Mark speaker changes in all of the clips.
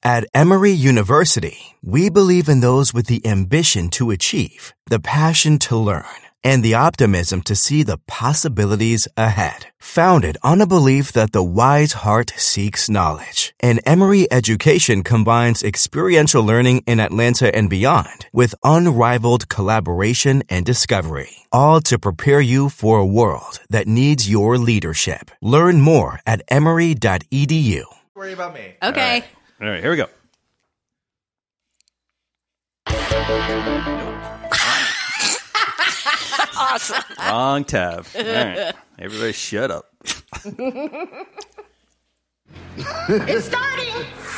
Speaker 1: At Emory University, we believe in those with the ambition to achieve, the passion to learn, and the optimism to see the possibilities ahead. Founded on a belief that the wise heart seeks knowledge, and Emory education combines experiential learning in Atlanta and beyond with unrivaled collaboration and discovery, all to prepare you for a world that needs your leadership. Learn more at emory.edu.
Speaker 2: Worry about me.
Speaker 3: Okay.
Speaker 4: All right, here we go.
Speaker 3: Awesome.
Speaker 4: Wrong tab. All right. Everybody shut up.
Speaker 5: It's starting!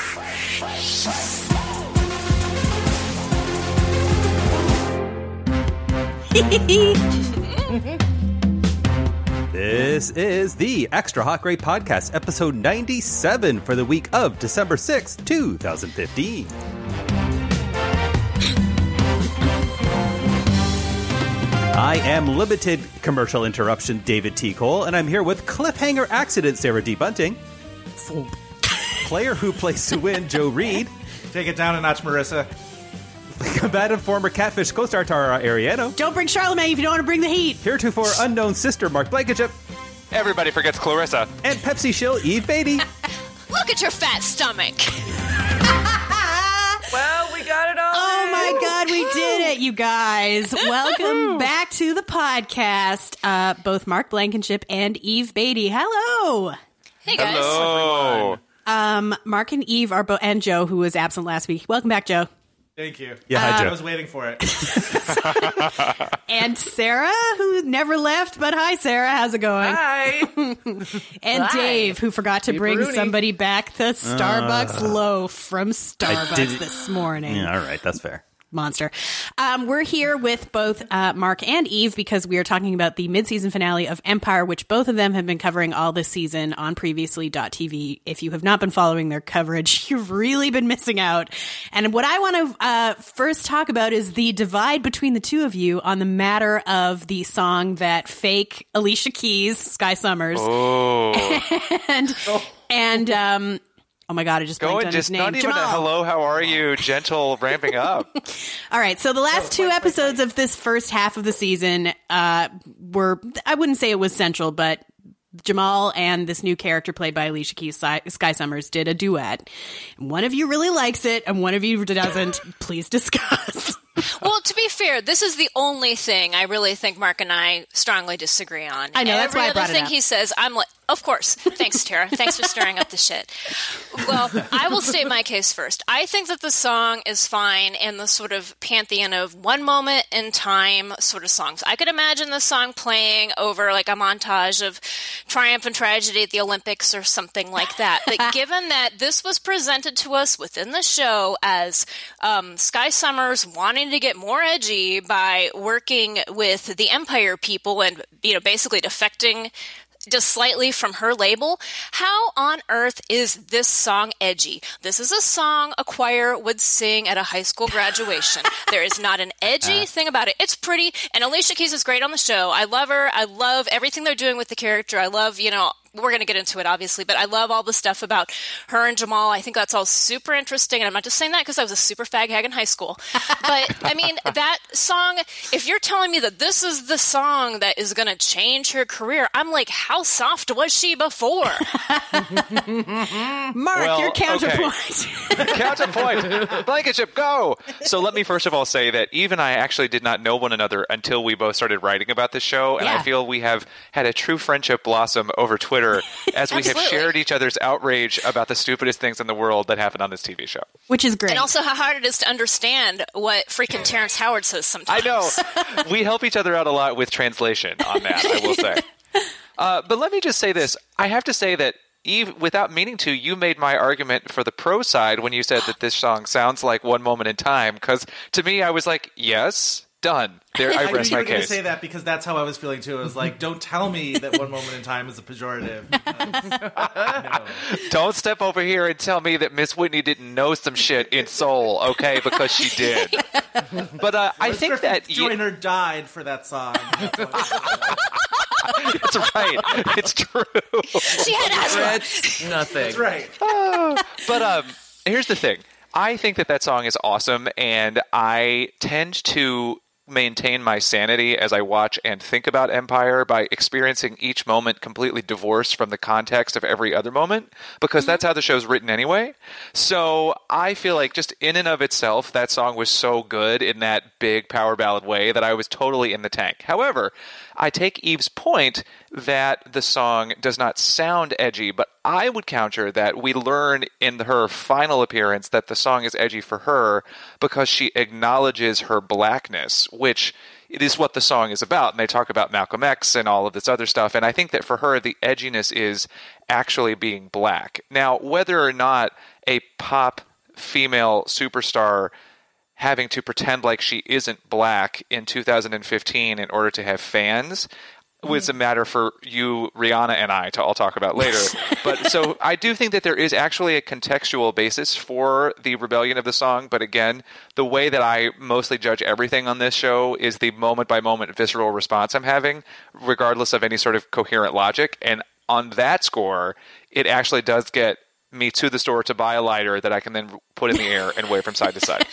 Speaker 4: This is the Extra Hot Great Podcast, episode 97 for the week of December 6th, 2015. I am limited commercial interruption David T. Cole, and I'm here with cliffhanger accident Sarah D. Bunting, player who plays to win Joe Reed,
Speaker 2: Take it down a notch, Marissa.
Speaker 4: combative former Catfish co-star Tara Ariano,
Speaker 3: Don't bring Charlemagne if you don't want to bring the heat.
Speaker 4: heretofore unknown sister Mark Blankenship,
Speaker 6: Everybody forgets Clarissa.
Speaker 4: and Pepsi shill Eve Beatty.
Speaker 7: Look at your fat stomach.
Speaker 5: Well, we got it all.
Speaker 3: Oh my God, we did it, you guys. Welcome back to the podcast. Both Mark Blankenship and Eve Beatty. Hello.
Speaker 7: Hey, guys.
Speaker 6: Hello.
Speaker 3: Mark and Eve are both, and Joe, who was absent last week. Welcome back, Joe.
Speaker 2: Thank you.
Speaker 4: Yeah, hi,
Speaker 2: I
Speaker 4: Joe.
Speaker 2: was waiting for it.
Speaker 3: And Sarah, who never left, but hi, Sarah. How's it going?
Speaker 5: Hi.
Speaker 3: And
Speaker 5: Hi.
Speaker 3: Dave, who forgot to bring
Speaker 5: Rooney.
Speaker 3: somebody back the Starbucks loaf from Starbucks
Speaker 4: didn't-
Speaker 3: this morning.
Speaker 4: Yeah, all right, that's fair.
Speaker 3: Monster. We're here with both Mark and Eve because we are talking about the mid-season finale of Empire, which both of them have been covering all this season on Previously.tv. If you have not been following their coverage, you've really been missing out. And what I want to first talk about is the divide between the two of you on the matter of the song that fake Alicia Keys, Sky Summers, and oh my God, I just blanked
Speaker 6: Going
Speaker 3: on his
Speaker 6: just
Speaker 3: name.
Speaker 6: not even
Speaker 3: Jamal.
Speaker 6: a hello, how are you? Gentle ramping up.
Speaker 3: All right, so the last two episodes of this first half of the season were, I wouldn't say it was central, but Jamal and this new character played by Alicia Keys, Sky Summers, did a duet. One of you really likes it, and one of you doesn't. Please discuss.
Speaker 7: Well, to be fair, this is the only thing I really think Mark and I strongly disagree on.
Speaker 3: I know, that's why I brought it
Speaker 7: Every other thing
Speaker 3: up.
Speaker 7: he says, I'm like, of course. Thanks, Tara. Thanks for stirring up the shit. Well, I will state my case first. I think that the song is fine in the sort of pantheon of one moment in time sort of songs. I could imagine the song playing over like a montage of triumph and tragedy at the Olympics or something like that. But given that this was presented to us within the show as Sky Summers wanting to get more edgy by working with the Empire people and, you know, basically defecting just slightly from her label. How on earth is this song edgy? This is a song a choir would sing at a high school graduation. There is not an edgy thing about it. It's pretty, and Alicia Keys is great on the show. I love her. I love everything they're doing with the character. I love, you know, we're going to get into it, obviously, but I love all the stuff about her and Jamal. I think that's all super interesting, and I'm not just saying that because I was a super fag hag in high school. But, I mean, that song, if you're telling me that this is the song that is going to change her career, I'm like, how soft was she before?
Speaker 3: Mark,
Speaker 6: Well,
Speaker 3: your counterpoint.
Speaker 6: Counterpoint. Blankenship, go! So let me first of all say that Eve and I actually did not know one another until we both started writing about this show, and
Speaker 3: Yeah.
Speaker 6: I feel we have had a true friendship blossom over Twitter as we have
Speaker 7: Absolutely.
Speaker 6: shared each other's outrage about the stupidest things in the world that happen on this TV show.
Speaker 3: Which is great.
Speaker 7: And also how hard it is to understand what freaking Terrence Howard says sometimes.
Speaker 6: I know. We help each other out a lot with translation on that, I will say. But let me just say this. I have to say that, Eve, without meaning to, you made my argument for the pro side when you said that this song sounds like One Moment in Time, because to me, I was like, yes, done. There, I
Speaker 2: I knew
Speaker 6: rest
Speaker 2: you
Speaker 6: my
Speaker 2: were going to
Speaker 6: case.
Speaker 2: say that because that's how I was feeling too. I was like, don't tell me that one moment in time is a pejorative. No.
Speaker 6: Don't step over here and tell me that Miss Whitney didn't know some shit in soul, okay? Because she did. But I think
Speaker 2: Griffith
Speaker 6: that...
Speaker 2: Joyner died for that song.
Speaker 6: That's right. It's true.
Speaker 7: She had asthma.
Speaker 5: That's nothing.
Speaker 2: That's right.
Speaker 6: But here's the thing. I think that song is awesome, and I tend to maintain my sanity as I watch and think about Empire by experiencing each moment completely divorced from the context of every other moment, because that's how the show's written anyway. So I feel like just in and of itself, that song was so good in that big power ballad way that I was totally in the tank. However, I take Eve's point that the song does not sound edgy, but I would counter that we learn in her final appearance that the song is edgy for her because she acknowledges her blackness, which it is what the song is about. And they talk about Malcolm X and all of this other stuff. And I think that for her, the edginess is actually being black. Now, whether or not a pop female superstar having to pretend like she isn't black in 2015 in order to have fans was a matter for you, Rihanna, and I to all talk about later. But so I do think that there is actually a contextual basis for the rebellion of the song. But again, the way that I mostly judge everything on this show is the moment-by-moment visceral response I'm having, regardless of any sort of coherent logic. And on that score, it actually does get me to the store to buy a lighter that I can then put in the air and wave from side to side.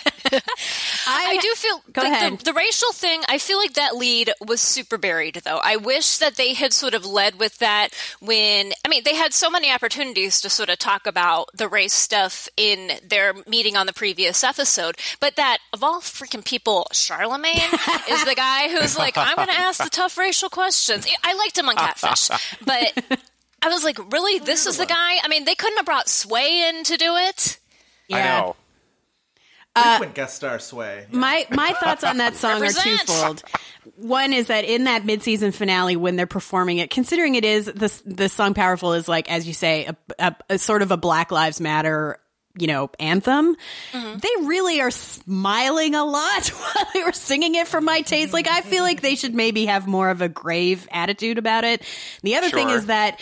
Speaker 7: I do feel the racial thing, I feel like that lead was super buried, though. I wish that they had sort of led with that when, I mean, they had so many opportunities to sort of talk about the race stuff in their meeting on the previous episode, but that, of all freaking people, Charlemagne is the guy who's like, I'm going to ask the tough racial questions. I liked him on Catfish, but I was like, really? This is the guy? I mean, they couldn't have brought Sway in to do it?
Speaker 6: Yeah. I know.
Speaker 2: Frequent guest star Sway. Yeah.
Speaker 3: My thoughts on that song are twofold. One is that in that mid-season finale, when they're performing it, considering it is this song "Powerful" is like, as you say, a sort of a Black Lives Matter, anthem. Mm-hmm. They really are smiling a lot while they were singing it for my taste. Like, I feel like they should maybe have more of a grave attitude about it. The other thing is that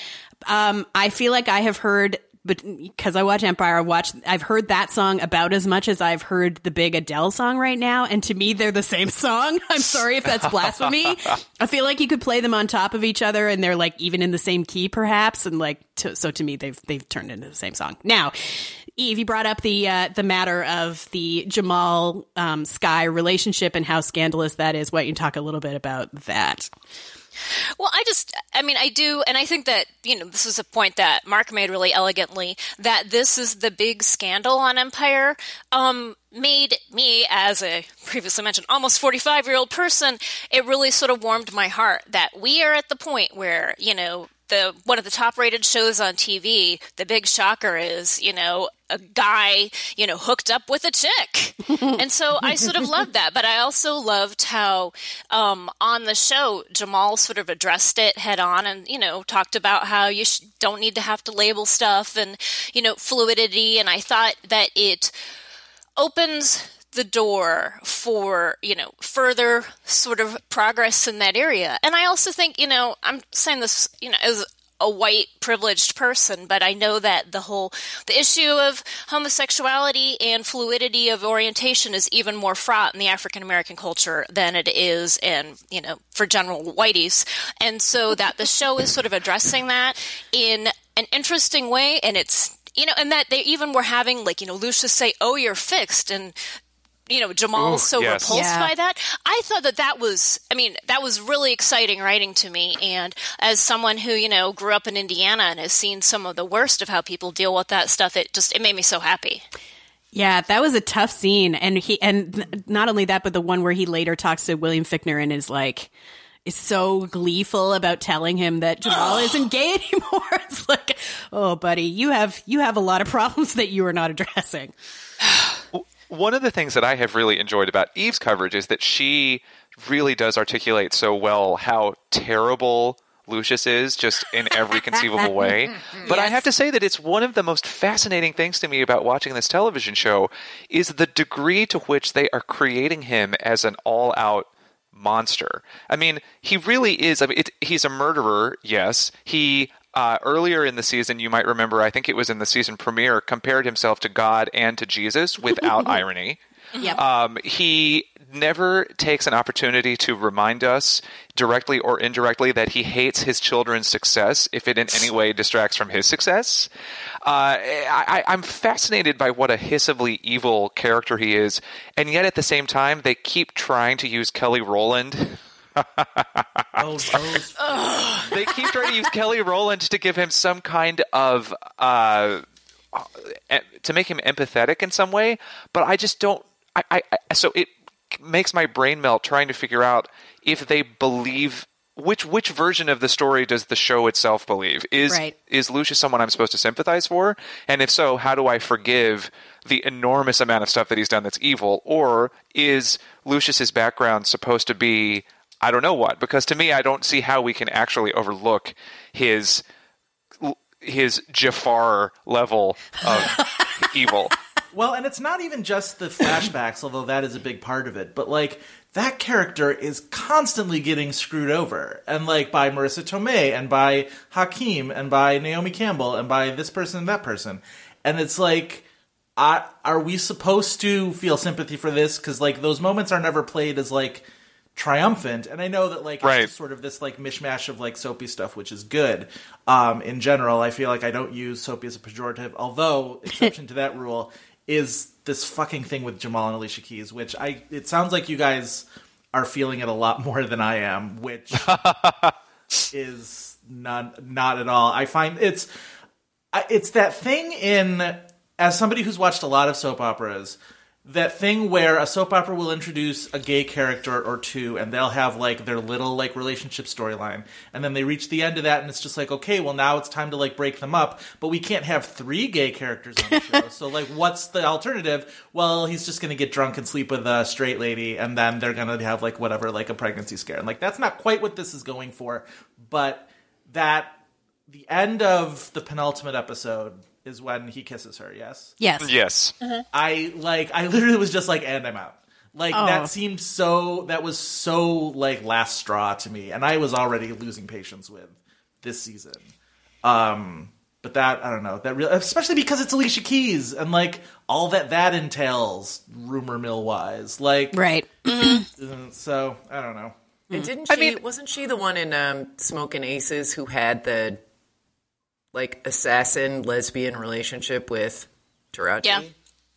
Speaker 3: I feel like I have heard. But because I watch Empire, I've heard that song about as much as I've heard the big Adele song right now. And to me, they're the same song. I'm sorry if that's blasphemy. I feel like you could play them on top of each other and they're like even in the same key, perhaps. And like, so to me, they've turned into the same song. Now, Eve, you brought up the matter of the Jamal Sky relationship and how scandalous that is. Why don't you talk a little bit about that?
Speaker 7: Well, I do, and I think that, this is a point that Mark made really elegantly, that this is the big scandal on Empire, made me, as a previously mentioned, almost 45-year-old person, it really sort of warmed my heart that we are at the point where, one of the top-rated shows on TV, the big shocker is, a guy, hooked up with a chick. And so I sort of loved that. But I also loved how on the show, Jamal sort of addressed it head on and, talked about how you don't need to have to label stuff and, fluidity. And I thought that it opens the door for, further sort of progress in that area. And I also think, I'm saying this, as a white privileged person, but I know that the issue of homosexuality and fluidity of orientation is even more fraught in the African American culture than it is in, for general whiteys. And so that the show is sort of addressing that in an interesting way. And it's, and that they even were having Lucius say, "Oh, you're fixed." And, Jamal's repulsed by that. I thought that was really exciting writing to me. And as someone who, grew up in Indiana and has seen some of the worst of how people deal with that stuff, it made me so happy.
Speaker 3: Yeah, that was a tough scene. And not only that, but the one where he later talks to William Fichtner and is so gleeful about telling him that Jamal isn't gay anymore. It's like, oh, buddy, you have a lot of problems that you are not addressing.
Speaker 6: One of the things that I have really enjoyed about Eve's coverage is that she really does articulate so well how terrible Lucius is, just in every conceivable way. But I have to say that it's one of the most fascinating things to me about watching this television show is the degree to which they are creating him as an all-out monster. I mean, he really is. He's a murderer, yes. He earlier in the season, you might remember, I think it was in the season premiere, compared himself to God and to Jesus without irony.
Speaker 3: Yep.
Speaker 6: He never takes an opportunity to remind us, directly or indirectly, that he hates his children's success if it in any way distracts from his success. I'm fascinated by what a hissively evil character he is, and yet at the same time, they keep trying to use Kelly Rowland. They keep trying to use Kelly Rowland to give him some kind of to make him empathetic in some way, but I just don't. So it makes my brain melt trying to figure out if they believe which version of the story does the show itself believe. Is Lucius someone I'm supposed to sympathize for? And if so, how do I forgive the enormous amount of stuff that he's done that's evil? Or is Lucius's background supposed to be, I don't know what? Because to me, I don't see how we can actually overlook his Jafar level of evil.
Speaker 2: Well, and it's not even just the flashbacks, although that is a big part of it. But, like, that character is constantly getting screwed over. And, like, by Marissa Tomei, and by Hakeem, and by Naomi Campbell, and by this person and that person. And it's like, are we supposed to feel sympathy for this? Because, like, those moments are never played as, like, triumphant. And I know that, like, it's just sort of this, like, mishmash of, like, soapy stuff, which is good. In general, I feel like I don't use soapy as a pejorative, although, exception to that rule, is this fucking thing with Jamal and Alicia Keys, which it sounds like you guys are feeling it a lot more than I am, which is not at all. I find it's that thing as somebody who's watched a lot of soap operas, that thing where a soap opera will introduce a gay character or two, and they'll have, like, their little, like, relationship storyline. And then they reach the end of that, and it's just like, okay, well, now it's time to, like, break them up. But we can't have 3 gay characters on the show. So, like, what's the alternative? Well, he's just going to get drunk and sleep with a straight lady, and then they're going to have, like, whatever, like, a pregnancy scare. And, like, that's not quite what this is going for. But the end of the penultimate episode is when he kisses her, yes?
Speaker 6: Yes.
Speaker 7: Mm-hmm.
Speaker 2: I literally was just like, and I'm out. Like, that was so, like, last straw to me. And I was already losing patience with this season. But that, I don't know, especially because it's Alicia Keys and, like, all that entails, rumor mill-wise. Like,
Speaker 3: right.
Speaker 2: So, I don't know.
Speaker 8: And wasn't she the one in Smokin' Aces who had the, like, assassin lesbian relationship with Taraji?
Speaker 7: Yeah.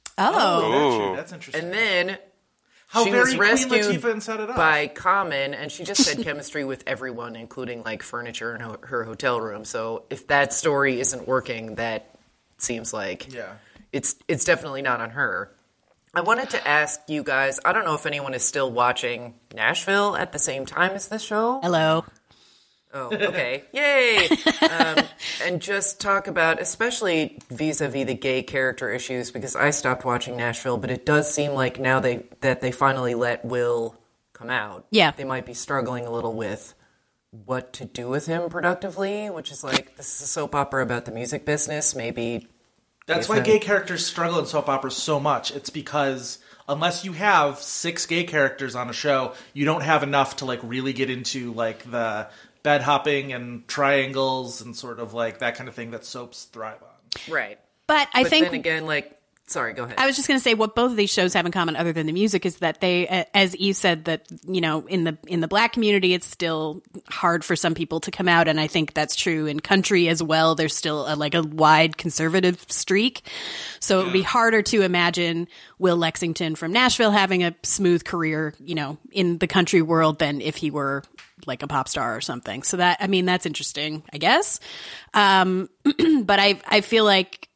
Speaker 3: Oh.
Speaker 2: That's interesting.
Speaker 8: And then
Speaker 2: she
Speaker 8: was rescued
Speaker 2: and set it up.
Speaker 8: by Common, and she just had chemistry with everyone, including, like, furniture in her hotel room. So if that story isn't working, that seems like it's definitely not on her. I wanted to ask you guys, I don't know if anyone is still watching Nashville at the same time as this show.
Speaker 3: Hello.
Speaker 8: Oh, okay. Yay! And just talk about, especially vis-a-vis the gay character issues, because I stopped watching Nashville, but it does seem like now that they finally let Will come out, they might be struggling a little with what to do with him productively, which is like, this is a soap opera about the music business, maybe.
Speaker 2: That's why gay characters struggle in soap operas so much. It's because unless you have 6 gay characters on a show, you don't have enough to, like, really get into, like, the bed hopping and triangles and sort of, like, that kind of thing that soaps thrive on.
Speaker 8: Right.
Speaker 3: But I think
Speaker 8: then again, like, sorry, go ahead.
Speaker 3: I was just going to say what both of these shows have in common, other than the music, is that they, as Eve said, that, you know, in the Black community, it's still hard for some people to come out, and I think that's true in country as well. There's still a wide conservative streak, so it would be harder to imagine Will Lexington from Nashville having a smooth career, you know, in the country world than if he were like a pop star or something. So that, I mean, that's interesting, I guess. But I feel like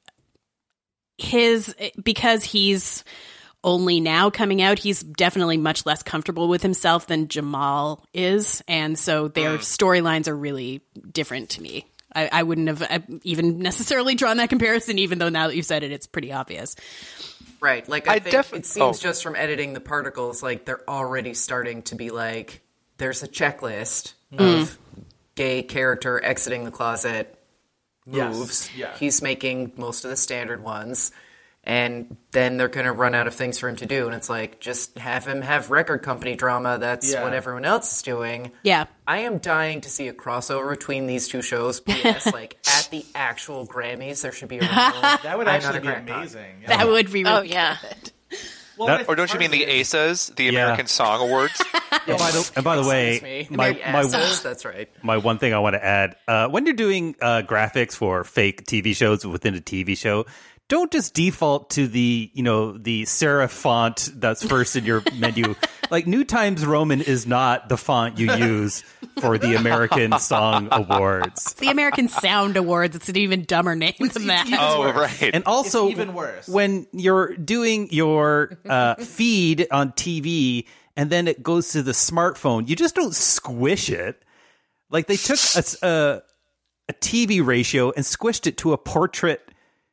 Speaker 3: because he's only now coming out, he's definitely much less comfortable with himself than Jamal is. And so their storylines are really different to me. I wouldn't have even necessarily drawn that comparison, even though now that you've said it, it's pretty obvious.
Speaker 8: Right. Like, I think it seems just from editing the particles, like they're already starting to be like, there's a checklist of gay character exiting the closet moves.
Speaker 2: Yes. Yeah.
Speaker 8: He's making most of the standard ones. And then they're going to run out of things for him to do. And it's like, just have him have record company drama. That's what everyone else is doing.
Speaker 3: Yeah.
Speaker 8: I am dying to see a crossover between these two shows. P.S. like, at the actual Grammys, there should be a
Speaker 2: That would actually be amazing.
Speaker 3: Yeah. That would be really
Speaker 7: good.
Speaker 6: Or don't you mean the ASAs, the American Song Awards?
Speaker 4: And by the way,
Speaker 8: that's right.
Speaker 4: My one thing I want to add: when you're doing graphics for fake TV shows within a TV show, don't just default to the serif font that's first in your menu. Like New Times Roman is not the font you use for the American Song Awards.
Speaker 3: It's the American Sound Awards. It's an even dumber name than that.
Speaker 6: Oh, right.
Speaker 4: And also,
Speaker 2: it's even worse.
Speaker 4: When you're doing your feed on TV and then it goes to the smartphone, you just don't squish it. Like they took a TV ratio and squished it to a portrait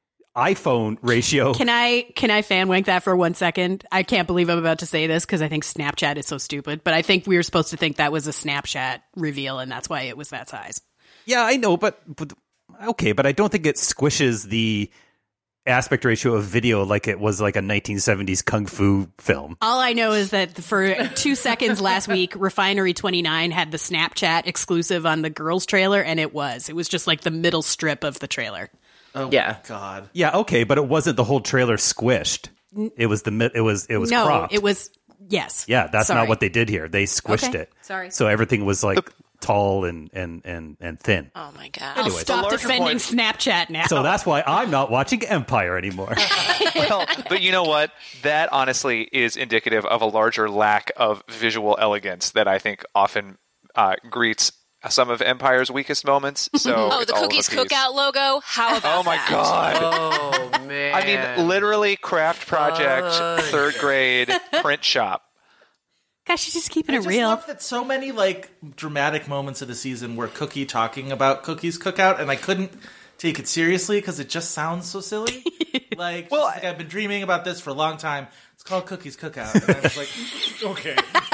Speaker 4: iPhone ratio.
Speaker 3: Can I fan wank that for 1 second? I can't believe I'm about to say this because I think Snapchat is so stupid, but I think we were supposed to think that was a Snapchat reveal and that's why it was that size.
Speaker 4: Yeah, I know, but okay, but I don't think it squishes the aspect ratio of video like it was like a 1970s kung fu film.
Speaker 3: All I know is that for 2 seconds last week, Refinery 29 had the Snapchat exclusive on the girls trailer, and it was just like the middle strip of the trailer.
Speaker 2: Oh
Speaker 8: yeah.
Speaker 2: God.
Speaker 4: Yeah, okay, but it wasn't the whole trailer squished. It was
Speaker 3: no,
Speaker 4: cropped.
Speaker 3: it was yes.
Speaker 4: Yeah, that's
Speaker 3: Sorry.
Speaker 4: not what they did here. They squished it.
Speaker 3: Sorry.
Speaker 4: So everything was like tall and thin.
Speaker 7: Oh my god!
Speaker 3: I'll stop defending Snapchat now.
Speaker 4: So that's why I'm not watching Empire anymore.
Speaker 6: Well, but you know what? That honestly is indicative of a larger lack of visual elegance that I think often greets some of Empire's weakest moments. So
Speaker 7: the Cookies Cookout logo? How about
Speaker 6: Oh my
Speaker 7: that?
Speaker 6: god.
Speaker 8: Oh, man.
Speaker 6: I mean, literally craft project, third grade, print shop.
Speaker 3: Gosh, she's just keeping
Speaker 2: I
Speaker 3: it
Speaker 2: just
Speaker 3: real.
Speaker 2: love that so many like dramatic moments of the season were Cookie talking about Cookies Cookout, and I couldn't take it seriously because it just sounds so silly. Like,
Speaker 6: Well,
Speaker 2: I've been dreaming about this for a long time. It's called Cookies Cookout, and I was like, okay.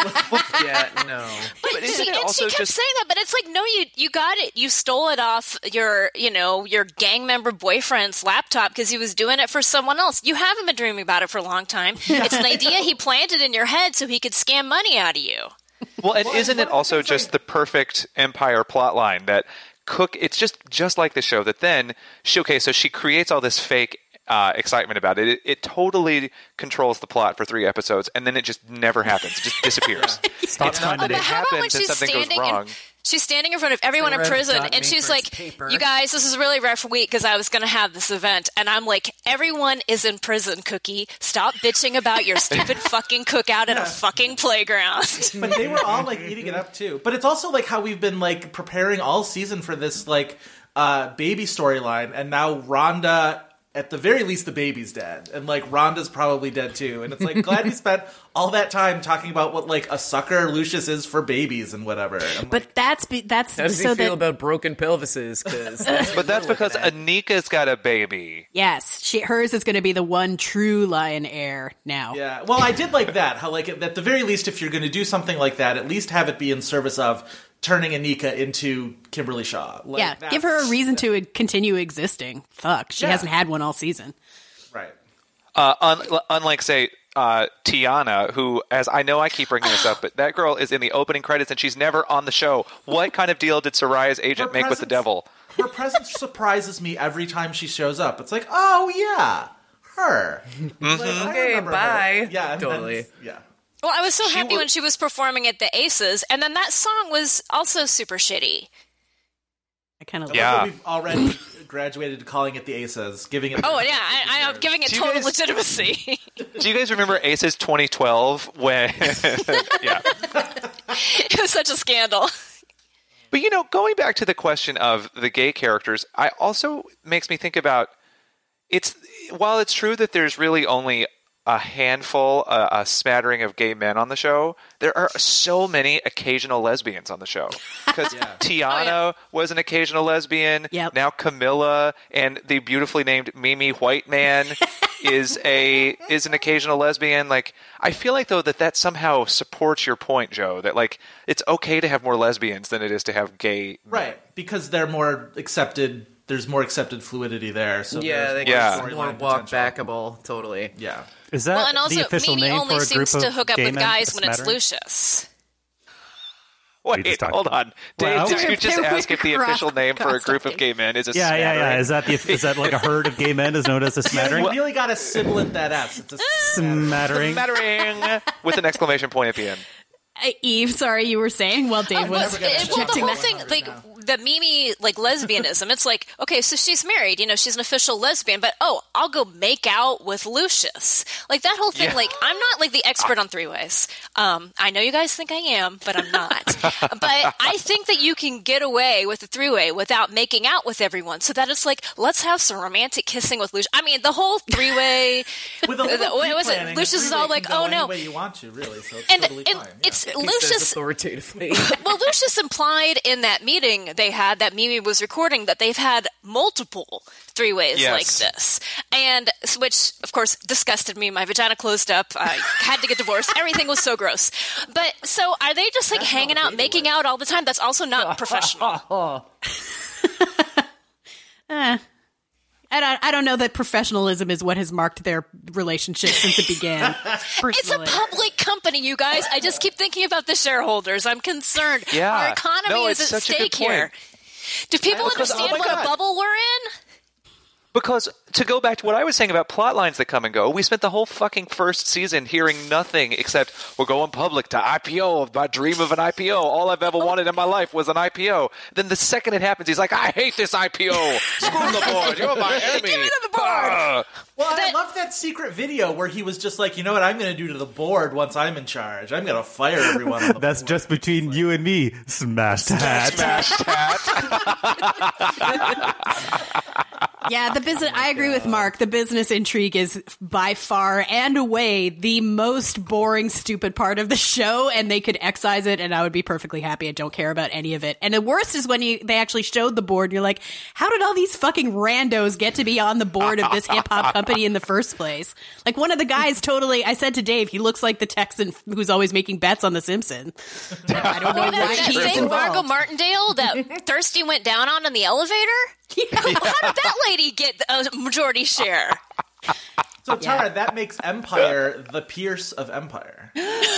Speaker 8: Yeah, no.
Speaker 6: But isn't it
Speaker 7: And
Speaker 6: also
Speaker 7: she kept
Speaker 6: just
Speaker 7: saying that, but it's like, no, you got it. You stole it off your gang member boyfriend's laptop because he was doing it for someone else. You haven't been dreaming about it for a long time. It's an idea he planted in your head so he could scam money out of you.
Speaker 6: Well, and isn't it also just the perfect Empire plotline that it's just like the show that then so she creates all this fake excitement about it. It totally controls the plot for 3 episodes, and then it just never happens. It just disappears. It's not that it
Speaker 7: How about when
Speaker 6: happens and
Speaker 7: she's
Speaker 6: something goes wrong.
Speaker 7: She's standing in front of everyone in prison, and she's like, you guys, this is a really rough week because I was going to have this event. And I'm like, everyone is in prison, Cookie. Stop bitching about your stupid fucking cookout at a fucking playground.
Speaker 2: But they were all like eating it up too. But it's also like how we've been like preparing all season for this like baby storyline, and now Rhonda, at the very least, the baby's dead, and like Rhonda's probably dead too. And it's like, glad we spent all that time talking about what like a sucker Lucius is for babies and whatever. And,
Speaker 3: But that's
Speaker 8: How does he feel about broken pelvises?
Speaker 6: But that's because Anika's got a baby.
Speaker 3: yes, hers is going to be the one true lion heir now.
Speaker 2: yeah, well, I did like that. How like at the very least, if you're going to do something like that, at least have it be in service of turning Anika into Kimberly Shaw. Like,
Speaker 3: Yeah, give her a reason to continue existing. Fuck, she hasn't had one all season.
Speaker 2: Right.
Speaker 6: Unlike, say, Tiana, who, as I know I keep bringing this up, but that girl is in the opening credits and she's never on the show. What kind of deal did Soraya's agent make with the devil?
Speaker 2: Her presence surprises me every time she shows up. It's like, oh yeah, her. Like, I
Speaker 8: Okay,
Speaker 2: remember her.
Speaker 8: bye.
Speaker 2: Yeah, and
Speaker 8: Totally.
Speaker 2: then- yeah.
Speaker 7: Well, I was so happy when she was performing at the Aces, and then that song was also super shitty.
Speaker 3: I kind of
Speaker 6: Yeah.
Speaker 2: We've already graduated to calling it the Aces, giving it.
Speaker 7: Oh, yeah, I'm giving it
Speaker 6: Do you
Speaker 7: total
Speaker 6: guys-
Speaker 7: legitimacy.
Speaker 6: Do you guys remember Aces 2012 when... yeah.
Speaker 7: It was such a scandal.
Speaker 6: But, going back to the question of the gay characters, I also makes me think about while it's true that there's really only a handful, a smattering of gay men on the show, there are so many occasional lesbians on the show. Because Tiana was an occasional lesbian.
Speaker 3: Yep.
Speaker 6: Now Camilla and the beautifully named Mimi Whiteman is an occasional lesbian. Like, I feel like though that somehow supports your point, Joe, that like it's okay to have more lesbians than it is to have gay men.
Speaker 2: Right, because they're more accepted. There's more accepted fluidity there. So
Speaker 8: Yeah, they
Speaker 2: there's
Speaker 8: get
Speaker 2: more
Speaker 8: more
Speaker 2: storyline
Speaker 8: walk
Speaker 2: potential.
Speaker 8: backable. Totally.
Speaker 2: Yeah.
Speaker 4: Is that
Speaker 7: Well, and also,
Speaker 4: the official
Speaker 7: Mimi
Speaker 4: name
Speaker 7: only
Speaker 4: for a group
Speaker 7: seems
Speaker 4: of
Speaker 7: to hook up
Speaker 4: gay
Speaker 7: with
Speaker 4: men,
Speaker 7: guys
Speaker 4: a
Speaker 7: when it's
Speaker 4: smattering?
Speaker 7: Lucius.
Speaker 6: Wait, hold on. Dave,
Speaker 4: Well,
Speaker 6: did you just
Speaker 3: they're
Speaker 6: ask if the
Speaker 3: cross-
Speaker 6: official name for a group of
Speaker 3: cross-talking.
Speaker 6: gay men is a
Speaker 4: Yeah.
Speaker 6: smattering?
Speaker 4: Is that like a herd of gay men is known as a smattering?
Speaker 2: You really got to sibilant that S. It's a
Speaker 4: Smattering.
Speaker 6: Smattering with an exclamation point at the end.
Speaker 3: Eve, sorry, you were saying while Dave was
Speaker 2: never gonna
Speaker 7: Well, the
Speaker 3: projecting
Speaker 7: whole
Speaker 3: that.
Speaker 7: thing, like the Mimi, like lesbianism. It's like, okay, so she's married, she's an official lesbian, but I'll go make out with Lucius. Like that whole thing.
Speaker 6: Yeah.
Speaker 7: Like I'm not like the expert on three-ways. I know you guys think I am, but I'm not. But I think that you can get away with a three-way without making out with everyone. So that it's like, let's have some romantic kissing with Lucius. I mean, the whole three-way.
Speaker 2: With a little
Speaker 7: What was it?
Speaker 2: pre-planning,
Speaker 7: Lucius
Speaker 2: a
Speaker 7: is all
Speaker 2: three-way
Speaker 7: like,
Speaker 2: can go
Speaker 7: oh no.
Speaker 2: any way you want to, really. So it's
Speaker 7: And
Speaker 2: totally fine.
Speaker 7: it's
Speaker 8: He says
Speaker 7: Lucius.
Speaker 8: authoritatively.
Speaker 7: Well, Lucius implied in that meeting they had that Mimi was recording that they've had multiple three-ways
Speaker 6: Yes.
Speaker 7: like this, and which of course disgusted me. My vagina closed up. I had to get divorced. Everything was so gross. But so are they just like hanging out, making out all the time? That's also not professional.
Speaker 3: I don't know that professionalism is what has marked their relationship since it began.
Speaker 7: It's a
Speaker 3: Personally.
Speaker 7: public company, you guys. I just keep thinking about the shareholders. I'm concerned.
Speaker 6: Yeah.
Speaker 7: Our economy
Speaker 6: No,
Speaker 7: is
Speaker 6: it's
Speaker 7: at
Speaker 6: such a good
Speaker 7: stake here. Do people
Speaker 6: Because-
Speaker 7: understand
Speaker 6: oh my
Speaker 7: what
Speaker 6: God.
Speaker 7: a bubble we're in?
Speaker 6: Because to go back to what I was saying about plot lines that come and go, we spent the whole fucking first season hearing nothing except we're going public to IPO, my dream of an IPO. All I've ever wanted in my life was an IPO. Then the second it happens, he's like, I hate this IPO. Screw the board. You're my enemy.
Speaker 7: Get rid of the board.
Speaker 6: Ah.
Speaker 2: Well, I
Speaker 7: That-
Speaker 2: love that secret video where he was just like, you know what I'm going to do to the board once I'm in charge? I'm going to fire everyone on the
Speaker 4: That's
Speaker 2: board.
Speaker 4: just between you and me. Smashed hat.
Speaker 6: Smashed hat.
Speaker 3: Yeah, the business. I agree with Mark. The business intrigue is by far and away the most boring, stupid part of the show, and they could excise it, and I would be perfectly happy. I don't care about any of it. And the worst is when they actually showed the board. And you're like, how did all these fucking randos get to be on the board of this hip hop company in the first place? Like one of the guys, totally. I said to Dave, he looks like the Texan who's always making bets on The Simpsons. I don't know
Speaker 7: Or
Speaker 3: why
Speaker 7: that
Speaker 3: he's
Speaker 7: thing Margot
Speaker 3: involved.
Speaker 7: Martindale that Thirsty went down on in the elevator? How did that lady get a majority share?
Speaker 2: So, Tara, that makes Empire the Pierce of Empire.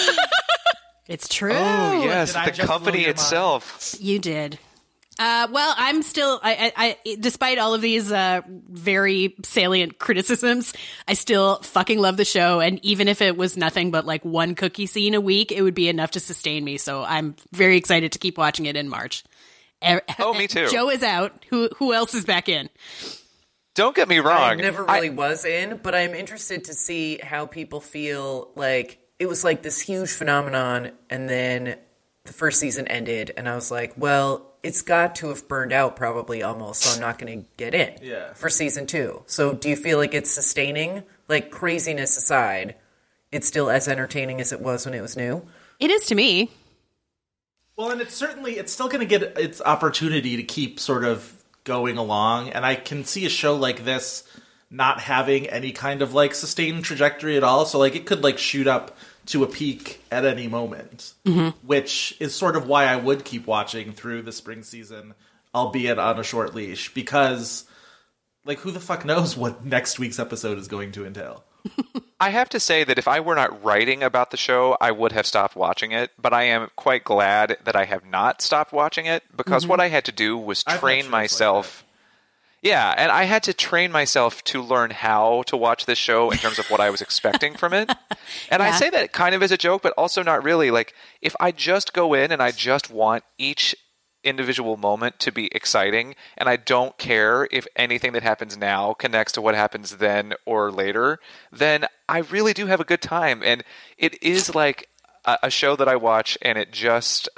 Speaker 3: It's true.
Speaker 6: Oh, yes,
Speaker 2: Did I
Speaker 6: the
Speaker 2: just blow
Speaker 6: company
Speaker 2: your mind?
Speaker 6: itself.
Speaker 3: You did. Well, I'm still, I despite all of these very salient criticisms, I still fucking love the show. And even if it was nothing but like one cookie scene a week, it would be enough to sustain me. So I'm very excited to keep watching it in March.
Speaker 6: Oh, me too.
Speaker 3: Joe is out. Who else is back in?
Speaker 6: Don't get me
Speaker 8: I
Speaker 6: wrong.
Speaker 8: never really was in, but I'm interested to see how people feel. Like it was like this huge phenomenon, and then the first season ended, and I was like, well, it's got to have burned out probably almost, so I'm not going to get in for season 2. So do you feel like it's sustaining? Like craziness aside, it's still as entertaining as it was when it was new?
Speaker 3: It is to me.
Speaker 2: Well, and it's still going to get its opportunity to keep sort of going along, and I can see a show like this not having any kind of like sustained trajectory at all. So like it could like shoot up to a peak at any moment, which is sort of why I would keep watching through the spring season, albeit on a short leash, because like who the fuck knows what next week's episode is going to entail.
Speaker 6: I have to say that if I were not writing about the show, I would have stopped watching it. But I am quite glad that I have not stopped watching it, because what I had to do was
Speaker 2: I've had
Speaker 6: train
Speaker 2: shows
Speaker 6: myself. Yeah, and I had to train myself to learn how to watch this show in terms of what I was expecting from it. And I say that kind of as a joke, but also not really. Like, if I just go in and I just want each individual moment to be exciting, and I don't care if anything that happens now connects to what happens then or later, then I really do have a good time. And it is like a show that I watch, and it just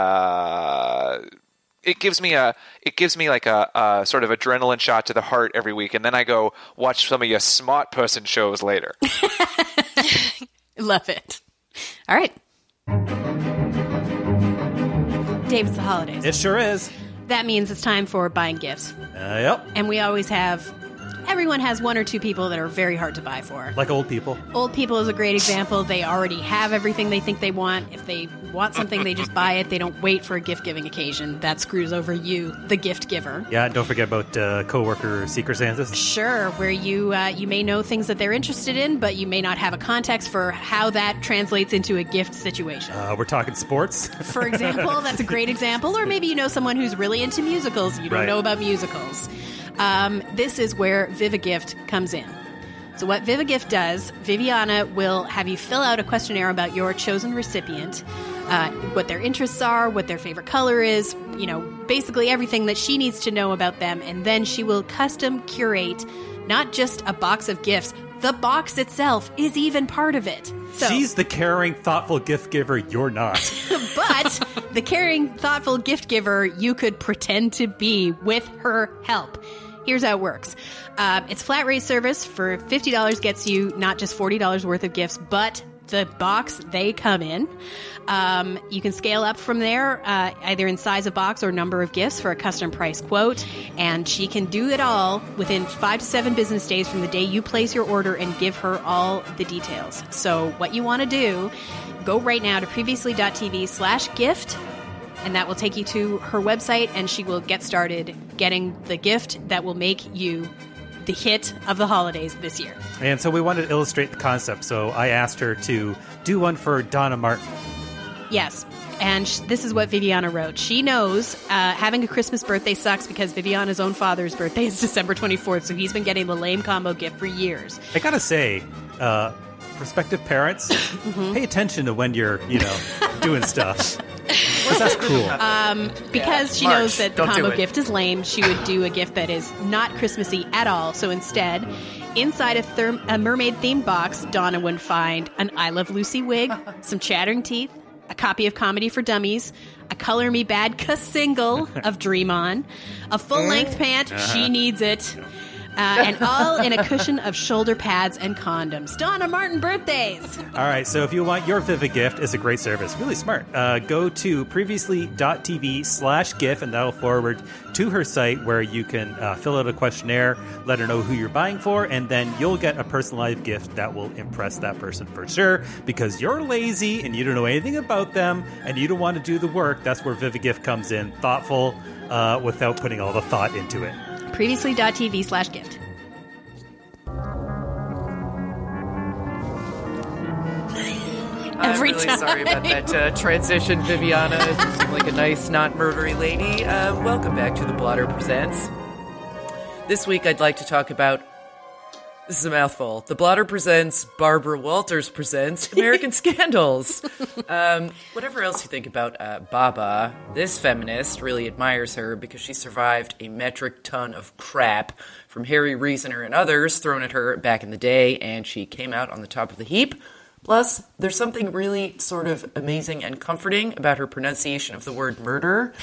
Speaker 6: it gives me like a sort of adrenaline shot to the heart every week, and then I go watch some of your smart person shows later.
Speaker 3: Love it. All right. Dave, it's the holidays.
Speaker 4: It sure is.
Speaker 3: That means it's time for buying gifts.
Speaker 4: Yep.
Speaker 3: And we always have everyone has one or two people that are very hard to buy for.
Speaker 4: Like old people.
Speaker 3: Old people is a great example. They already have everything they think they want. If they want something, they just buy it. They don't wait for a gift-giving occasion. That screws over you, the gift giver.
Speaker 4: Yeah, and don't forget about coworker Secret Santas.
Speaker 3: Sure, where you may know things that they're interested in, but you may not have a context for how that translates into a gift situation.
Speaker 4: We're talking sports.
Speaker 3: For example, that's a great example. Or maybe you know someone who's really into musicals. You don't know about musicals. This is where VivaGift comes in. So what VivaGift does, Viviana will have you fill out a questionnaire about your chosen recipient, what their interests are, what their favorite color is, basically everything that she needs to know about them, and then she will custom curate not just a box of gifts, the box itself is even part of it. So,
Speaker 4: she's the caring, thoughtful gift giver. You're not.
Speaker 3: But the caring, thoughtful gift giver you could pretend to be with her help. Here's how it works. It's flat rate service for $50 gets you not just $40 worth of gifts, but the box they come in. You can scale up from there, either in size of box or number of gifts for a custom price quote. And she can do it all within 5 to 7 business days from the day you place your order and give her all the details. So what you want to do, go right now to previously.tv/gift. And that will take you to her website, and she will get started getting the gift that will make you the hit of the holidays this year.
Speaker 4: And so we wanted to illustrate the concept, so I asked her to do one for Donna Martin.
Speaker 3: Yes, and this is what Viviana wrote. She knows having a Christmas birthday sucks because Viviana's own father's birthday is December 24th, so he's been getting the lame combo gift for years.
Speaker 4: I gotta say, prospective parents, pay attention to when you're, doing stuff. That's cool.
Speaker 3: Because she knows that the combo gift is lame, she would do a gift that is not Christmassy at all. So instead, inside a mermaid-themed box, Donna would find an I Love Lucy wig, some chattering teeth, a copy of Comedy for Dummies, a Color Me Bad single of Dream On, a full-length pant, She Needs It, and all in a cushion of shoulder pads and condoms. Donna Martin birthdays!
Speaker 4: All right, so if you want your VivaGift, it's a great service. Really smart. Go to previously.tv/gift, and that'll forward to her site where you can fill out a questionnaire, let her know who you're buying for, and then you'll get a personalized gift that will impress that person for sure. Because you're lazy and you don't know anything about them and you don't want to do the work, that's where VivaGift comes in. Thoughtful without putting all the thought into it.
Speaker 3: Previously.tv/gift.
Speaker 8: I'm really sorry about that transition, Viviana. You seem like a nice, not murdery lady. Welcome back to The Blotter Presents. This week I'd like to talk about... This is a mouthful. The Blotter Presents, Barbara Walters Presents, American Scandals. Whatever else you think about Baba, this feminist really admires her because she survived a metric ton of crap from Harry Reasoner and others thrown at her back in the day, and she came out on the top of the heap. Plus, there's something really sort of amazing and comforting about her pronunciation of the word murder.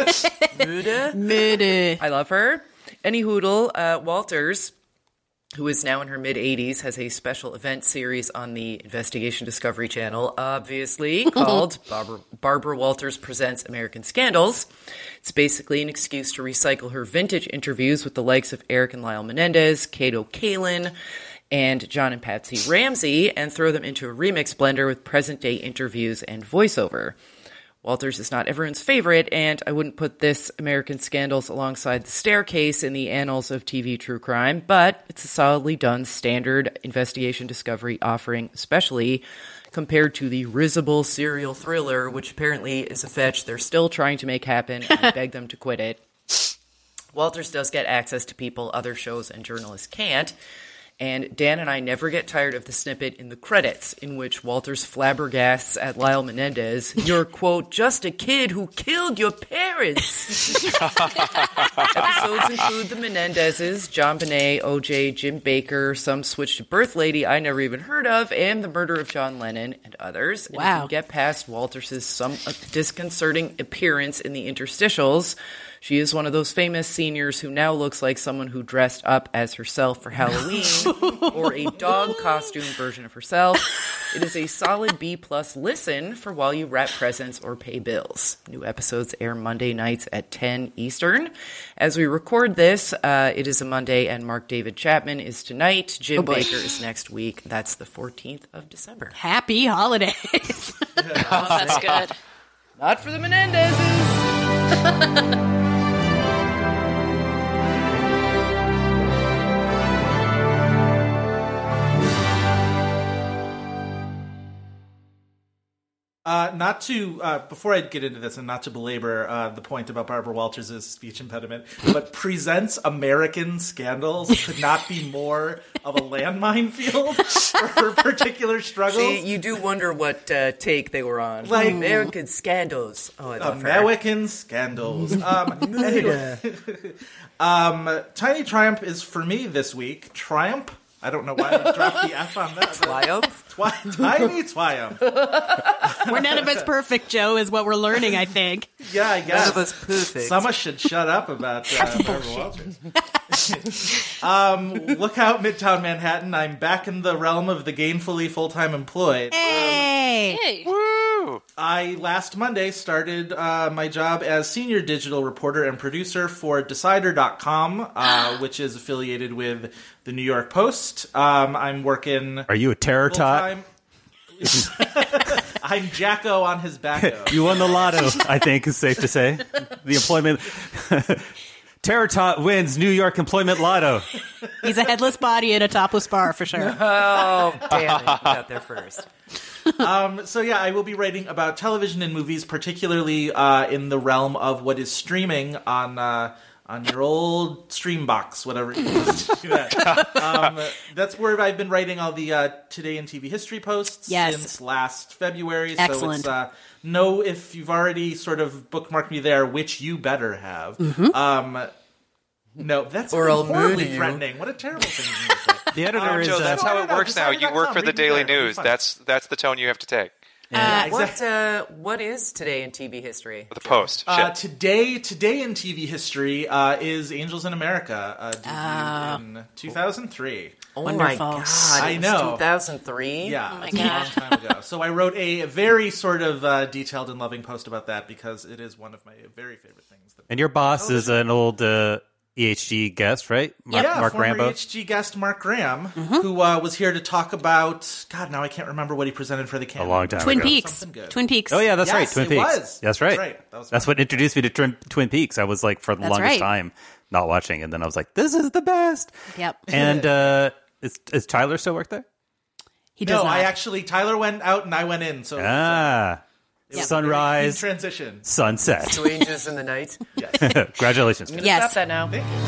Speaker 8: Murder. I love her. Any hoodle, Walters, who is now in her mid-80s, has a special event series on the Investigation Discovery Channel, obviously, called Barbara Walters Presents American Scandals. It's basically an excuse to recycle her vintage interviews with the likes of Eric and Lyle Menendez, Kato Kalin, and John and Patsy Ramsey, and throw them into a remix blender with present-day interviews and voiceover. Walters is not everyone's favorite, and I wouldn't put this American Scandals alongside The Staircase in the annals of TV true crime, but it's a solidly done standard investigation discovery offering, especially compared to the risible serial thriller, which apparently is a fetch they're still trying to make happen, and I beg them to quit it. Walters does get access to people other shows and journalists can't, and Dan and I never get tired of the snippet in the credits in which Walters flabbergasts at Lyle Menendez, "You're, quote, just a kid who killed your parents." Episodes include the Menendezes, John Bonet, OJ, Jim Baker, some switch to Birth Lady I never even heard of, and the murder of John Lennon and others.
Speaker 3: Wow.
Speaker 8: And if you get past Walters' some disconcerting appearance in the interstitials, she is one of those famous seniors who now looks like someone who dressed up as herself for Halloween or a dog costume version of herself. It is a solid B+ listen for while you wrap presents or pay bills. New episodes air Monday nights at 10 Eastern. As we record this, it is a Monday, and Mark David Chapman is tonight. Jim Baker is next week. That's the 14th of December.
Speaker 3: Happy holidays.
Speaker 7: Oh, that's good.
Speaker 8: Not for the Menendezes.
Speaker 2: Before I get into this, and not to belabor the point about Barbara Walters' speech impediment, but presents American Scandals could not be more of a landmine field for her particular struggles.
Speaker 8: See, you do wonder what take they were on.
Speaker 2: Like,
Speaker 8: American Scandals. Oh, I love
Speaker 2: American Scandals. Anyway, Tiny Triumph is for me this week. Triumph? I don't know why I dropped the F on that.
Speaker 8: Triumph?
Speaker 2: Tiny Triumph.
Speaker 3: We're none of us perfect, Joe, is what we're learning, I think.
Speaker 2: Yeah, I guess.
Speaker 8: None of us perfect.
Speaker 2: Someone should shut up about Barbara Walters. Look out, Midtown Manhattan. I'm back in the realm of the gainfully full-time employed.
Speaker 3: Hey!
Speaker 7: Hey.
Speaker 6: Woo!
Speaker 2: I, last Monday, started my job as senior digital reporter and producer for Decider.com, which is affiliated with the New York Post. I'm working...
Speaker 4: Are you a terror tot?
Speaker 2: I'm Jacko on his backo.
Speaker 4: You won the lotto, I think is safe to say. The employment... Terror tot wins New York employment lotto.
Speaker 3: He's a headless body in a topless bar, for sure.
Speaker 8: Oh, damn it. You got there first.
Speaker 2: So yeah, I will be writing about television and movies, particularly in the realm of what is streaming on your old stream box, whatever you want to do that. That's where I've been writing all the Today in TV history posts since last February.
Speaker 3: Excellent.
Speaker 2: So it's if you've already sort of bookmarked me there, which you better have. No, that's horribly threatening. What a terrible thing to say.
Speaker 4: The editor is...
Speaker 6: Joe, that's how it works now. You work for the Daily News. That's the tone you have to take.
Speaker 2: Exactly.
Speaker 8: What is Today in TV history?
Speaker 6: The Post.
Speaker 2: Today in TV history is Angels in America, debuted in 2003.
Speaker 8: Oh
Speaker 3: Wonderful.
Speaker 8: my God.
Speaker 2: I know.
Speaker 8: 2003?
Speaker 2: Yeah,
Speaker 7: Oh my
Speaker 2: it's a long time ago. So I wrote a very sort of detailed and loving post about that because it is one of my very favorite things.
Speaker 4: And your boss is an old EHG guest, right? Mark
Speaker 2: former
Speaker 4: Rambo.
Speaker 2: EHG guest Mark Graham, who was here to talk about, God, now I can't remember what he presented for the camera.
Speaker 4: A long time
Speaker 3: Twin
Speaker 4: ago.
Speaker 3: Peaks. Twin Peaks.
Speaker 2: Oh,
Speaker 4: yeah, that's right.
Speaker 2: Yes,
Speaker 4: Twin
Speaker 2: it
Speaker 4: Peaks.
Speaker 2: was.
Speaker 4: That's right.
Speaker 2: That's
Speaker 4: what introduced me to Twin Peaks. I was like, for the
Speaker 3: That's
Speaker 4: longest
Speaker 3: right.
Speaker 4: time, not watching. And then I was like, this is the best.
Speaker 3: Yep.
Speaker 4: And is Tyler still work there?
Speaker 3: He does not.
Speaker 2: Tyler went out and I went in. So it was a
Speaker 4: Sunrise,
Speaker 2: transition.
Speaker 4: sunset.
Speaker 8: Strangers in the Night.
Speaker 4: Congratulations.
Speaker 3: Yes.
Speaker 8: Stop that now.
Speaker 2: Thank you.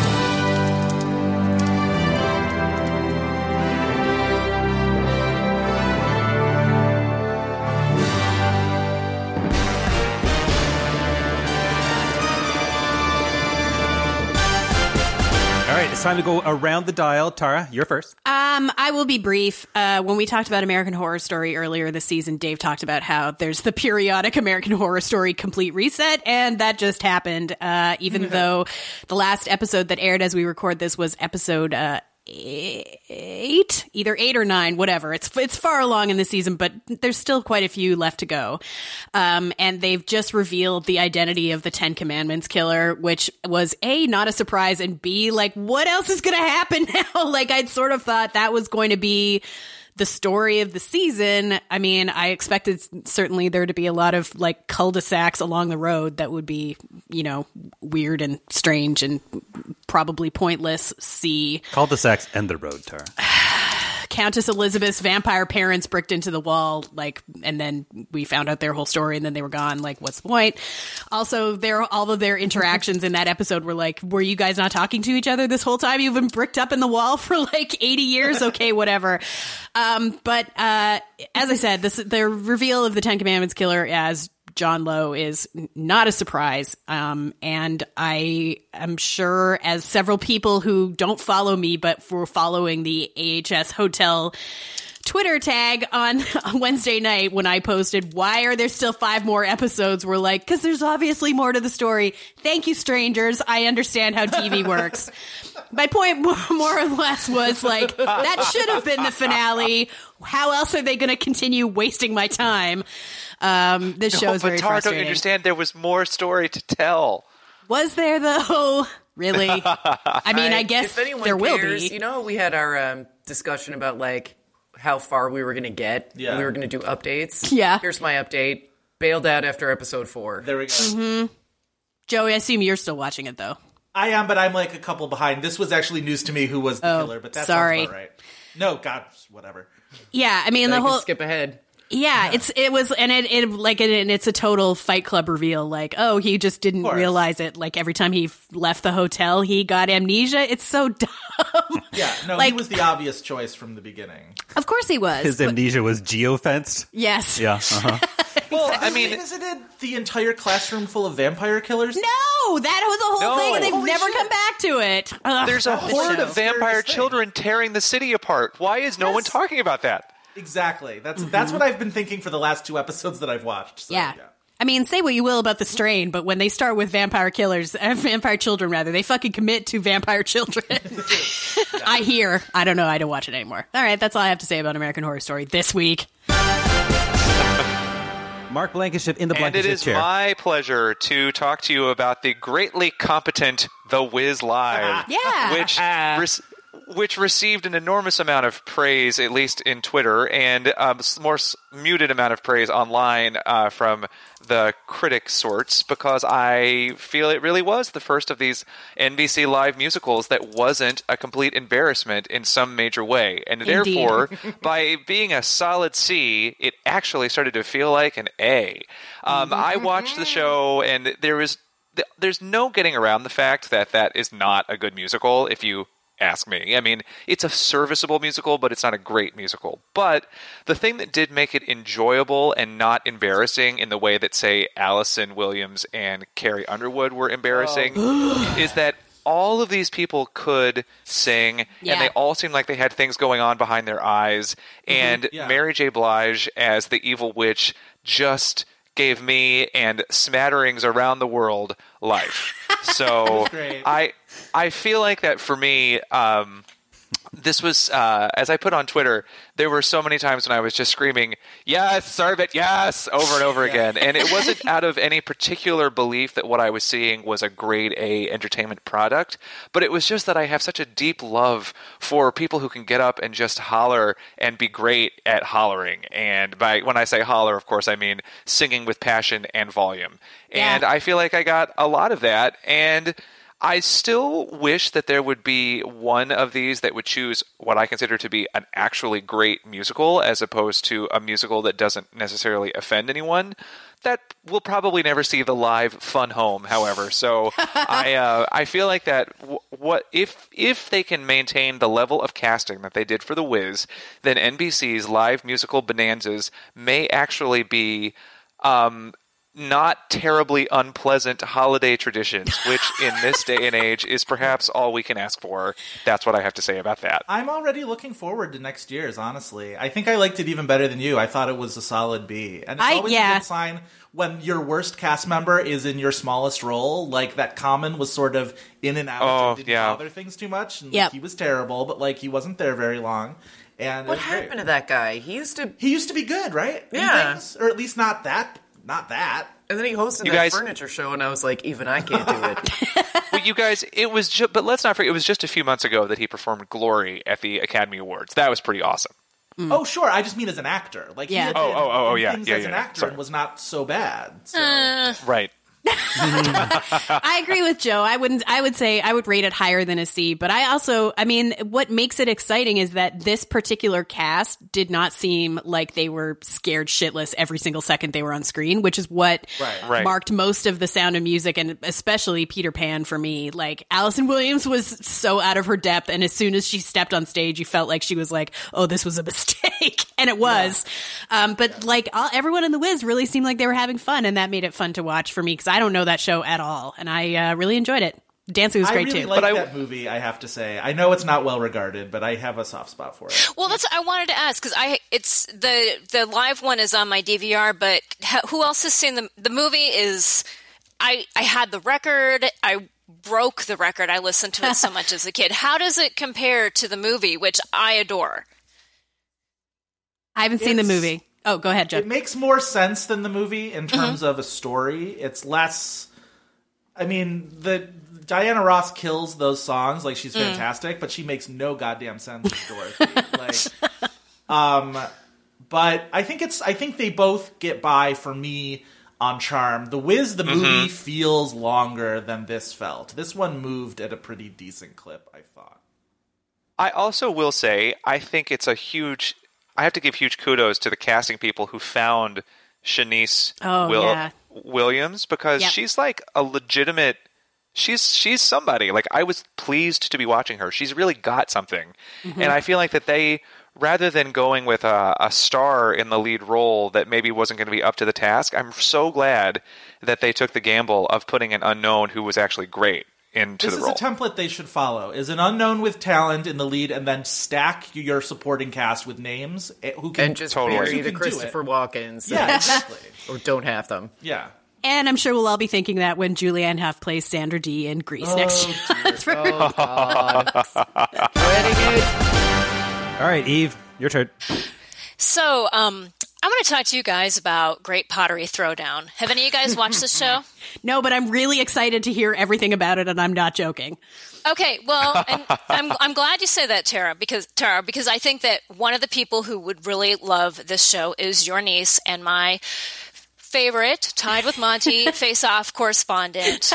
Speaker 4: All right, it's time to go around the dial. Tara, you're first.
Speaker 3: I will be brief. When we talked about American Horror Story earlier this season, Dave talked about how there's the periodic American Horror Story complete reset, and that just happened, even though the last episode that aired as we record this was episode 8, either 8 or 9, whatever. It's far along in the season, but there's still quite a few left to go. And they've just revealed the identity of the 10 Commandments killer, which was A, not a surprise, and B, like, what else is going to happen now? Like, I'd sort of thought that was going to be the story of the season. I mean, I expected certainly there to be a lot of like cul-de-sacs along the road that would be, weird and strange and probably pointless.
Speaker 4: Cul-de-sacs and the road, Tara.
Speaker 3: Countess Elizabeth's vampire parents bricked into the wall, and then we found out their whole story, and then they were gone. Like, what's the point? Also, all of their interactions in that episode were like, were you guys not talking to each other this whole time? You've been bricked up in the wall for like 80 years? Okay, whatever. But as I said, the reveal of the 10 Commandments killer as John Lowe is not a surprise. And I am sure, as several people who don't follow me, but were following the AHS Hotel Twitter tag on Wednesday night when I posted, why are there still 5 more episodes? We're like, because there's obviously more to the story. Thank you, strangers. I understand how TV works. My point more or less was like, that should have been the finale. How else are they going to continue wasting my time? This show is very
Speaker 6: Tara,
Speaker 3: frustrating.
Speaker 6: don't understand. There was more story to tell.
Speaker 3: Was there, though? Really? I mean, I guess
Speaker 8: if anyone
Speaker 3: there will
Speaker 8: cares,
Speaker 3: be.
Speaker 8: You know, we had our discussion about like how far we were going to get.
Speaker 2: Yeah.
Speaker 8: We were going to do updates.
Speaker 3: Yeah.
Speaker 8: Here's my update. Bailed out after episode 4.
Speaker 2: There we go.
Speaker 3: Mm-hmm. Joey, I assume you're still watching it, though.
Speaker 2: I am, but I'm like a couple behind. This was actually news to me who was the killer, but that
Speaker 3: sorry.
Speaker 2: sounds about right. No, God, whatever.
Speaker 3: Yeah, I mean,
Speaker 8: I
Speaker 3: the
Speaker 8: can
Speaker 3: whole...
Speaker 8: skip ahead.
Speaker 3: Yeah, it's a total Fight Club reveal. Like, oh, he just didn't realize it. Like every time he left the hotel, he got amnesia. It's so dumb.
Speaker 2: Yeah, no,
Speaker 3: Like-
Speaker 2: he was the obvious choice from the beginning.
Speaker 3: Of course he was.
Speaker 4: His
Speaker 3: but-
Speaker 4: amnesia was geofenced.
Speaker 3: Yes.
Speaker 4: Yeah. Uh-huh.
Speaker 2: Well,
Speaker 6: I mean-
Speaker 2: isn't it the entire classroom full of vampire killers?
Speaker 3: No, that was the whole
Speaker 6: No.
Speaker 3: thing, and they've
Speaker 2: Holy
Speaker 3: never
Speaker 2: shit.
Speaker 3: come back to it. Ugh,
Speaker 6: There's a
Speaker 3: the
Speaker 6: horde
Speaker 3: show.
Speaker 6: of vampire
Speaker 2: Scariest thing.
Speaker 6: children tearing the city apart. Why is no one talking about that?
Speaker 2: Exactly. That's what I've been thinking for the last 2 episodes that I've watched. So,
Speaker 3: Yeah. I mean, say what you will about the strain, but when they start with vampire children, they fucking commit to vampire children. I hear. I don't know. I don't watch it anymore. All right, that's all I have to say about American Horror Story this week.
Speaker 4: Mark Blankenship in the
Speaker 6: And it
Speaker 4: Blankenship
Speaker 6: is
Speaker 4: chair.
Speaker 6: my pleasure to talk to you about the greatly competent The Wiz Live.
Speaker 3: Yeah.
Speaker 6: Which received an enormous amount of praise, at least in Twitter, and more muted amount of praise online from the critic sorts, because I feel it really was the first of these NBC Live musicals that wasn't a complete embarrassment in some major way. And
Speaker 3: Indeed.
Speaker 6: therefore, by being a solid C, it actually started to feel like an A. I watched the show, and there's no getting around the fact that that is not a good musical, if you ask me. I mean, it's a serviceable musical, but it's not a great musical. But the thing that did make it enjoyable and not embarrassing in the way that, say, Allison Williams and Carrie Underwood were embarrassing is that all of these people could sing,
Speaker 3: Yeah.
Speaker 6: and they all seemed like they had things going on behind their eyes. And
Speaker 2: yeah.
Speaker 6: Mary J. Blige as the evil witch just gave me and smatterings around the world life. So
Speaker 2: great.
Speaker 6: I feel like that for me, this was, as I put on Twitter, there were so many times when I was just screaming, yes, serve it, yes, over and over again. And it wasn't out of any particular belief that what I was seeing was a grade A entertainment product, but it was just that I have such a deep love for people who can get up and just holler and be great at hollering. And when I say holler, of course, I mean singing with passion and volume. And
Speaker 3: Yeah.
Speaker 6: I feel like I got a lot of that. And I still wish that there would be one of these that would choose what I consider to be an actually great musical as opposed to a musical that doesn't necessarily offend anyone. That will probably never see the live fun home, however. So I feel like that what if they can maintain the level of casting that they did for The Wiz, then NBC's live musical bonanzas may actually be not terribly unpleasant holiday traditions, which in this day and age is perhaps all we can ask for. That's what I have to say about that.
Speaker 2: I'm already looking forward to next year's, honestly. I think I liked it even better than you. I thought it was a solid B. And it's always a good sign when your worst cast member is in your smallest role. Like, that Common was sort of in and out and didn't bother things too much. And he was terrible, but, like, he wasn't there very long. And
Speaker 8: What happened to that guy? He used to
Speaker 2: be good, right?
Speaker 8: Yeah.
Speaker 2: Things, or at least not that.
Speaker 8: And then he hosted furniture show, and I was like, even I can't do it.
Speaker 6: Well, you guys, it was but let's not forget, it was just a few months ago that he performed Glory at the Academy Awards. That was pretty awesome.
Speaker 2: Oh, sure. I just mean as an actor. Like, he had things as an actor and was not so bad. So.
Speaker 6: Right.
Speaker 3: I agree with Joe. I would rate it higher than a C, but what makes it exciting is that this particular cast did not seem like they were scared shitless every single second they were on screen, which is what marked most of The Sound of Music, and especially Peter Pan for me. Like, Allison Williams was so out of her depth, and as soon as she stepped on stage, you felt like she was like, oh, this was a mistake. And it was. Yeah. But like everyone in The Wiz really seemed like they were having fun, and that made it fun to watch for me because I don't know that show at all, and I really enjoyed it. Dancing was
Speaker 2: I
Speaker 3: great
Speaker 2: really
Speaker 3: too.
Speaker 2: like that movie, I have to say. I know it's not well regarded, but I have a soft spot for it.
Speaker 7: Well, that's I wanted to ask because it's the live one is on my DVR, but who else has seen the movie? Is I had the record. I broke the record. I listened to it so much as a kid. How does it compare to the movie, which I adore?
Speaker 3: I haven't seen the movie. Oh, go ahead, Joe.
Speaker 2: It makes more sense than the movie in terms of a story. It's less. I mean, Diana Ross kills those songs, like she's fantastic, but she makes no goddamn sense as Dorothy. But I think they both get by for me on charm. The Wiz, the movie, feels longer than this felt. This one moved at a pretty decent clip, I thought.
Speaker 6: I also will say, I think it's I have to give huge kudos to the casting people who found Shanice Williams, because she's like a legitimate. She's somebody. Like, I was pleased to be watching her. She's really got something, and I feel like that they, rather than going with a star in the lead role that maybe wasn't going to be up to the task, I'm so glad that they took the gamble of putting an unknown who was actually great into the role.
Speaker 2: This is a template they should follow: is an unknown with talent in the lead, and then stack your supporting cast with names who can
Speaker 8: and just bury the Christopher Walkens.
Speaker 2: Yeah, exactly.
Speaker 8: Or don't have them.
Speaker 2: Yeah.
Speaker 3: And I'm sure we'll all be thinking that when Julianne Hough plays Sandra Dee in Grease next year.
Speaker 8: Oh, God.
Speaker 4: All right, Eve, your turn.
Speaker 7: So, I'm going to talk to you guys about Great Pottery Throwdown. Have any of you guys watched this show?
Speaker 3: No, but I'm really excited to hear everything about it, and I'm not joking.
Speaker 7: Okay, well, and I'm glad you say that, Tara, because I think that one of the people who would really love this show is your niece and my favorite, tied with Monty, face-off correspondent.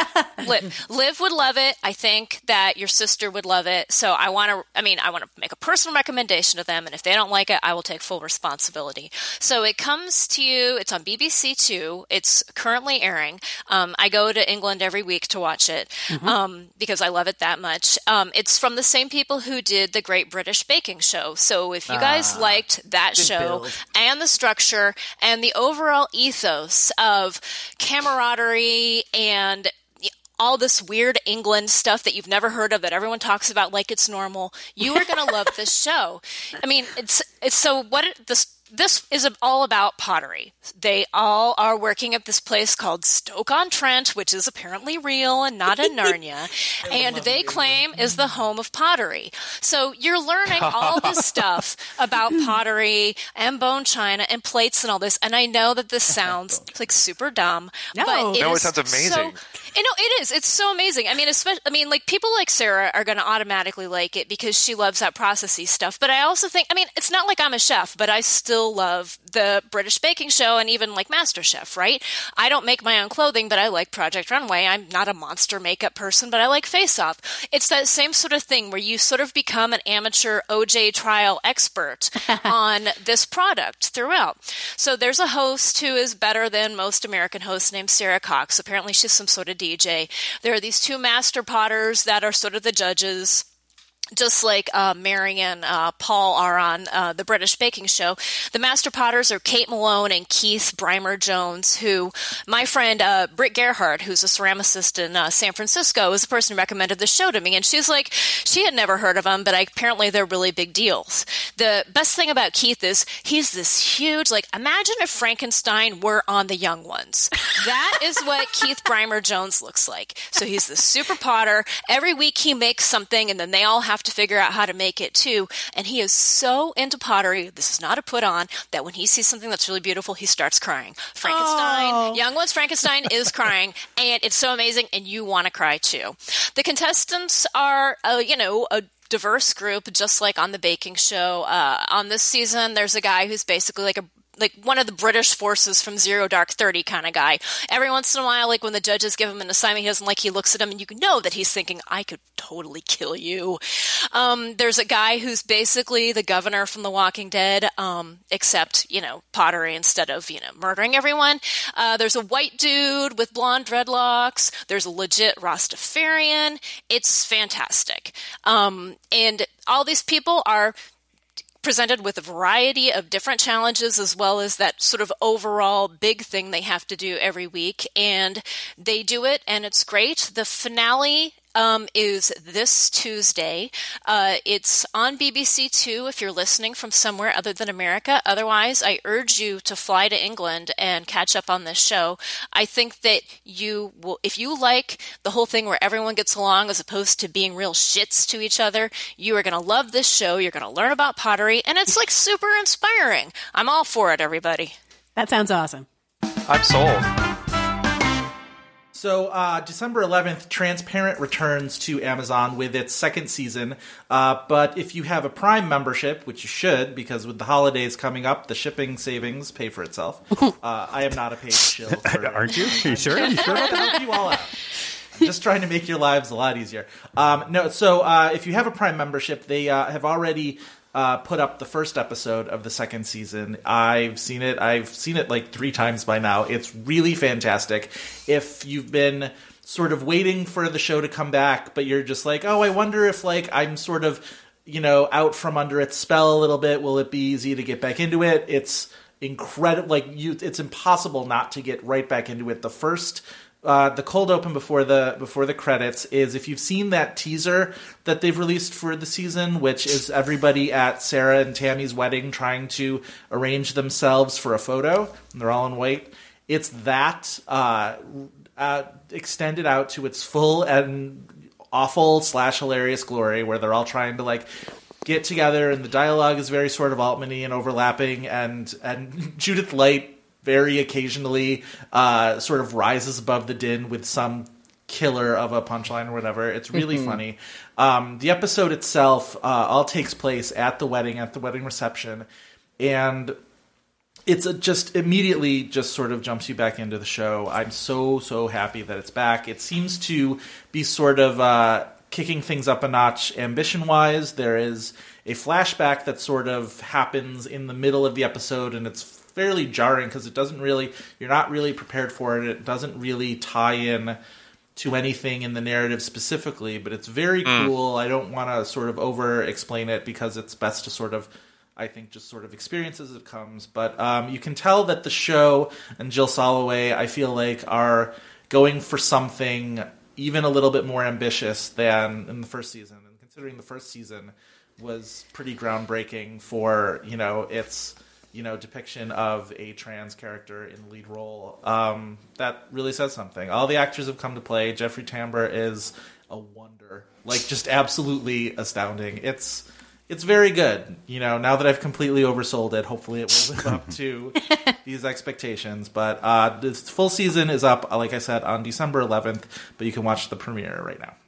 Speaker 7: Liv would love it. I think that your sister would love it. So I want to make a personal recommendation to them, and if they don't like it, I will take full responsibility. So it comes to you. It's on BBC Two. It's currently airing. I go to England every week to watch it because I love it that much. It's from the same people who did the Great British Baking Show. So if you guys liked that show and the structure and the overall ethos of camaraderie and all this weird England stuff that you've never heard of that everyone talks about like it's normal, you are going to love this show. I mean, it's so what this is all about pottery. They all are working at this place called Stoke-on-Trent, which is apparently real and not in Narnia, and they claim is the home of pottery. So you're learning all this stuff about pottery and bone china and plates and all this, and I know that this sounds like super dumb, but
Speaker 6: it sounds amazing.
Speaker 7: It is. It's so amazing. I mean, like people like Sarah are going to automatically like it because she loves that processy stuff. But I also think, it's not like I'm a chef, but I still love the British Baking Show and even like MasterChef, right? I don't make my own clothing, but I like Project Runway. I'm not a monster makeup person, but I like Face Off. It's that same sort of thing where you sort of become an amateur OJ trial expert on this product throughout. So there's a host who is better than most American hosts named Sarah Cox. Apparently she's some sort of DJ. There are these two master potters that are sort of the judges. Just like Mary and Paul are on the British Baking Show. The Master Potters are Kate Malone and Keith Brymer-Jones, who my friend Britt Gerhardt, who's a ceramicist in San Francisco, is the person who recommended the show to me. And she's like, she had never heard of them, but apparently they're really big deals. The best thing about Keith is he's this huge, like, imagine if Frankenstein were on The Young Ones. That is what Keith Brymer-Jones looks like. So he's this super potter. Every week he makes something, and then they all have to figure out how to make it too. And he is so into pottery, this is not a put on, that when he sees something that's really beautiful, he starts crying. Frankenstein, Young Ones Frankenstein is crying, and it's so amazing, and you want to cry too. The contestants are, a diverse group, just like on the baking show. On this season, there's a guy who's basically like one of the British forces from Zero Dark 30 kind of guy. Every once in a while, like when the judges give him an assignment he doesn't like, he looks at him and you can know that he's thinking, I could totally kill you. There's a guy who's basically the governor from The Walking Dead, except, pottery instead of, murdering everyone. There's a white dude with blonde dreadlocks. There's a legit Rastafarian. It's fantastic. And all these people are presented with a variety of different challenges as well as that sort of overall big thing they have to do every week. And they do it, and it's great. The finale is this Tuesday. It's on BBC Two if you're listening from somewhere other than America. Otherwise, I urge you to fly to England and catch up on this show. I think that you will, if you like the whole thing where everyone gets along as opposed to being real shits to each other, you are going to love this show. You're going to learn about pottery, and it's like super inspiring. I'm all for it, everybody.
Speaker 3: That sounds awesome.
Speaker 6: I'm sold.
Speaker 2: So December 11th, Transparent returns to Amazon with its second season. But if you have a Prime membership, which you should, because with the holidays coming up, the shipping savings pay for itself. I am not a paid shill.
Speaker 4: Aren't you? Are you sure? Are you sure about
Speaker 2: To
Speaker 4: that?
Speaker 2: help you all out. I'm just trying to make your lives a lot easier. So if you have a Prime membership, they have already put up the first episode of the second season. I've seen it like 3 times by now. It's really fantastic. If you've been sort of waiting for the show to come back, but you're just like, oh, I wonder if like I'm sort of, out from under its spell a little bit, will it be easy to get back into it? It's incredible. It's impossible not to get right back into it. The cold open before the credits is, if you've seen that teaser that they've released for the season, which is everybody at Sarah and Tammy's wedding trying to arrange themselves for a photo, and they're all in white. It's that extended out to its full and awful / hilarious glory, where they're all trying to like get together, and the dialogue is very sort of Altman-y and overlapping, and Judith Light very occasionally sort of rises above the din with some killer of a punchline or whatever. It's really funny. The episode itself all takes place at the wedding reception, and it's just immediately just sort of jumps you back into the show. I'm so happy that it's back. It seems to be sort of kicking things up a notch ambition-wise. There is a flashback that sort of happens in the middle of the episode, and it's fairly jarring because you're not really prepared for it. It doesn't really tie in to anything in the narrative specifically, but it's very cool. I don't want to sort of over explain it because it's best to sort of, I think, just sort of experience as it comes. But you can tell that the show and Jill Soloway, I feel like, are going for something even a little bit more ambitious than in the first season. And considering the first season was pretty groundbreaking for, its depiction of a trans character in the lead role, that really says something. All the actors have come to play. Jeffrey Tambor is a wonder, like just absolutely astounding. It's very good. Now that I've completely oversold it, hopefully it will live up to these expectations. But this full season is up, like I said, on December 11th, but you can watch the premiere right now.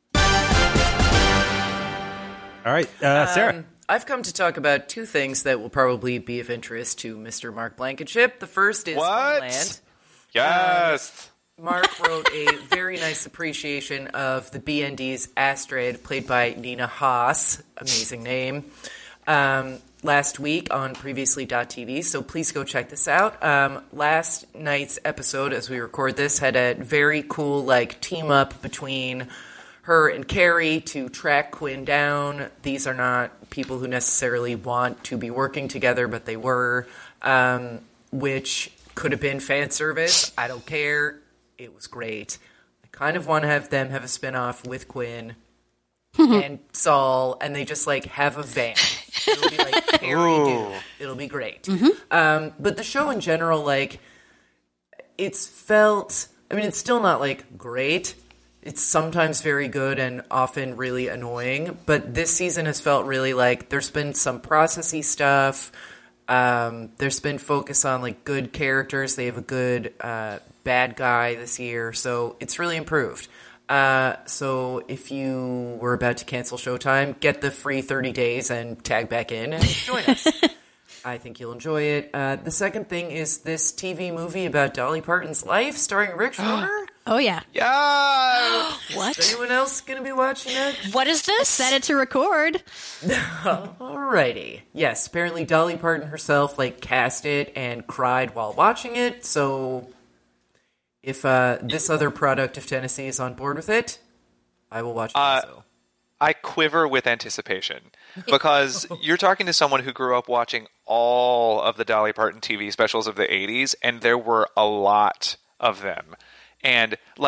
Speaker 4: All right, Sarah.
Speaker 8: I've come to talk about 2 things that will probably be of interest to Mr. Mark Blankenship. The first is Homeland.
Speaker 6: Yes.
Speaker 8: Mark wrote a very nice appreciation of the BND's Astrid, played by Nina Haas, amazing name, last week on Previously.tv, so please go check this out. Last night's episode, as we record this, had a very cool team-up between her and Carrie to track Quinn down. These are not people who necessarily want to be working together, but they were, which could have been fan service. I don't care. It was great. I kind of want to have them have a spinoff with Quinn and Saul, and they just have a van. It'll be like Carrie Dude. It'll be great. But the show in general, it's felt, it's still not great. It's sometimes very good and often really annoying, but this season has felt really there's been some processy stuff. There's been focus on good characters. They have a good bad guy this year, so it's really improved. So if you were about to cancel Showtime, get the free 30 days and tag back in and join us. I think you'll enjoy it. The second thing is this TV movie about Dolly Parton's life starring Rick Schroeder.
Speaker 3: Oh, yeah.
Speaker 6: Yeah.
Speaker 3: What?
Speaker 8: Is anyone else going to be watching it?
Speaker 7: What is this?
Speaker 3: Set it to record.
Speaker 8: Alrighty. Yes, apparently Dolly Parton herself cast it and cried while watching it, so if this other product of Tennessee is on board with it, I will watch it also.
Speaker 6: I quiver with anticipation because you're talking to someone who grew up watching all of the Dolly Parton TV specials of the 80s, and there were a lot of them. And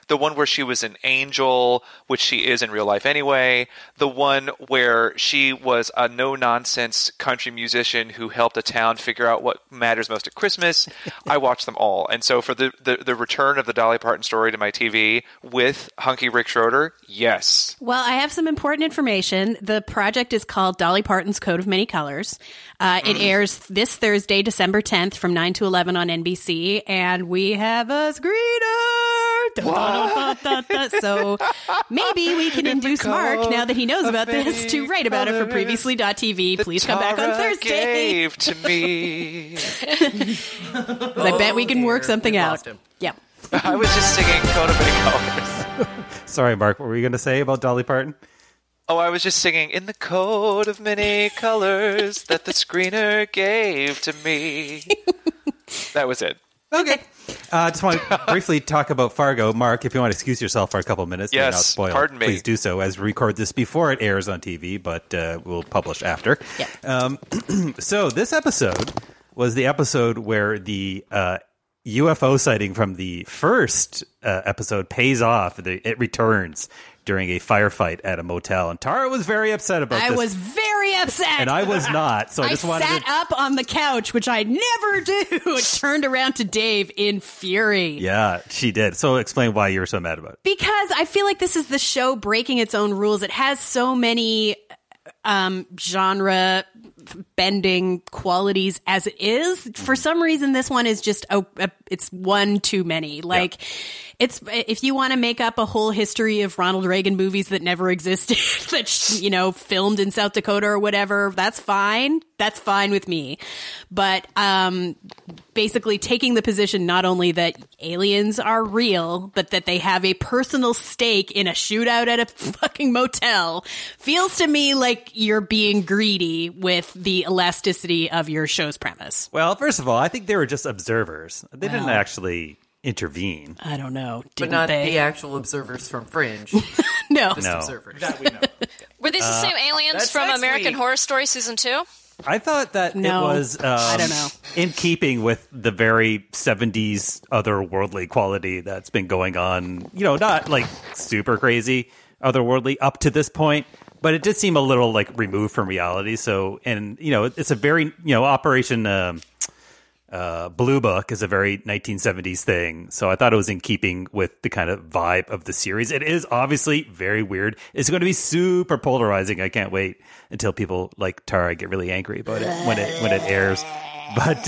Speaker 6: the one where she was an angel, which she is in real life anyway, the one where she was a no-nonsense country musician who helped a town figure out what matters most at Christmas. I watched them all. And so for the return of the Dolly Parton story to my TV with hunky Rick Schroeder, yes.
Speaker 3: Well, I have some important information. The project is called Dolly Parton's Coat of Many Colors. It airs this Thursday, December 10th from 9 to 11 on NBC, and we have a screener. So maybe we can induce Mark, now that he knows about this, to write about it for Previously.tv. Please come back on Thursday.
Speaker 6: Gave to me.
Speaker 3: I bet we can work something out. Yeah.
Speaker 6: I was just singing Coat of Many Colors.
Speaker 4: Sorry, Mark, what were you going to say about Dolly Parton?
Speaker 6: Oh, I was just singing, in the coat of many colors that the screener gave to me. That was it.
Speaker 4: Okay. I just want to briefly talk about Fargo. Mark, if you want to excuse yourself for a couple of minutes,
Speaker 6: yes,
Speaker 4: not spoil,
Speaker 6: pardon me.
Speaker 4: Please do so, as we record this before it airs on TV, but we'll publish after.
Speaker 3: Yeah.
Speaker 4: So this episode was the episode where the UFO sighting from the first episode pays off. It returns during a firefight at a motel, and Tara was very upset about this.
Speaker 3: I was very upset,
Speaker 4: and I was not. So I just wanted
Speaker 3: sat up on the couch, which I never do. And turned around to Dave in fury.
Speaker 4: Yeah, she did. So explain why you were so mad about it.
Speaker 3: Because I feel like this is the show breaking its own rules. It has so many genre bending qualities as it is. For some reason, this one is just it's one too many. Like, it's, if you want to make up a whole history of Ronald Reagan movies that never existed, that filmed in South Dakota or whatever, that's fine. That's fine with me. But basically taking the position not only that aliens are real, but that they have a personal stake in a shootout at a fucking motel feels to me like you're being greedy with the elasticity of your show's premise.
Speaker 4: Well, first of all, I think they were just observers. They didn't actually intervene.
Speaker 3: I don't know.
Speaker 8: But not the actual observers from Fringe.
Speaker 3: No.
Speaker 8: Just observers.
Speaker 2: That we know.
Speaker 7: Were these the same aliens
Speaker 8: that's
Speaker 7: from
Speaker 8: next
Speaker 7: American
Speaker 8: week.
Speaker 7: Horror Story Season 2?
Speaker 4: I thought that
Speaker 3: No.
Speaker 4: it was
Speaker 3: I don't know.
Speaker 4: in keeping with the very 70s otherworldly quality that's been going on, not like super crazy otherworldly up to this point, but it did seem a little like removed from reality. So, and it's a very, Operation Blue Book is a very 1970s thing. So I thought it was in keeping with the kind of vibe of the series. It is obviously very weird. It's going to be super polarizing. I can't wait until people like Tara get really angry about it when it airs. But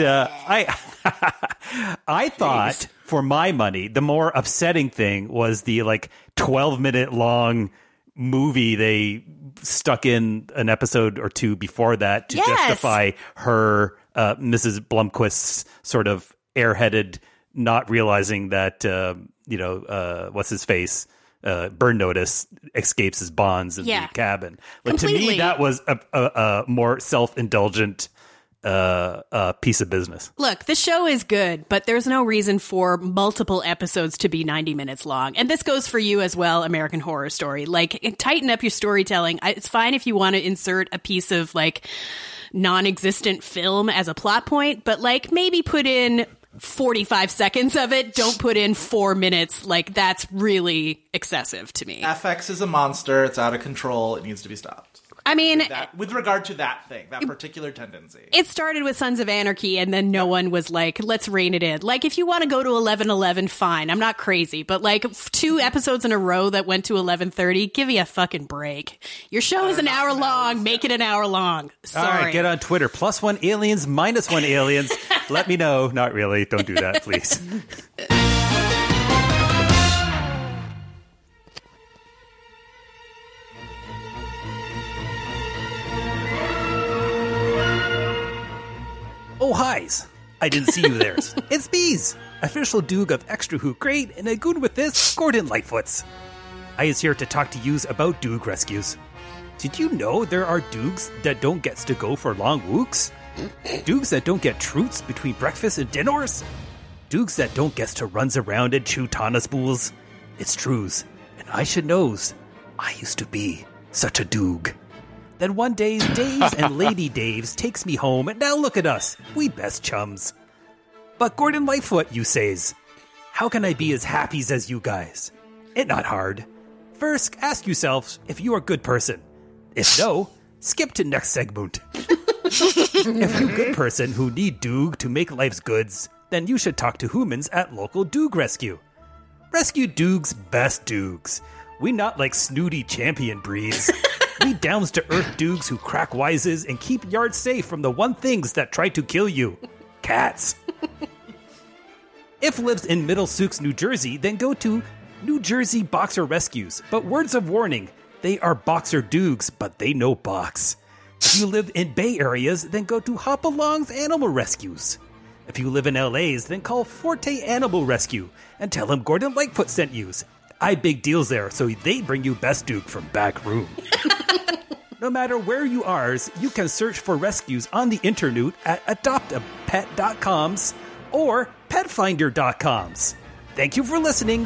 Speaker 4: I thought, for my money, the more upsetting thing was the 12-minute long movie they stuck in an episode or two before that to justify her Mrs. Blomquist's sort of airheaded, not realizing that what's his face, Burn Notice escapes his bonds in the cabin. Like, to me, that was a more self-indulgent piece of business.
Speaker 3: Look, the show is good, but there's no reason for multiple episodes to be 90 minutes long. And this goes for you as well, American Horror Story. Like, tighten up your storytelling. It's fine if you want to insert a piece of non-existent film as a plot point, but maybe put in 45 seconds of it. Don't put in 4 minutes. That's really excessive to me.
Speaker 2: FX is a monster. It's out of control. It needs to be stopped.
Speaker 3: I mean,
Speaker 2: with regard to that thing, that particular tendency.
Speaker 3: It started with Sons of Anarchy, and then no one was like, let's rein it in. If you want to go to 11:11, fine. I'm not crazy. But 2 episodes in a row that went to 11:30, give me a fucking break. Your show is an hour long. Make it an hour long. Sorry.
Speaker 4: All right, get on Twitter. +1 aliens, -1 aliens. Let me know. Not really. Don't do that, please. Oh, hi's. I didn't see you there. It's Bees, official Doog of Extra Who Great, and a goon with this, Gordon Lightfoots. I is here to talk to yous about Doog rescues. Did you know there are Doogs that don't gets to go for long wooks? Doogs that don't get troots between breakfast and dinners? Doogs that don't gets to runs around and chew Tana spools? It's trues, and I should knows. I used to be such a Doog. Then one day, Daves and Lady Daves takes me home, and now look at us. We best chums. But Gordon Lightfoot, you says, how can I be as happy as you guys? It's not hard. First, ask yourself if you are a good person. If no, skip to next segment. If you're a good person who need Doog to make life's goods, then you should talk to humans at local Doog Rescue. Rescue Doog's best Doogs. We not like snooty champion breeds. We downs-to-earth Doogs who crack wises and keep yards safe from the one things that try to kill you. Cats. If lives in Middlesex, New Jersey, then go to New Jersey Boxer Rescues. But words of warning, they are boxer Doogs, but they no box. If you live in Bay Areas, then go to Hopalong's Animal Rescues. If you live in LA's, then call Forte Animal Rescue and tell them Gordon Lightfoot sent yous. I big deals there, so they bring you best Doog from back room. No matter where you are, you can search for rescues on the internet at adoptapet.coms or petfinder.coms. Thank you for listening.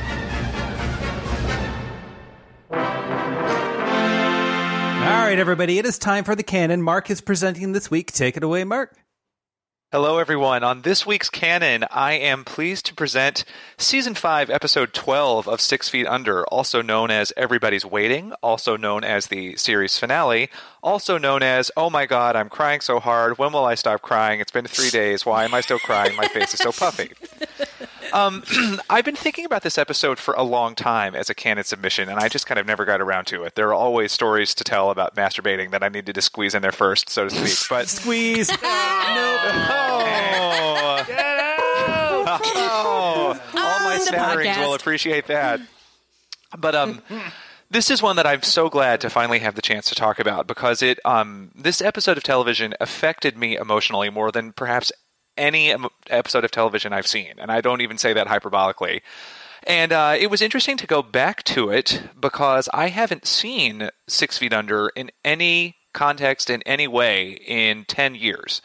Speaker 4: All right, everybody, it is time for the canon. Mark is presenting this week. Take it away, Mark.
Speaker 6: Hello, everyone. On this week's canon, I am pleased to present Season 5, Episode 12 of 6 Feet Under, also known as Everybody's Waiting, also known as the series finale, also known as, oh my god, I'm crying so hard, when will I stop crying? It's been 3 days, why am I still crying? My face is so puffy. I've been thinking about this episode for a long time as a canon submission, and I just kind of never got around to it. There are always stories to tell about masturbating that I needed to squeeze in there first, so to speak. But
Speaker 4: Squeeze!
Speaker 6: Get out! All my spatterings will appreciate that. But this is one that I'm so glad to finally have the chance to talk about, because this episode of television affected me emotionally more than perhaps any episode of television I've seen, and I don't even say that hyperbolically. And it was interesting to go back to it because I haven't seen 6 Feet Under in any context in any way in 10 years.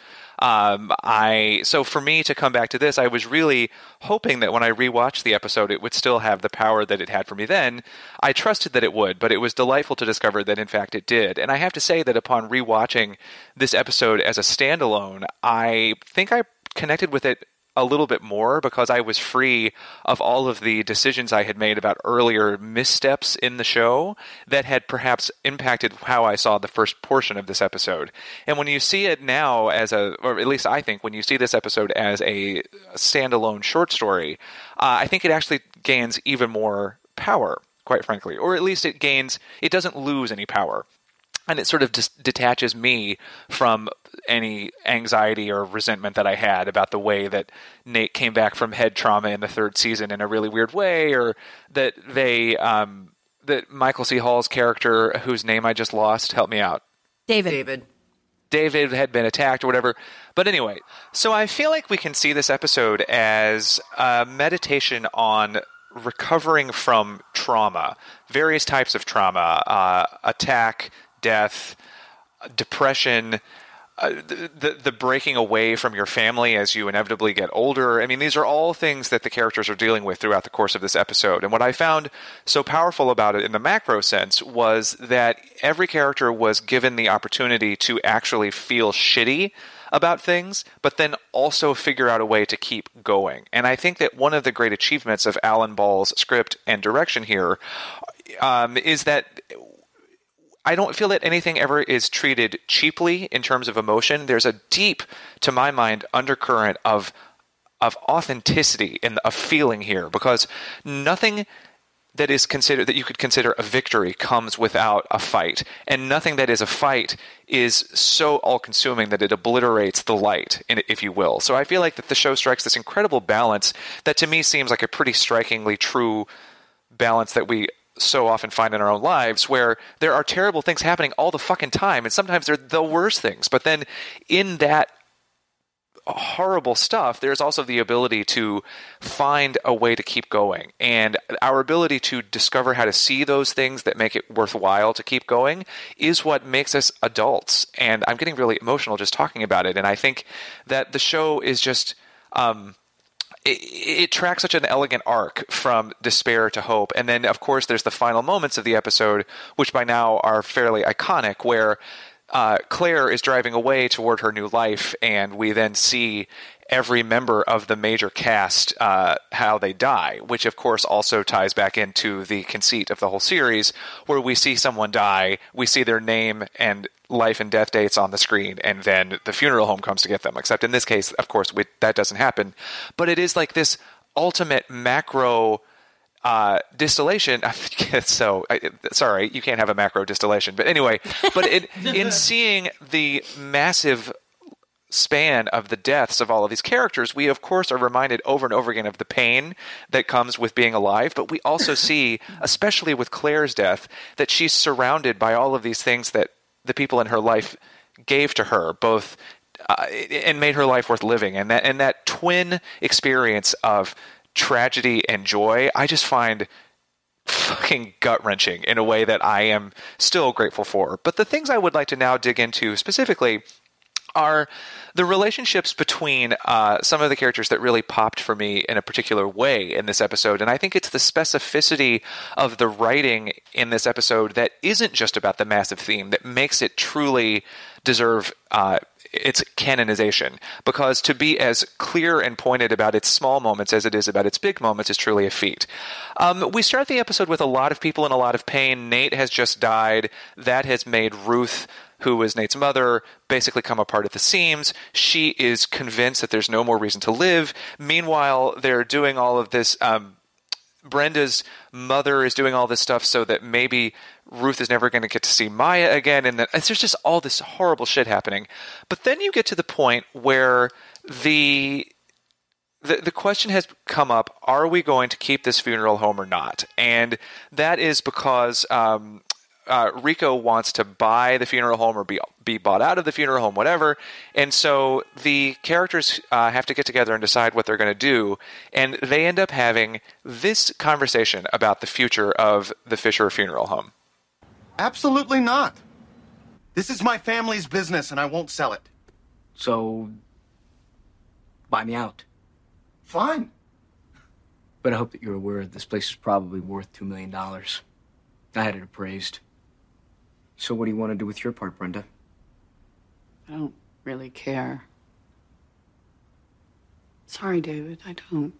Speaker 6: So for me to come back to this, I was really hoping that when I rewatched the episode, it would still have the power that it had for me then. I trusted that it would, but it was delightful to discover that in fact it did. And I have to say that upon rewatching this episode as a standalone, I think I connected with it a little bit more because I was free of all of the decisions I had made about earlier missteps in the show that had perhaps impacted how I saw the first portion of this episode. And when you see it now or at least I think when you see this episode as a standalone short story, I think it actually gains even more power, quite frankly. Or at least it doesn't lose any power. And it sort of just detaches me from any anxiety or resentment that I had about the way that Nate came back from head trauma in the third season in a really weird way, or that that Michael C. Hall's character, whose name I just lost, help me out.
Speaker 8: David
Speaker 6: had been attacked or whatever. But anyway, so I feel like we can see this episode as a meditation on recovering from trauma, various types of trauma, attack, death, depression, the breaking away from your family as you inevitably get older. I mean, these are all things that the characters are dealing with throughout the course of this episode. And what I found so powerful about it in the macro sense was that every character was given the opportunity to actually feel shitty about things, but then also figure out a way to keep going. And I think that one of the great achievements of Alan Ball's script and direction here is that I don't feel that anything ever is treated cheaply in terms of emotion. There's a deep, to my mind, undercurrent of authenticity in a feeling here, because nothing that you could consider a victory comes without a fight, and nothing that is a fight is so all-consuming that it obliterates the light, if you will. So I feel like that the show strikes this incredible balance that to me seems like a pretty strikingly true balance that we so often find in our own lives, where there are terrible things happening all the fucking time, and sometimes they're the worst things. But then in that horrible stuff, there's also the ability to find a way to keep going. And our ability to discover how to see those things that make it worthwhile to keep going is what makes us adults. And I'm getting really emotional just talking about it. And I think that the show is just it tracks such an elegant arc from despair to hope. And then, of course, there's the final moments of the episode, which by now are fairly iconic, where Claire is driving away toward her new life, and we then see every member of the major cast how they die, which of course also ties back into the conceit of the whole series, where we see someone die, we see their name and life and death dates on the screen, and then the funeral home comes to get them. Except in this case, of course, that doesn't happen. But it is like this ultimate macro distillation. Sorry, you can't have a macro distillation. But anyway, in seeing the massive span of the deaths of all of these characters, we of course are reminded over and over again of the pain that comes with being alive, but we also see, especially with Claire's death, that she's surrounded by all of these things that the people in her life gave to her, both and made her life worth living. And that twin experience of tragedy and joy, I just find fucking gut-wrenching in a way that I am still grateful for. But the things I would like to now dig into specifically are the relationships between some of the characters that really popped for me in a particular way in this episode. And I think it's the specificity of the writing in this episode that isn't just about the massive theme that makes it truly deserve its canonization. Because to be as clear and pointed about its small moments as it is about its big moments is truly a feat. We start the episode with a lot of people in a lot of pain. Nate has just died. That has made Ruth, who is Nate's mother, basically come apart at the seams. She is convinced that there's no more reason to live. Meanwhile, they're doing all of this. Brenda's mother is doing all this stuff so that maybe Ruth is never going to get to see Maya again. And then there's just all this horrible shit happening. But then you get to the point where the question has come up, are we going to keep this funeral home or not? And that is because Rico wants to buy the funeral home or be bought out of the funeral home, whatever. And so the characters have to get together and decide what they're going to do. And they end up having this conversation about the future of the Fisher funeral home.
Speaker 9: Absolutely not. This is my family's business and I won't sell it.
Speaker 10: So, buy me out.
Speaker 9: Fine.
Speaker 10: But I hope that you're aware this place is probably worth $2 million. I had it appraised. So what do you want to do with your part, Brenda?
Speaker 11: I don't really care. Sorry, David, I don't.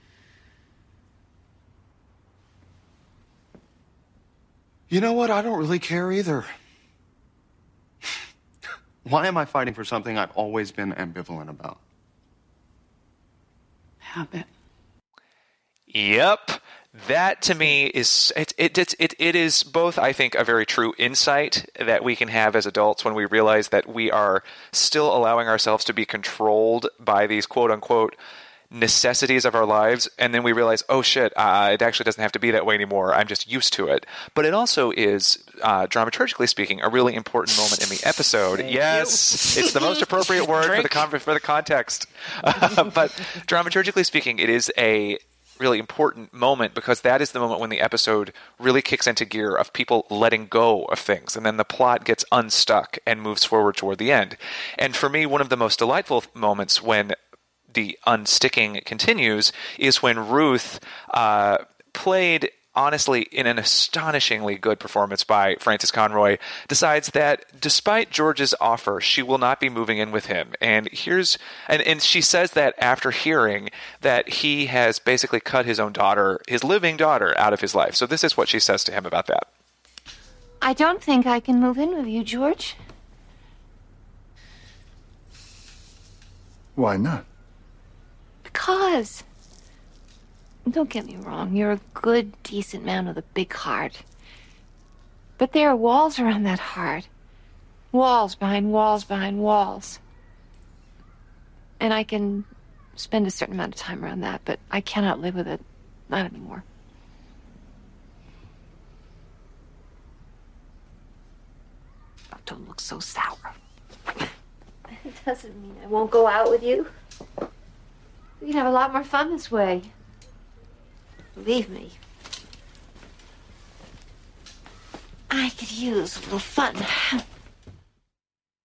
Speaker 9: You know what? I don't really care either. Why am I fighting for something I've always been ambivalent about?
Speaker 11: Habit.
Speaker 6: Yep. That to me is it is both, I think, a very true insight that we can have as adults when we realize that we are still allowing ourselves to be controlled by these quote unquote necessities of our lives, and then we realize, oh shit, it actually doesn't have to be that way anymore. I'm just used to it. But it also is, dramaturgically speaking, a really important moment in the episode. Yes, it's the most appropriate word for the context. But dramaturgically speaking, it is a really important moment because that is the moment when the episode really kicks into gear of people letting go of things, and then the plot gets unstuck and moves forward toward the end. And for me, one of the most delightful moments when the unsticking continues is when Ruth, played honestly in an astonishingly good performance by Frances Conroy, decides that despite George's offer, she will not be moving in with him. And she says that after hearing that he has basically cut his own daughter, his living daughter, out of his life. So this is what she says to him about that.
Speaker 12: I don't think I can move in with you, George.
Speaker 9: Why not?
Speaker 12: Because. Don't get me wrong, you're a good, decent man with a big heart. But there are walls around that heart. Walls behind walls behind walls. And I can spend a certain amount of time around that, but I cannot live with it. Not anymore. Oh, don't look so sour. It doesn't mean I won't go out with you. We can have a lot more fun this way. Believe me. I could use a little fun.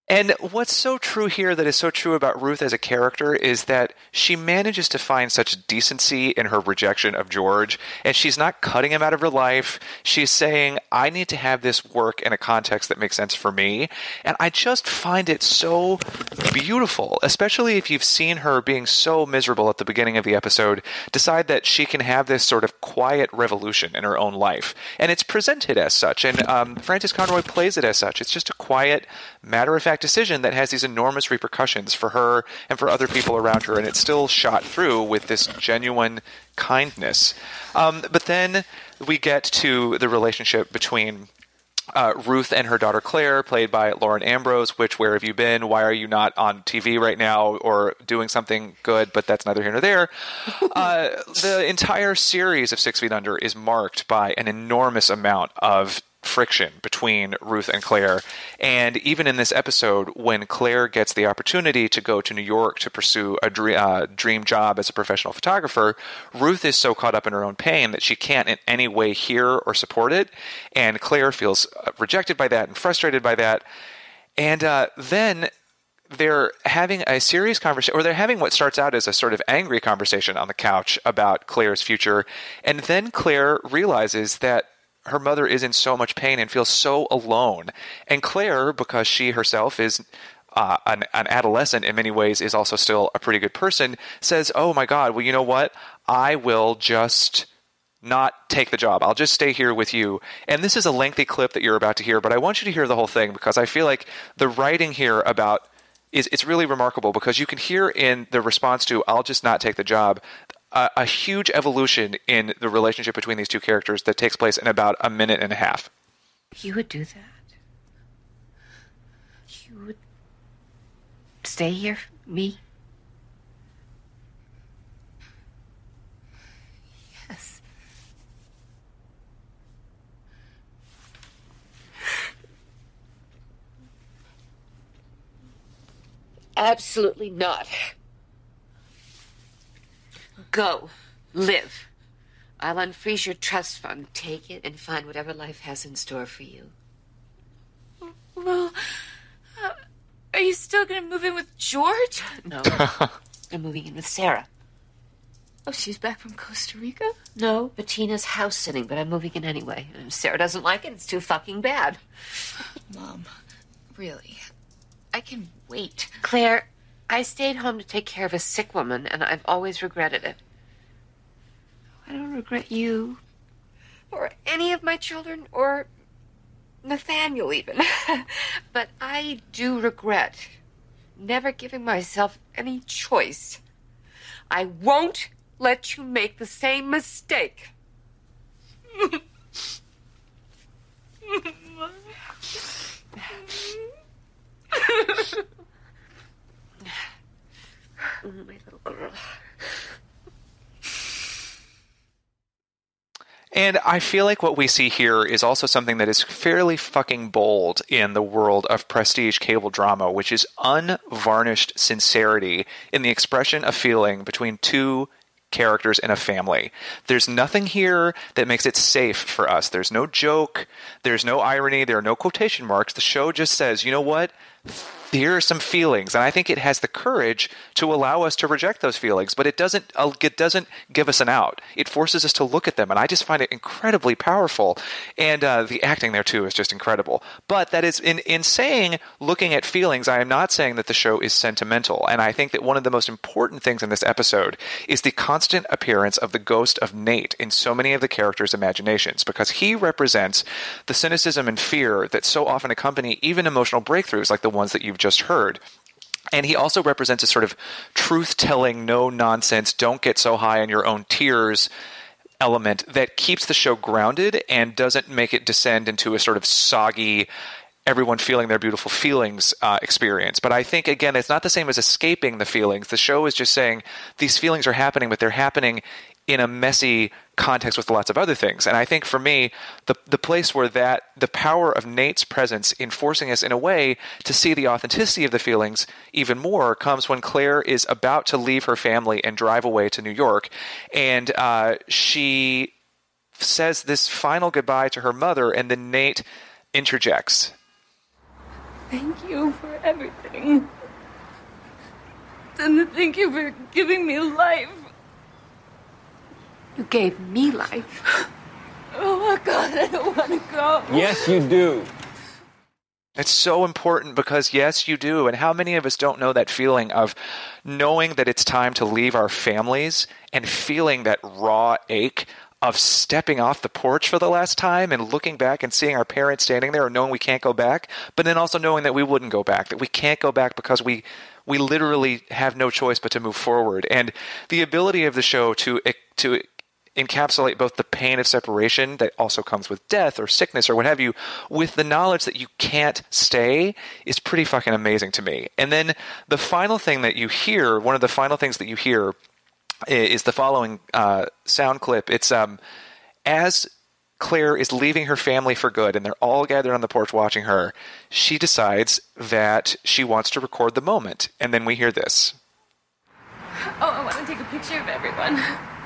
Speaker 6: And what's so true here that is so true about Ruth as a character is that she manages to find such decency in her rejection of George, and she's not cutting him out of her life. She's saying, I need to have this work in a context that makes sense for me. And I just find it so beautiful, especially if you've seen her being so miserable at the beginning of the episode, decide that she can have this sort of quiet revolution in her own life. And it's presented as such, and Frances Conroy plays it as such. It's just a quiet, matter-of-fact decision that has these enormous repercussions for her and for other people around her, and it's still shot through with this genuine kindness. But then we get to the relationship between Ruth and her daughter Claire, played by Lauren Ambrose, which, where have you been? Why are you not on TV right now or doing something good? But that's neither here nor there. The entire series of 6 Feet Under is marked by an enormous amount of friction between Ruth and Claire. And even in this episode, when Claire gets the opportunity to go to New York to pursue a dream job as a professional photographer, Ruth is so caught up in her own pain that she can't in any way hear or support it. And Claire feels rejected by that and frustrated by that. And then they're having a serious conversation, or they're having what starts out as a sort of angry conversation on the couch about Claire's future. And then Claire realizes that her mother is in so much pain and feels so alone. And Claire, because she herself is an adolescent in many ways, is also still a pretty good person, says, oh my God, well, you know what? I will just not take the job. I'll just stay here with you. And this is a lengthy clip that you're about to hear, but I want you to hear the whole thing because I feel like the writing here it's really remarkable because you can hear in the response to, I'll just not take the job, a huge evolution in the relationship between these two characters that takes place in about a minute and a half.
Speaker 12: You would do that? You would stay here for me? Yes. Absolutely not. Go. Live. I'll unfreeze your trust fund. Take it and find whatever life has in store for you.
Speaker 13: Well, are you still going to move in with George?
Speaker 12: No. I'm moving in with Sarah.
Speaker 13: Oh, she's back from Costa Rica?
Speaker 12: No, Bettina's house sitting, but I'm moving in anyway. And if Sarah doesn't like it, it's too fucking bad.
Speaker 13: Mom, really? I can wait.
Speaker 12: Claire, I stayed home to take care of a sick woman, and I've always regretted it. I don't regret you, or any of my children, or Nathaniel even. But I do regret never giving myself any choice. I won't let you make the same mistake. My little girl.
Speaker 6: And I feel like what we see here is also something that is fairly fucking bold in the world of prestige cable drama, which is unvarnished sincerity in the expression of feeling between two characters in a family. There's nothing here that makes it safe for us. There's no joke. There's no irony. There are no quotation marks. The show just says, you know what? Here are some feelings, and I think it has the courage to allow us to reject those feelings, but it doesn't give us an out. It forces us to look at them, and I just find it incredibly powerful. And the acting there, too, is just incredible. But that is, in saying looking at feelings, I am not saying that the show is sentimental, and I think that one of the most important things in this episode is the constant appearance of the ghost of Nate in so many of the characters' imaginations, because he represents the cynicism and fear that so often accompany even emotional breakthroughs like the ones that you've just heard. And he also represents a sort of truth-telling, no-nonsense, don't get so high on your own tears element that keeps the show grounded and doesn't make it descend into a sort of soggy, everyone feeling their beautiful feelings experience. But I think, again, it's not the same as escaping the feelings. The show is just saying these feelings are happening, but they're happening in a messy context with lots of other things. And I think for me, the place where the power of Nate's presence in forcing us in a way to see the authenticity of the feelings even more comes when Claire is about to leave her family and drive away to New York. And she says this final goodbye to her mother, and then Nate interjects.
Speaker 13: Thank you for everything. And thank you for giving me life.
Speaker 11: You gave me life.
Speaker 13: Oh my God, I don't want to go.
Speaker 10: Yes, you do.
Speaker 6: It's so important because, yes, you do. And how many of us don't know that feeling of knowing that it's time to leave our families and feeling that raw ache of stepping off the porch for the last time and looking back and seeing our parents standing there and knowing we can't go back, but then also knowing that we wouldn't go back, that we can't go back because we literally have no choice but to move forward. And the ability of the show to encapsulate both the pain of separation that also comes with death or sickness or what have you, with the knowledge that you can't stay, is pretty fucking amazing to me. And then the final thing that you hear, one of the final things that you hear is the following sound clip. It's as Claire is leaving her family for good and they're all gathered on the porch watching her, she decides that she wants to record the moment. And then we hear this.
Speaker 13: Oh, I want to take a picture of everyone.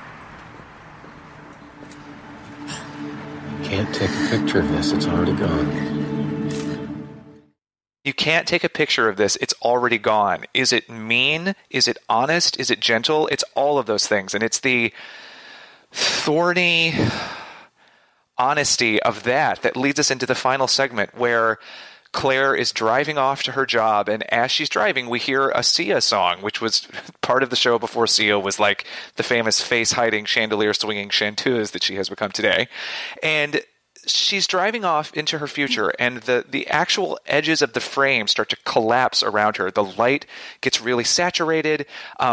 Speaker 14: Can't take a picture of this. It's already gone.
Speaker 6: You can't take a picture of this. It's already gone. Is it mean? Is it honest? Is it gentle? It's all of those things. And it's the thorny honesty of that leads us into the final segment where Claire is driving off to her job, and as she's driving, we hear a Sia song, which was part of the show before Sia was like the famous face-hiding, chandelier-swinging chanteuse that she has become today. And she's driving off into her future, and the actual edges of the frame start to collapse around her. The light gets really saturated.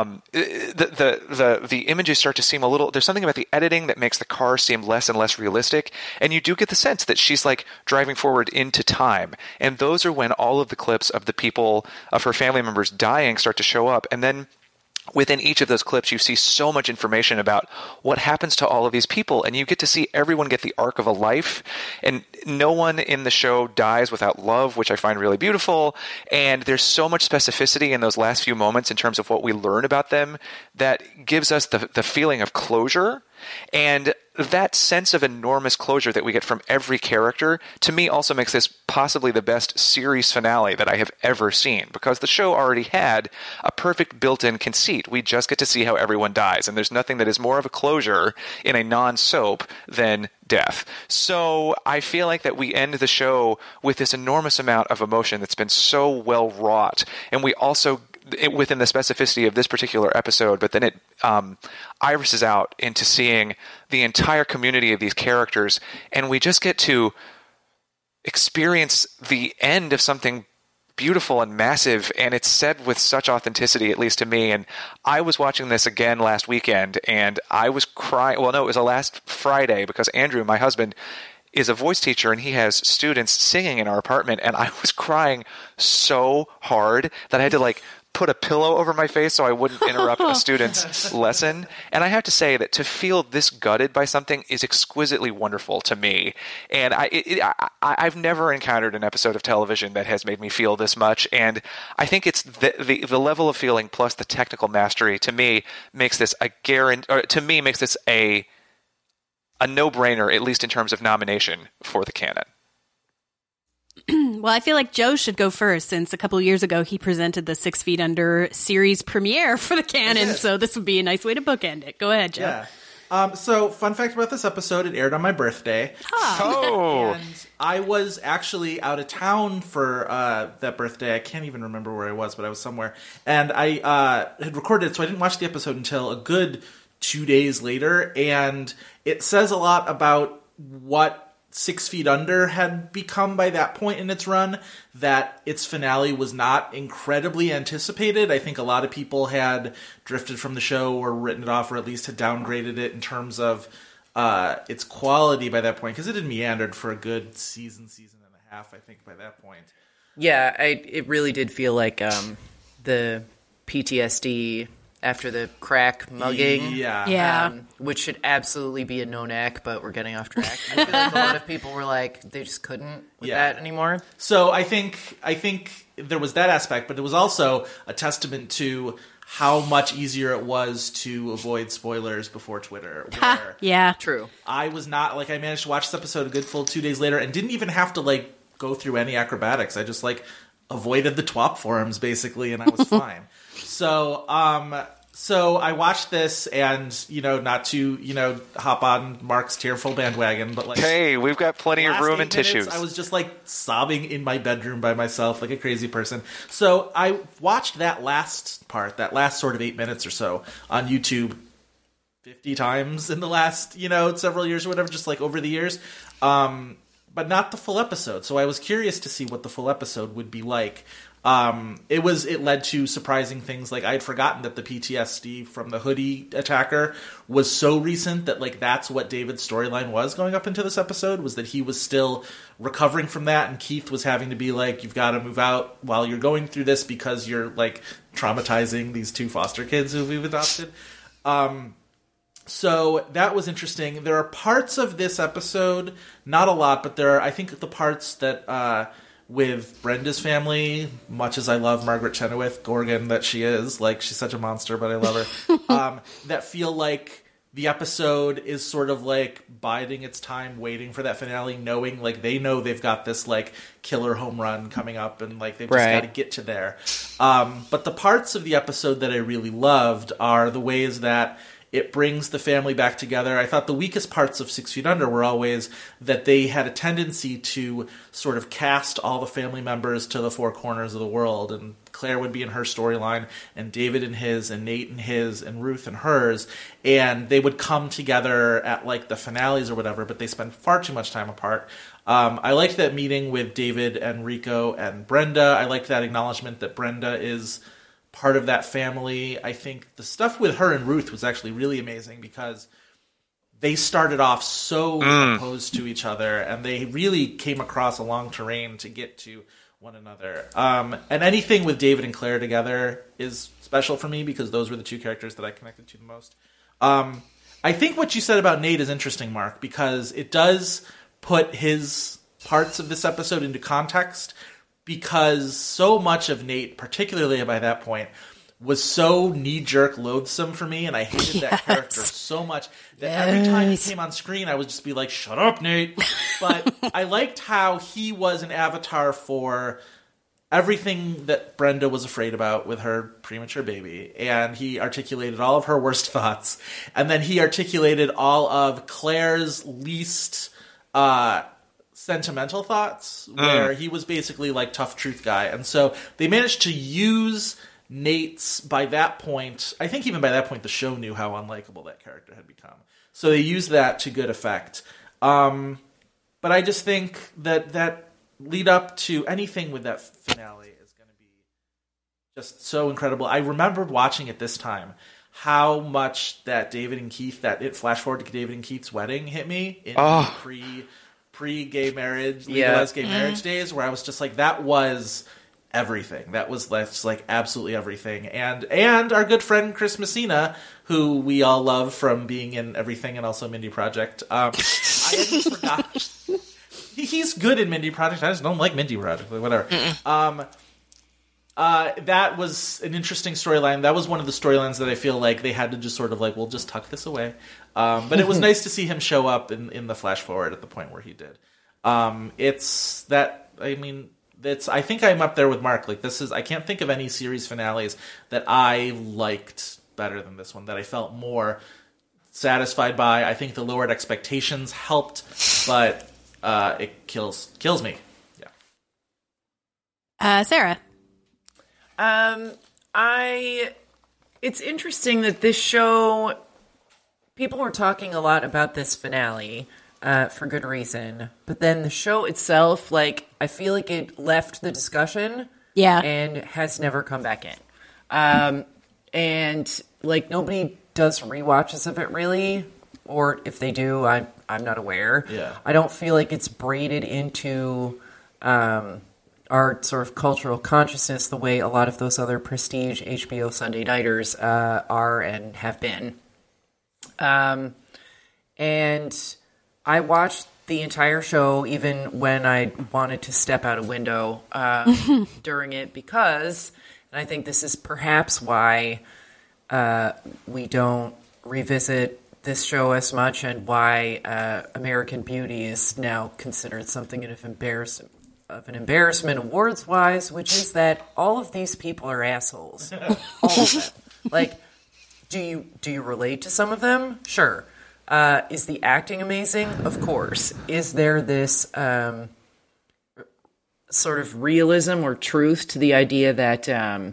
Speaker 6: The images start to seem a little... There's something about the editing that makes the car seem less and less realistic, and you do get the sense that she's like driving forward into time. And those are when all of the clips of the people, of her family members dying, start to show up. And then within each of those clips, you see so much information about what happens to all of these people, and you get to see everyone get the arc of a life, and no one in the show dies without love, which I find really beautiful, and there's so much specificity in those last few moments in terms of what we learn about them that gives us the feeling of closure. And that sense of enormous closure that we get from every character, to me, also makes this possibly the best series finale that I have ever seen, because the show already had a perfect built-in conceit. We just get to see how everyone dies, and there's nothing that is more of a closure in a non-soap than death. So I feel like that we end the show with this enormous amount of emotion that's been so well wrought, and we also... within the specificity of this particular episode, but then it irises out into seeing the entire community of these characters, and we just get to experience the end of something beautiful and massive, and it's said with such authenticity, at least to me. And I was watching this again last weekend, and I was crying. Well, no, it was last Friday, because Andrew, my husband, is a voice teacher, and he has students singing in our apartment, and I was crying so hard that I had to put a pillow over my face so I wouldn't interrupt a student's lesson. And I have to say that to feel this gutted by something is exquisitely wonderful to me. And I've never encountered an episode of television that has made me feel this much. And I think it's the level of feeling plus the technical mastery to me makes this a no-brainer, at least in terms of nomination for the canon.
Speaker 3: Well, I feel like Joe should go first, since a couple of years ago he presented the 6 Feet Under series premiere for the canon, so this would be a nice way to bookend it. Go ahead, Joe.
Speaker 2: Yeah. So, fun fact about this episode, it aired on my birthday.
Speaker 6: Oh!
Speaker 2: And I was actually out of town for that birthday. I can't even remember where I was, but I was somewhere. And I had recorded it, so I didn't watch the episode until a good 2 days later. And it says a lot about what 6 Feet Under had become by that point in its run, that its finale was not incredibly anticipated. I think a lot of people had drifted from the show or written it off, or at least had downgraded it in terms of its quality by that point, because it had meandered for a good season and a half, I think, by that point.
Speaker 8: Yeah, it really did feel like the PTSD after the crack mugging.
Speaker 3: Yeah.
Speaker 8: Which should absolutely be a no-knack, but we're getting off track. I feel like a lot of people were like, they just couldn't with that anymore.
Speaker 2: So I think there was that aspect, but it was also a testament to how much easier it was to avoid spoilers before Twitter.
Speaker 3: Yeah.
Speaker 8: True.
Speaker 2: I was not, I managed to watch this episode a good full 2 days later and didn't even have to, go through any acrobatics. I just, avoided the TWAP forums basically, and I was fine. So I watched this, and not to hop on Mark's tearful bandwagon, but like,
Speaker 6: hey, we've got plenty of room and tissues.
Speaker 2: I was just like sobbing in my bedroom by myself like a crazy person. So I watched that last part, that last sort of 8 minutes or so on YouTube 50 times in the last several years or whatever, just like over the years, but not the full episode. So I was curious to see what the full episode would be like. It led to surprising things. Like, I'd forgotten that the PTSD from the hoodie attacker was so recent that like that's what David's storyline was going up into this episode, was that he was still recovering from that, and Keith was having to be like, you've got to move out while you're going through this because you're like traumatizing these 2 foster kids who we've adopted. So that was interesting. There are parts of this episode, not a lot, but there are, I think, the parts that with Brenda's family, much as I love Margaret Chenoweth, Gorgon that she is, like, she's such a monster, but I love her, that feel like the episode is sort of like biding its time, waiting for that finale, knowing, like, they know they've got this, like, killer home run coming up, and, like, they've just got to get to there. But the parts of the episode that I really loved are the ways that it brings the family back together. I thought the weakest parts of 6 Feet Under were always that they had a tendency to sort of cast all the family members to the 4 corners of the world, and Claire would be in her storyline, and David in his, and Nate in his, and Ruth in hers, and they would come together at like the finales or whatever, but they spend far too much time apart. I liked that meeting with David and Rico and Brenda. I liked that acknowledgement that Brenda is part of that family. I think the stuff with her and Ruth was actually really amazing because they started off so opposed to each other, and they really came across a long terrain to get to one another. And anything with David and Claire together is special for me because those were the 2 characters that I connected to the most. I think what you said about Nate is interesting, Mark, because it does put his parts of this episode into context, because so much of Nate, particularly by that point, was so knee-jerk loathsome for me, and I hated that character so much that every time he came on screen, I would just be like, shut up, Nate. But I liked how he was an avatar for everything that Brenda was afraid about with her premature baby, and he articulated all of her worst thoughts, and then he articulated all of Claire's least sentimental thoughts, where he was basically like tough truth guy. And so they managed to use Nate's, by that point, I think even by that point the show knew how unlikable that character had become. So they used that to good effect. But I just think that lead up to anything with that finale is going to be just so incredible. I remembered watching it this time how much that David and Keith, that it flash forward to David and Keith's wedding hit me in pre-gay marriage, legalized gay marriage days, where I was just like, that was everything. That was like absolutely everything. And our good friend Chris Messina, who we all love from being in everything and also Mindy Project. I hadn't forgot. He's good in Mindy Project. I just don't like Mindy Project. Like, whatever. That was an interesting storyline. That was one of the storylines that I feel like they had to just sort of like, we'll just tuck this away. But it was nice to see him show up in the flash forward at the point where he did. I think I'm up there with Mark. Like, I can't think of any series finales that I liked better than this one, that I felt more satisfied by. I think the lowered expectations helped, but it kills me. Yeah.
Speaker 3: Sarah.
Speaker 8: It's interesting that this show, people were talking a lot about this finale, for good reason, but then the show itself, like, I feel like it left the discussion, and has never come back in. And like, nobody does rewatches of it really, or if they do, I'm not aware.
Speaker 2: Yeah.
Speaker 8: I don't feel like it's braided into our sort of cultural consciousness the way a lot of those other prestige HBO Sunday nighters are and have been. And I watched the entire show even when I wanted to step out a window during it, because, and I think this is perhaps why we don't revisit this show as much, and why American Beauty is now considered something of of an embarrassment awards-wise, which is that all of these people are assholes. All of them. Like, do you relate to some of them? Sure. Is the acting amazing? Of course. Is there this sort of realism or truth to the idea that,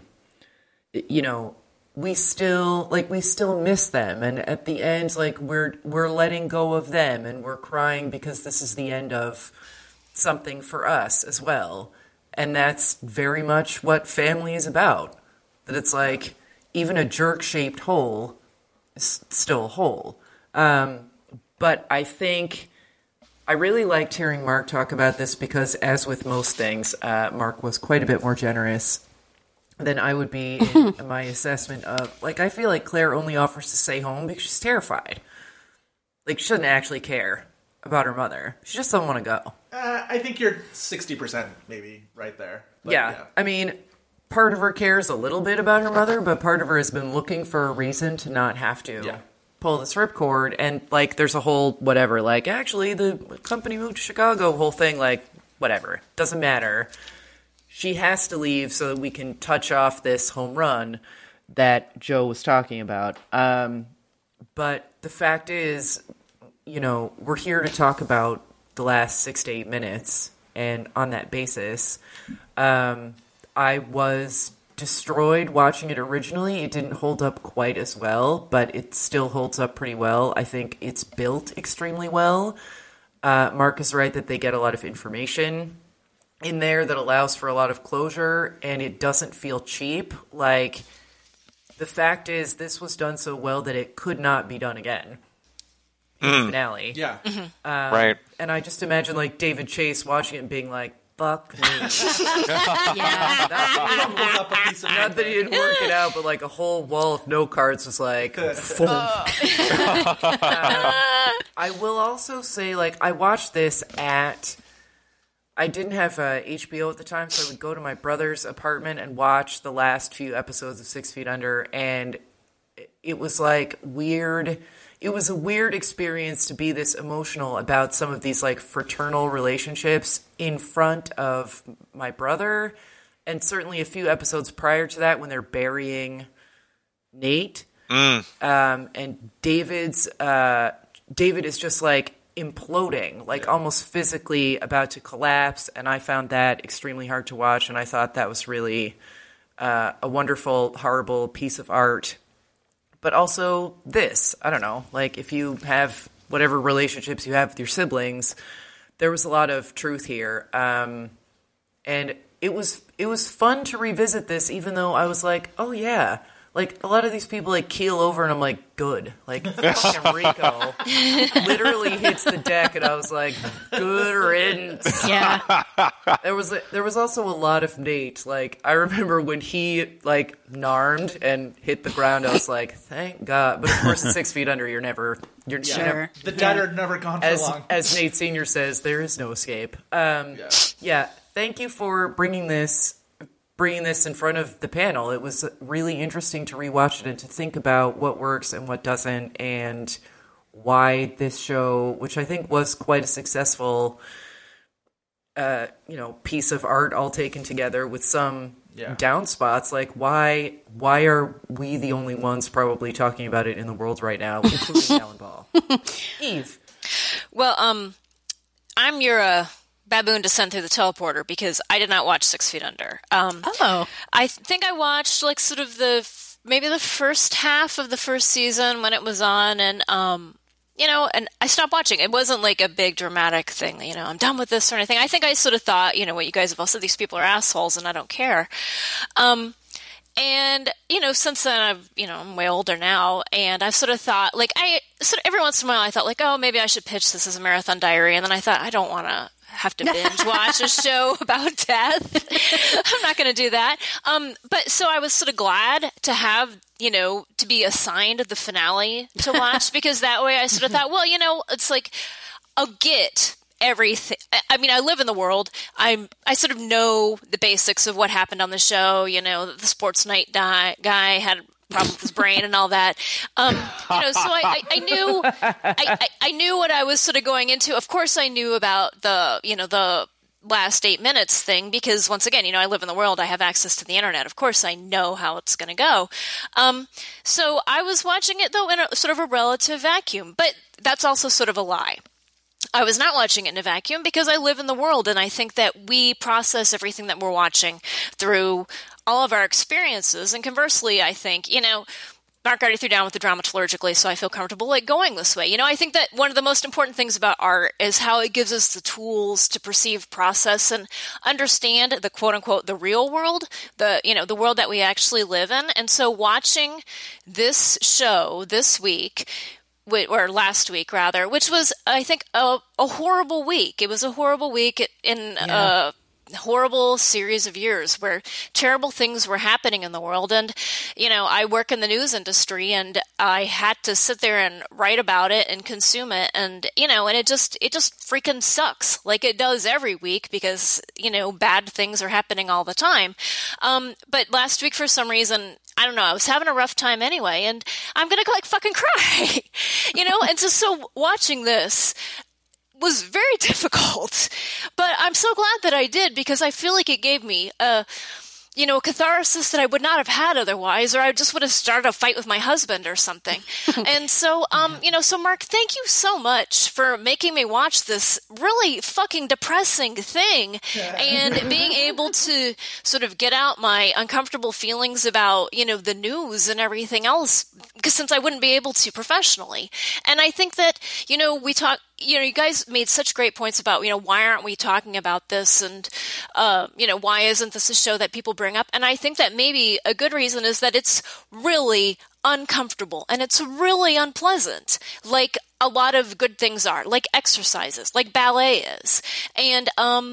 Speaker 8: we still miss them, and at the end, like, we're letting go of them, and we're crying because this is the end of something for us as well. And that's very much what family is about. That it's like, even a jerk-shaped hole is still a hole. But I think I really liked hearing Mark talk about this because, as with most things, Mark was quite a bit more generous than I would be in my assessment of, like, I feel like Claire only offers to stay home because she's terrified. Like, she doesn't actually care about her mother. She just doesn't want to go.
Speaker 2: I think you're 60% maybe right there. But,
Speaker 8: yeah. I mean, part of her cares a little bit about her mother, but part of her has been looking for a reason to not have to pull this ripcord. And, like, there's a whole whatever, like, actually, the company moved to Chicago whole thing, like, whatever. Doesn't matter. She has to leave so that we can touch off this home run that Joe was talking about. But the fact is, we're here to talk about the last 6 to 8 minutes. And on that basis, I was destroyed watching it originally. It didn't hold up quite as well, but it still holds up pretty well. I think it's built extremely well. Mark is right that they get a lot of information in there that allows for a lot of closure, and it doesn't feel cheap. Like, the fact is, this was done so well that it could not be done again in the finale.
Speaker 2: Yeah.
Speaker 6: Right.
Speaker 8: And I just imagine, like, David Chase watching it and being like, fuck me.
Speaker 3: Yeah.
Speaker 8: Not that he didn't work it out, but, like, a whole wall of note cards was like, I will also say, like, I watched this I didn't have HBO at the time, so I would go to my brother's apartment and watch the last few episodes of 6 Feet Under, and it was like weird. It was a weird experience to be this emotional about some of these, like, fraternal relationships in front of my brother, and certainly a few episodes prior to that when they're burying Nate. And David is just, like, imploding, like almost physically about to collapse, and I found that extremely hard to watch, and I thought that was really a wonderful, horrible piece of art. But also this, I don't know, like, if you have whatever relationships you have with your siblings, there was a lot of truth here, and it was fun to revisit this, even though I was like, oh yeah, like, a lot of these people, like, keel over, and I'm like, good. Like, fucking Rico literally hits the deck, and I was like, good riddance.
Speaker 3: Yeah.
Speaker 8: There was also a lot of Nate. Like, I remember when he, like, narmed and hit the ground, I was like, thank God. But, of course, at 6 Feet Under, you're never...
Speaker 3: Sure.
Speaker 2: The dead are never gone for long.
Speaker 8: As Nate Sr. says, there is no escape. Yeah, thank you for bringing this in front of the panel. It was really interesting to rewatch it and to think about what works and what doesn't, and why this show, which I think was quite a successful, piece of art all taken together with some down spots. Like, why are we the only ones probably talking about it in the world right now, including Alan Ball? Eve.
Speaker 7: Well, I'm your baboon descent through the teleporter because I did not watch 6 Feet Under. I think I watched, like, sort of maybe the first half of the first season when it was on, and and I stopped watching. It wasn't like a big dramatic thing, I'm done with this or anything. I think I sort of thought, what you guys have all said, these people are assholes and I don't care. And, since then I'm way older now, and I've sort of thought, like, every once in a while I thought, like, oh, maybe I should pitch this as a marathon diary, and then I thought, I don't want to have to binge watch a show about death. I'm not going to do that. But so I was sort of glad to have, to be assigned the finale to watch, because that way I sort of thought, well, it's like, I'll get everything. I mean, I live in the world. I sort of know the basics of what happened on the show. The sports night guy had problem with his brain and all that. So I knew what I was sort of going into. Of course, I knew about the last 8 minutes thing because, once again, I live in the world. I have access to the internet. Of course, I know how it's going to go. So I was watching it, though, in a sort of a relative vacuum. But that's also sort of a lie. I was not watching it in a vacuum because I live in the world, and I think that we process everything that we're watching through all of our experiences. And conversely, I think, Mark already threw down with the dramaturgically, so I feel comfortable going this way. I think that one of the most important things about art is how it gives us the tools to perceive, process, and understand the quote-unquote the real world, the world that we actually live in. And so watching this show this week, or last week rather, which was, I think, a horrible week. It was a horrible week in a horrible series of years where terrible things were happening in the world. And, I work in the news industry, and I had to sit there and write about it and consume it. And, and it just freaking sucks, like it does every week, because, bad things are happening all the time. But last week, for some reason, I don't know, I was having a rough time anyway, and I'm going to fucking cry, and so watching this was very difficult, but I'm so glad that I did, because I feel like it gave me a catharsis that I would not have had otherwise, or I just would have started a fight with my husband or something. And so, so Mark, thank you so much for making me watch this really fucking depressing thing and being able to sort of get out my uncomfortable feelings about, the news and everything else, because since I wouldn't be able to professionally. And I think that, we talk, you guys made such great points about, why aren't we talking about this? And, why isn't this a show that people bring up? And I think that maybe a good reason is that it's really uncomfortable and it's really unpleasant. Like a lot of good things are, like exercises, like ballet is. And,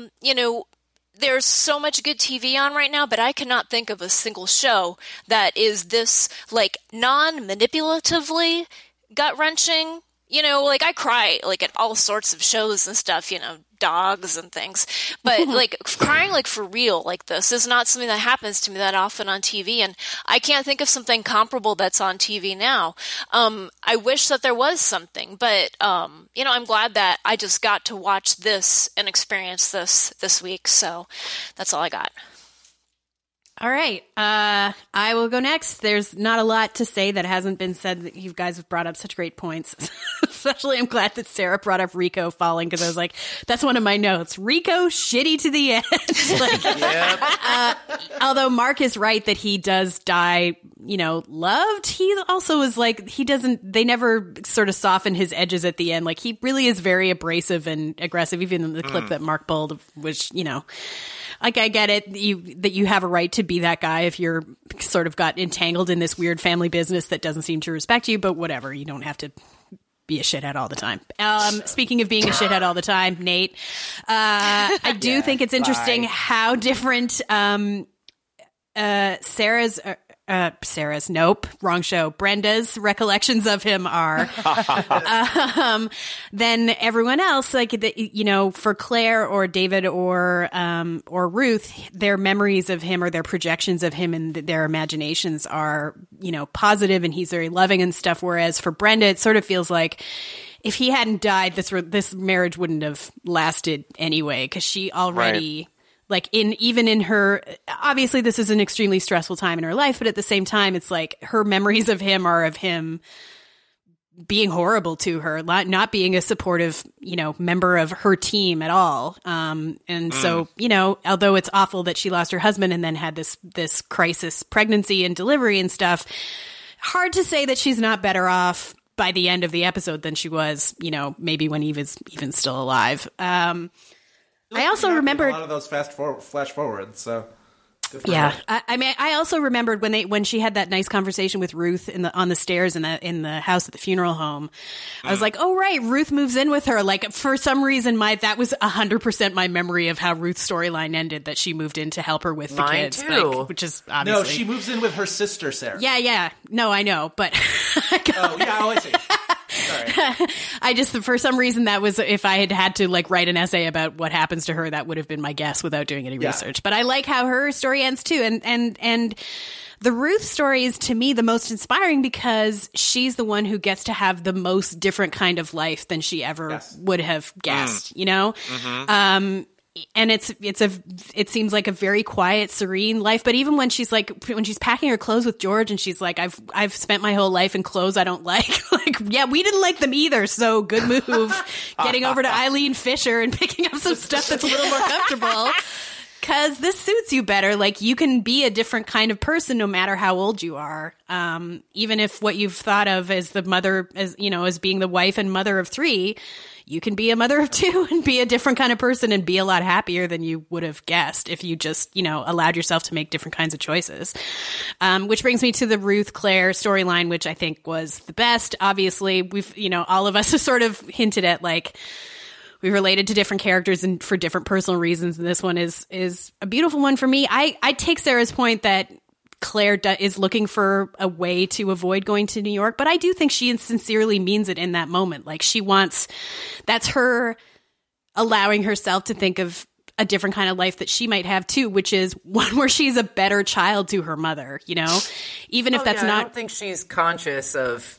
Speaker 7: there's so much good TV on right now, but I cannot think of a single show that is this, non-manipulatively gut-wrenching. I cry, at all sorts of shows and stuff, dogs and things. But, crying, for real like this is not something that happens to me that often on TV. And I can't think of something comparable that's on TV now. I wish that there was something. But, I'm glad that I just got to watch this and experience this week. So that's all I got.
Speaker 3: All right. I will go next. There's not a lot to say that hasn't been said. That you guys have brought up such great points. Especially, I'm glad that Sarah brought up Rico falling, because I was like, that's one of my notes. Rico, shitty to the end. Although Mark is right that he does die, loved. He also is they never sort of soften his edges at the end. He really is very abrasive and aggressive, even in the clip that Mark pulled, which, I get it, that you have a right to be that guy if you're sort of got entangled in this weird family business that doesn't seem to respect you, but whatever, you don't have to be a shithead all the time. Speaking of being a shithead all the time, Nate, I do think it's interesting how different Brenda's recollections of him are than everyone else. For Claire or David or Ruth, their memories of him or their projections of him and their imaginations are, positive, and he's very loving and stuff. Whereas for Brenda, it sort of feels like if he hadn't died, this marriage wouldn't have lasted anyway, because she already... Right. Even in her, obviously this is an extremely stressful time in her life, but at the same time, it's her memories of him are of him being horrible to her, not being a supportive, member of her team at all. So, although it's awful that she lost her husband and then had this crisis pregnancy and delivery and stuff, hard to say that she's not better off by the end of the episode than she was, maybe when Eve is even still alive. I also remembered
Speaker 2: a lot of those flash forwards. So
Speaker 3: yeah, I also remembered when she had that nice conversation with Ruth on the stairs in the house at the funeral home. I was like, oh right, Ruth moves in with her. For some reason, that was 100% my memory of how Ruth's storyline ended. That she moved in to help her with the kids,
Speaker 8: too.
Speaker 3: Which is obviously
Speaker 2: no. She moves in with her sister Sarah.
Speaker 3: Yeah. No, I know, but
Speaker 2: I see. Sorry.
Speaker 3: I just, for some reason, that was, if I had to write an essay about what happens to her, that would have been my guess without doing any research. But I like how her story ends too. And the Ruth story is, to me, the most inspiring because she's the one who gets to have the most different kind of life than she ever would have guessed, it seems like a very quiet, serene life. But even when she's packing her clothes with George and she's like, I've spent my whole life in clothes I don't like. Like, yeah, we didn't like them either. So good move getting over to Eileen Fisher and picking up some stuff that's a little more comfortable. Because this suits you better. Like, you can be a different kind of person no matter how old you are. Even if what you've thought of as the mother, as being the wife and mother of 3, you can be a mother of 2 and be a different kind of person and be a lot happier than you would have guessed if you just, allowed yourself to make different kinds of choices. Which brings me to the Ruth Claire storyline, which I think was the best. Obviously, we've, all of us have sort of hinted at, like, we related to different characters and for different personal reasons, and this one is a beautiful one for me. I take Sarah's point that Claire is looking for a way to avoid going to New York, but I do think she sincerely means it in that moment. Like, that's her allowing herself to think of a different kind of life that she might have too, which is one where she's a better child to her mother, even if that's not.
Speaker 8: I don't think she's conscious of,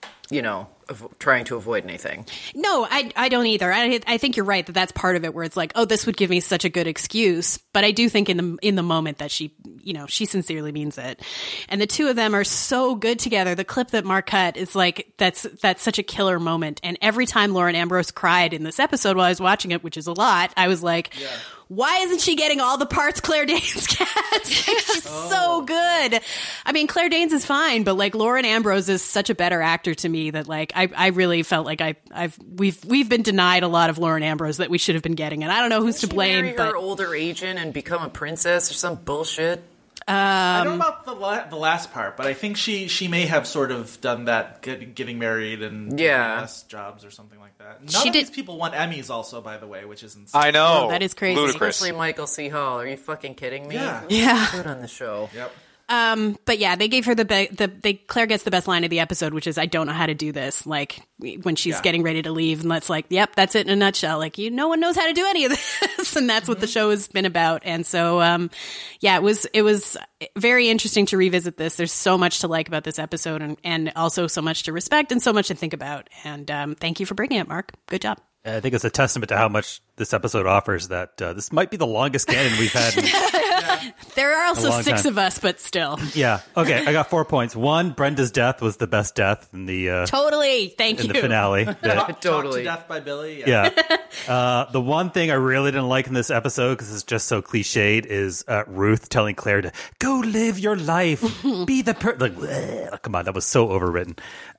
Speaker 8: of trying to avoid anything.
Speaker 3: No, I don't either. I think you're right that that's part of it, where it's like, oh, this would give me such a good excuse. But I do think in the moment that she sincerely means it. And the two of them are so good together. The clip that Mark cut is like, that's such a killer moment. And every time Lauren Ambrose cried in this episode while I was watching it, which is a lot, I was like, why isn't she getting all the parts Claire Danes gets? Like, she's so good. I mean, Claire Danes is fine, but like Lauren Ambrose is such a better actor to me that like I really felt like we've been denied a lot of Lauren Ambrose that we should have been getting, and I don't know who's to blame.
Speaker 8: Marry her older agent and become a princess or some bullshit.
Speaker 2: I don't know about the last part, but I think she may have sort of done that, getting married and less jobs or something like that. None of these people won Emmys also, by the way, which is insane.
Speaker 6: I know.
Speaker 3: Oh, that is crazy.
Speaker 6: Ludicrous.
Speaker 8: Especially Michael C. Hall. Are you fucking kidding me?
Speaker 3: Yeah.
Speaker 8: Good on the show.
Speaker 2: Yep.
Speaker 3: But yeah, they gave her Claire gets the best line of the episode, which is, I don't know how to do this. Like, when she's getting ready to leave, and that's like, yep, that's it in a nutshell. Like, no one knows how to do any of this. And that's what the show has been about. And so, it was very interesting to revisit this. There's so much to like about this episode, and also so much to respect and so much to think about. And thank you for bringing it, Mark. Good job.
Speaker 4: I think it's a testament to how much this episode offers that this might be the longest canon we've had.
Speaker 3: There are also 6 of us, but still.
Speaker 4: Yeah. Okay, I got 4 points. 1, Brenda's death was the best death in the
Speaker 3: totally. Thank you.
Speaker 4: In the finale.
Speaker 2: Talk to Death by Billy.
Speaker 4: Yeah. The one thing I really didn't like in this episode, because it's just so cliched, is Ruth telling Claire to go live your life, be the come on, that was so overwritten.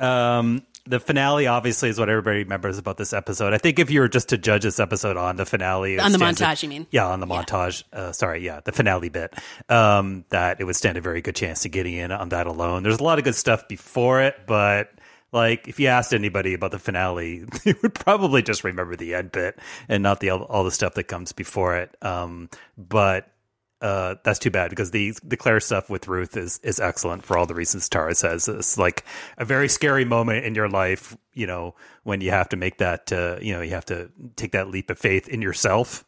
Speaker 4: The finale, obviously, is what everybody remembers about this episode. I think if you were just to judge this episode on the finale...
Speaker 3: On the montage, you mean?
Speaker 4: Yeah, on the montage. The finale bit. That it would stand a very good chance to getting in on that alone. There's a lot of good stuff before it, but... Like, if you asked anybody about the finale, they would probably just remember the end bit and not all the stuff that comes before it. But that's too bad, because the Claire stuff with Ruth is excellent for all the reasons Tara says. It's like a very scary moment in your life, when you have to make that, you have to take that leap of faith in yourself.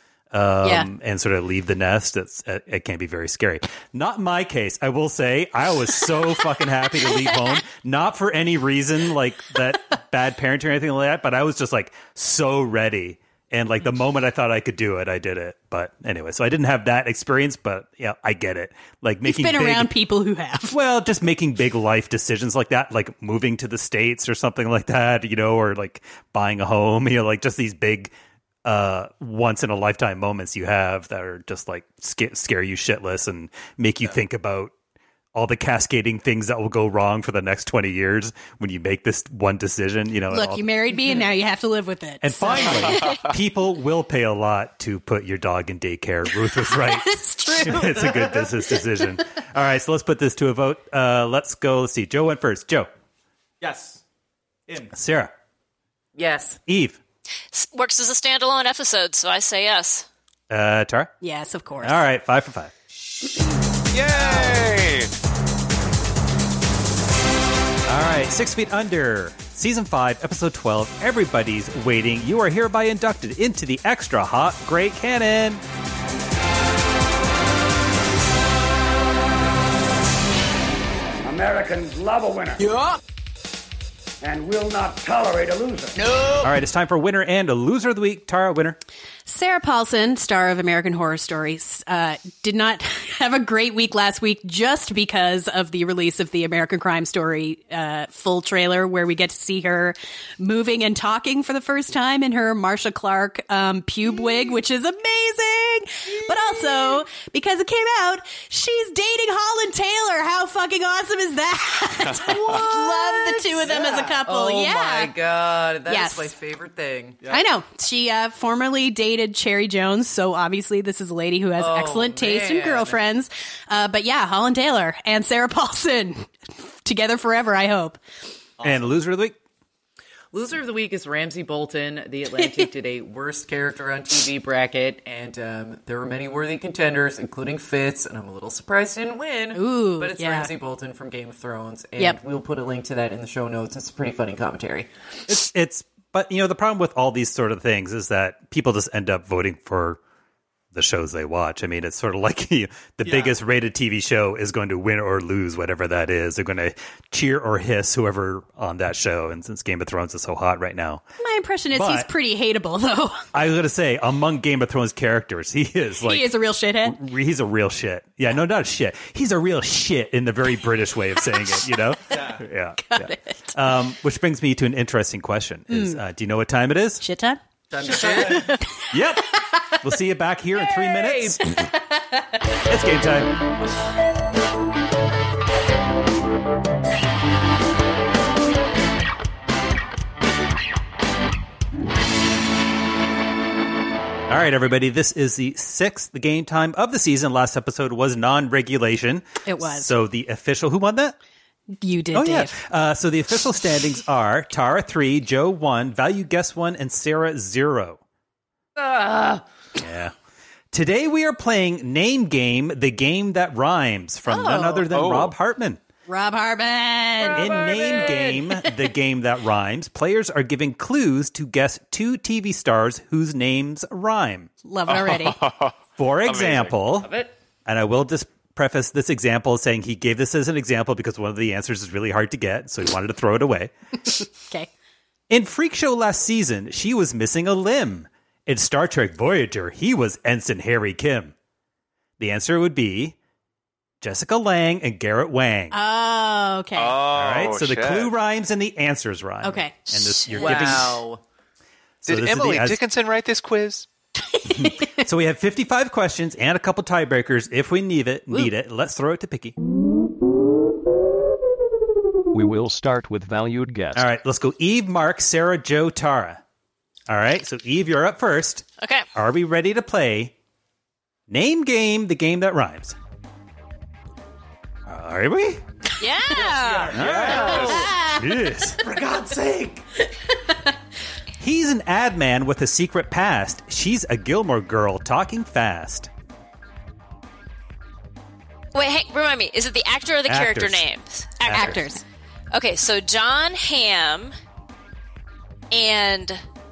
Speaker 4: And sort of leave the nest. It can be very scary. Not in my case. I will say I was so fucking happy to leave home. Not for any reason like that bad parenting or anything like that, but I was just like so ready. And like the moment I thought I could do it, I did it. But anyway, so I didn't have that experience, but yeah, I get it. Like making
Speaker 3: You've been around people who have.
Speaker 4: Well, just making big life decisions like that, like moving to the States or something like that, or like buying a home, like just these big once in a lifetime moments you have that are just like scare you shitless and make you think about all the cascading things that will go wrong for the next 20 years when you make this one decision.
Speaker 3: Look, you married me and now you have to live with it.
Speaker 4: And finally, people will pay a lot to put your dog in daycare. Ruth was right.
Speaker 3: It's true.
Speaker 4: It's a good business decision. All right, so let's put this to a vote. Let's see. Joe went first. Joe.
Speaker 2: Yes. In.
Speaker 4: Sarah.
Speaker 8: Yes.
Speaker 4: Eve.
Speaker 7: Works as a standalone episode, so I say yes.
Speaker 4: Tara?
Speaker 3: Yes, of course.
Speaker 4: All right, 5 for 5.
Speaker 6: Yay!
Speaker 4: All right, 6 Feet Under, Season 5, Episode 12, Everybody's Waiting. You are hereby inducted into the Extra Hot Great Canon.
Speaker 15: Americans love a winner.
Speaker 16: Yeah.
Speaker 15: and will not tolerate a loser.
Speaker 4: All right, it's time for winner and a loser of the week. Tara, winner.
Speaker 3: Sarah Paulson, star of American Horror Stories, did not have a great week last week just because of the release of the American Crime Story full trailer, where we get to see her moving and talking for the first time in her Marsha Clark pube wig, which is amazing. But also, because it came out, she's dating Holland Taylor. How fucking awesome is that? Love the two of them as a couple.
Speaker 8: Oh
Speaker 3: yeah.
Speaker 8: my God. That is
Speaker 3: Yes.
Speaker 8: my favorite thing.
Speaker 3: I know. She formerly dated Cherry Jones, so obviously this is a lady who has excellent taste in
Speaker 8: man.
Speaker 3: girlfriends. But yeah, Holland Taylor and Sarah Paulson together forever, I hope.
Speaker 4: And loser of the week?
Speaker 8: Loser of the week is Ramsey Bolton. The Atlantic did a worst character on TV bracket, and there were many worthy contenders, including Fitz, and I'm a little surprised he didn't win.
Speaker 3: Ooh,
Speaker 8: but it's
Speaker 3: yeah.
Speaker 8: Ramsey Bolton from Game of Thrones, and we'll put a link to that in the show notes. It's a pretty funny commentary.
Speaker 4: But, the problem with all these sort of things is that people just end up voting for the shows they watch. I mean, it's sort of like the biggest rated TV show is going to win or lose, whatever that is. They're going to cheer or hiss whoever on that show. And since Game of Thrones is so hot right now.
Speaker 3: My impression is he's pretty hateable, though.
Speaker 4: I was going to say, among Game of Thrones characters, he is like...
Speaker 3: He is a real shithead.
Speaker 4: He's a real shit. Yeah, no, not shit. He's a real shit in the very British way of saying it, Yeah.
Speaker 3: Got it.
Speaker 4: Which brings me to an interesting question. Is do you know what time it is?
Speaker 3: Shit time?
Speaker 8: Time to shit.
Speaker 4: Yep. We'll see you back here in 3 minutes. It's game time. All right, everybody. This is the 6th game time of the season. Last episode was non-regulation.
Speaker 3: It was.
Speaker 4: So the official... Who won that?
Speaker 3: You did,
Speaker 4: Oh,
Speaker 3: Dave.
Speaker 4: yeah. So the official standings are Tara 3, Joe 1, Value Guess 1, and Sarah 0. Yeah. Today we are playing Name Game, the game that rhymes, from none other than Rob Hartman.
Speaker 3: Rob Hartman.
Speaker 4: In Name Game, the game that rhymes, players are given clues to guess 2 TV stars whose names rhyme.
Speaker 3: Love it already.
Speaker 4: For example,
Speaker 8: Love it.
Speaker 4: and I will just preface this example saying he gave this as an example because one of the answers is really hard to get, so he wanted to throw it away.
Speaker 3: Okay.
Speaker 4: In Freak Show last season, she was missing a limb. In Star Trek Voyager, he was Ensign Harry Kim. The answer would be Jessica Lange and Garrett Wang.
Speaker 3: Oh, okay.
Speaker 4: All right, so the
Speaker 6: shit.
Speaker 4: clue rhymes and the answers rhyme.
Speaker 3: Okay.
Speaker 4: And this, you're
Speaker 8: Wow.
Speaker 4: So
Speaker 6: Did
Speaker 4: this is
Speaker 6: Emily
Speaker 4: the-
Speaker 6: Dickinson write this quiz?
Speaker 4: So we have 55 questions and a couple tiebreakers if we need it. Let's throw it to Picky.
Speaker 16: We will start with valued guest.
Speaker 4: All right, let's go Eve, Mark, Sarah, Joe, Tara. All right, so Eve, you're up first.
Speaker 7: Okay.
Speaker 4: Are we ready to play Name Game, the game that rhymes? Are we?
Speaker 7: Yeah.
Speaker 4: Yes.
Speaker 2: For God's sake.
Speaker 4: He's an ad man with a secret past. She's a Gilmore Girl talking fast.
Speaker 7: Wait, hey, remind me. Is it the actor or the character
Speaker 4: Actors.
Speaker 7: names?
Speaker 3: Actors.
Speaker 7: Okay, so John Hamm and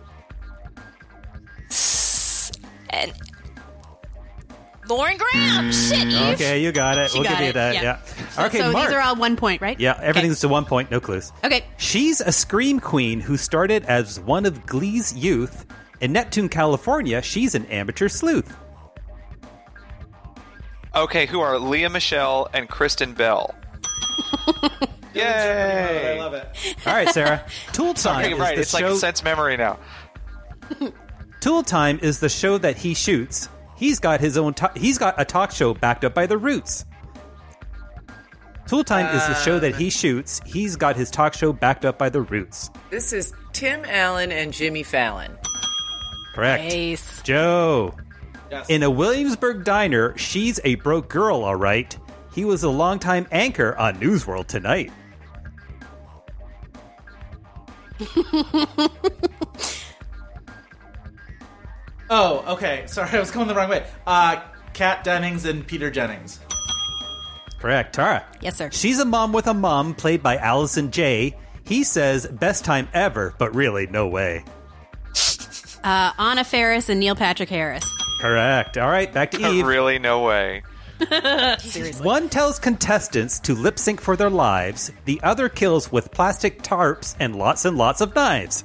Speaker 7: Lauren Graham. Shit, Eve.
Speaker 4: Okay, you got it.
Speaker 3: She
Speaker 4: We'll
Speaker 3: got
Speaker 4: give you
Speaker 3: it,
Speaker 4: that.
Speaker 3: yeah.
Speaker 4: Yeah. Okay,
Speaker 3: so
Speaker 4: Mark.
Speaker 3: these are all 1 point, right?
Speaker 4: Yeah, everything's to 1 point, no clues.
Speaker 3: Okay.
Speaker 4: She's a scream queen who started as one of Glee's youth. In Neptune, California, she's an amateur sleuth.
Speaker 6: Okay, who are Leah Michelle and Kristen Bell? Yay!
Speaker 2: I love it.
Speaker 4: All right, Sarah. Tool Time
Speaker 6: Okay,
Speaker 4: is
Speaker 6: right.
Speaker 4: the
Speaker 6: It's
Speaker 4: show.
Speaker 6: like sense memory now.
Speaker 4: Tool Time is the show that he shoots. He's got his own. He's got a talk show backed up by the Roots. Tool Time is the show that he shoots. He's got his talk show backed up by the Roots.
Speaker 8: This is Tim Allen and Jimmy Fallon.
Speaker 4: Correct.
Speaker 3: Nice.
Speaker 4: Joe.
Speaker 2: Yes.
Speaker 4: In a Williamsburg diner, she's a broke girl, all right. He was a longtime anchor on Newsworld Tonight.
Speaker 2: Oh, okay. Sorry, I was going the wrong way. Kat Dennings and Peter Jennings.
Speaker 4: Correct. Tara.
Speaker 3: Yes, sir.
Speaker 4: She's a mom with a mom, played by Allison Jay. He says, best time ever, but really, no way.
Speaker 3: Anna Faris and Neil Patrick Harris.
Speaker 4: Correct. All right, back to Eve.
Speaker 6: Really, no way.
Speaker 3: Seriously.
Speaker 4: One tells contestants to lip sync for their lives. The other kills with plastic tarps and lots of knives.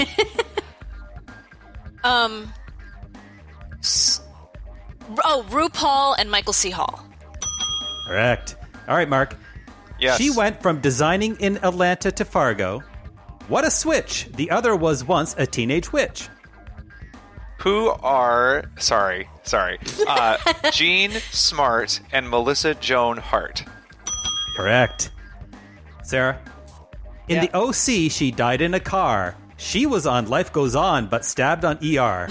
Speaker 7: RuPaul and Michael C. Hall.
Speaker 4: Correct. All right, Mark.
Speaker 6: Yes.
Speaker 4: She went from designing in Atlanta to Fargo. What a switch. The other was once a teenage witch.
Speaker 6: Who are... Sorry. Jean Smart and Melissa Joan Hart.
Speaker 4: Correct. Sarah? In the OC, she died in a car. She was on Life Goes On, but stabbed on ER.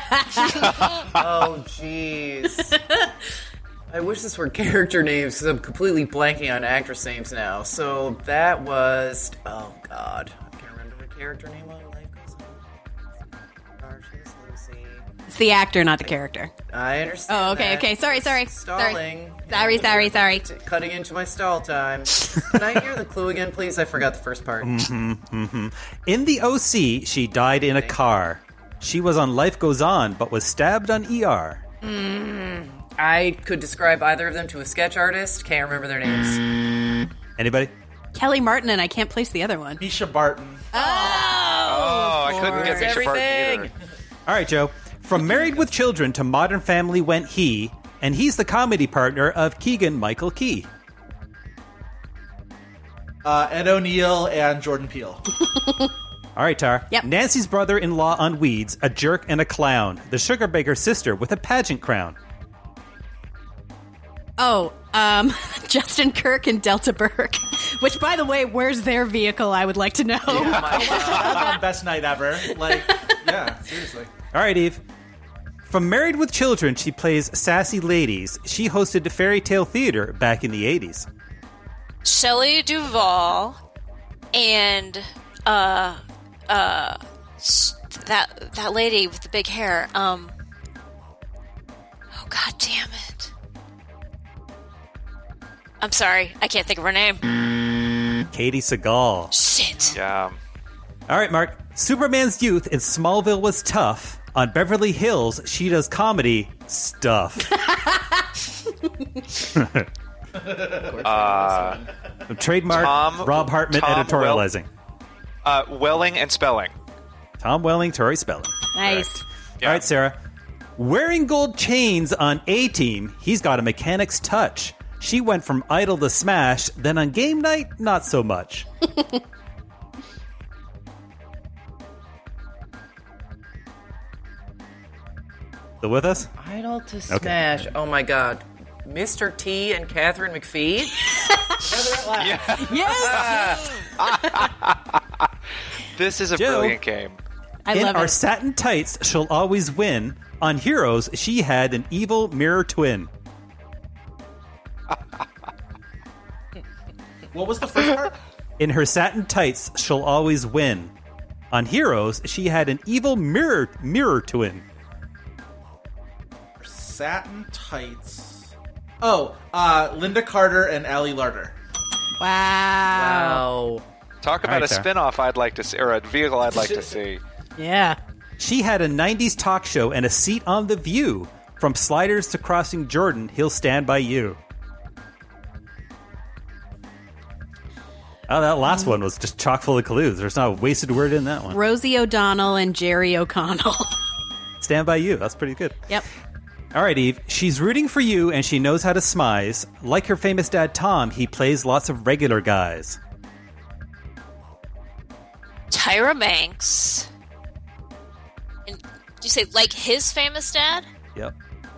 Speaker 8: Oh, jeez. I wish this were character names, because I'm completely blanking on actress names now. So that was... Oh, God. I can't remember the character name on Life Goes On. She's Lucy.
Speaker 3: It's the actor, not the character.
Speaker 8: I understand.
Speaker 3: Oh, okay,
Speaker 8: that.
Speaker 3: okay. Sorry.
Speaker 8: Stalling.
Speaker 3: Sorry.
Speaker 8: Cutting into my stall time. Can I hear the clue again, please? I forgot the first part.
Speaker 4: In the OC, she died in a car. She was on Life Goes On, but was stabbed on ER.
Speaker 8: I could describe either of them to a sketch artist. Can't remember their names.
Speaker 4: Anybody?
Speaker 3: Kelly Martin, and I can't place the other one.
Speaker 2: Misha Barton.
Speaker 6: Oh, I couldn't get Misha Barton either.
Speaker 4: All right, Joe. From Married with Children to Modern Family went he, and he's the comedy partner of Keegan-Michael Key.
Speaker 2: Ed O'Neill and Jordan Peele.
Speaker 4: All right, Tar.
Speaker 3: Yep.
Speaker 4: Nancy's brother-in-law on Weeds, a jerk and a clown. The sugar baker's sister with a pageant crown.
Speaker 3: Oh, Justin Kirk and Delta Burke. Which, by the way, where's their vehicle? I would like to know.
Speaker 2: Oh my God. That's the best night ever. Like, yeah, seriously.
Speaker 4: All right, Eve. From Married with Children, she plays Sassy Ladies. She hosted Fairy Tale Theater back in the 80s.
Speaker 7: Shelley Duvall and that lady with the big hair. Oh, God damn it. I'm sorry. I can't think of her name.
Speaker 4: Katie Sagal.
Speaker 7: Shit.
Speaker 6: Yeah.
Speaker 4: All right, Mark. Superman's youth in Smallville was tough. On Beverly Hills, she does comedy stuff. Trademark Rob Hartman editorializing.
Speaker 6: Welling and Spelling.
Speaker 4: Tom Welling, Tori Spelling.
Speaker 3: Nice.
Speaker 4: All right, Sarah. Wearing gold chains on A-Team, he's got a mechanic's touch. She went from idol to smash, then on game night, not so much. Still with us?
Speaker 8: Idol to smash. Okay. Oh my God. Mr. T and Catherine McPhee?
Speaker 3: Yes!
Speaker 6: This is a
Speaker 4: Joe,
Speaker 6: brilliant game.
Speaker 3: I
Speaker 4: in
Speaker 3: love
Speaker 4: our
Speaker 3: it.
Speaker 4: satin tights, she'll always win. On Heroes, she had an evil mirror twin.
Speaker 2: What was the first part?
Speaker 4: In her satin tights, she'll always win. On Heroes, she had an evil mirror twin.
Speaker 2: Satin tights. Oh, Linda Carter and Allie Larder.
Speaker 3: Wow.
Speaker 6: Talk about a spin-off I'd like to see, or a vehicle I'd like to see.
Speaker 3: Yeah.
Speaker 4: She had a 90s talk show and a seat on The View. From Sliders to Crossing Jordan, he'll stand by you. Oh, that last one was just chock full of clues. There's not a wasted word in that one.
Speaker 3: Rosie O'Donnell and Jerry O'Connell.
Speaker 4: Stand by you. That's pretty good.
Speaker 3: Yep.
Speaker 4: All right, Eve. She's rooting for you, and she knows how to smize. Like her famous dad, Tom, he plays lots of regular guys.
Speaker 7: Tyra Banks. And did you say like his famous dad?
Speaker 4: Yep.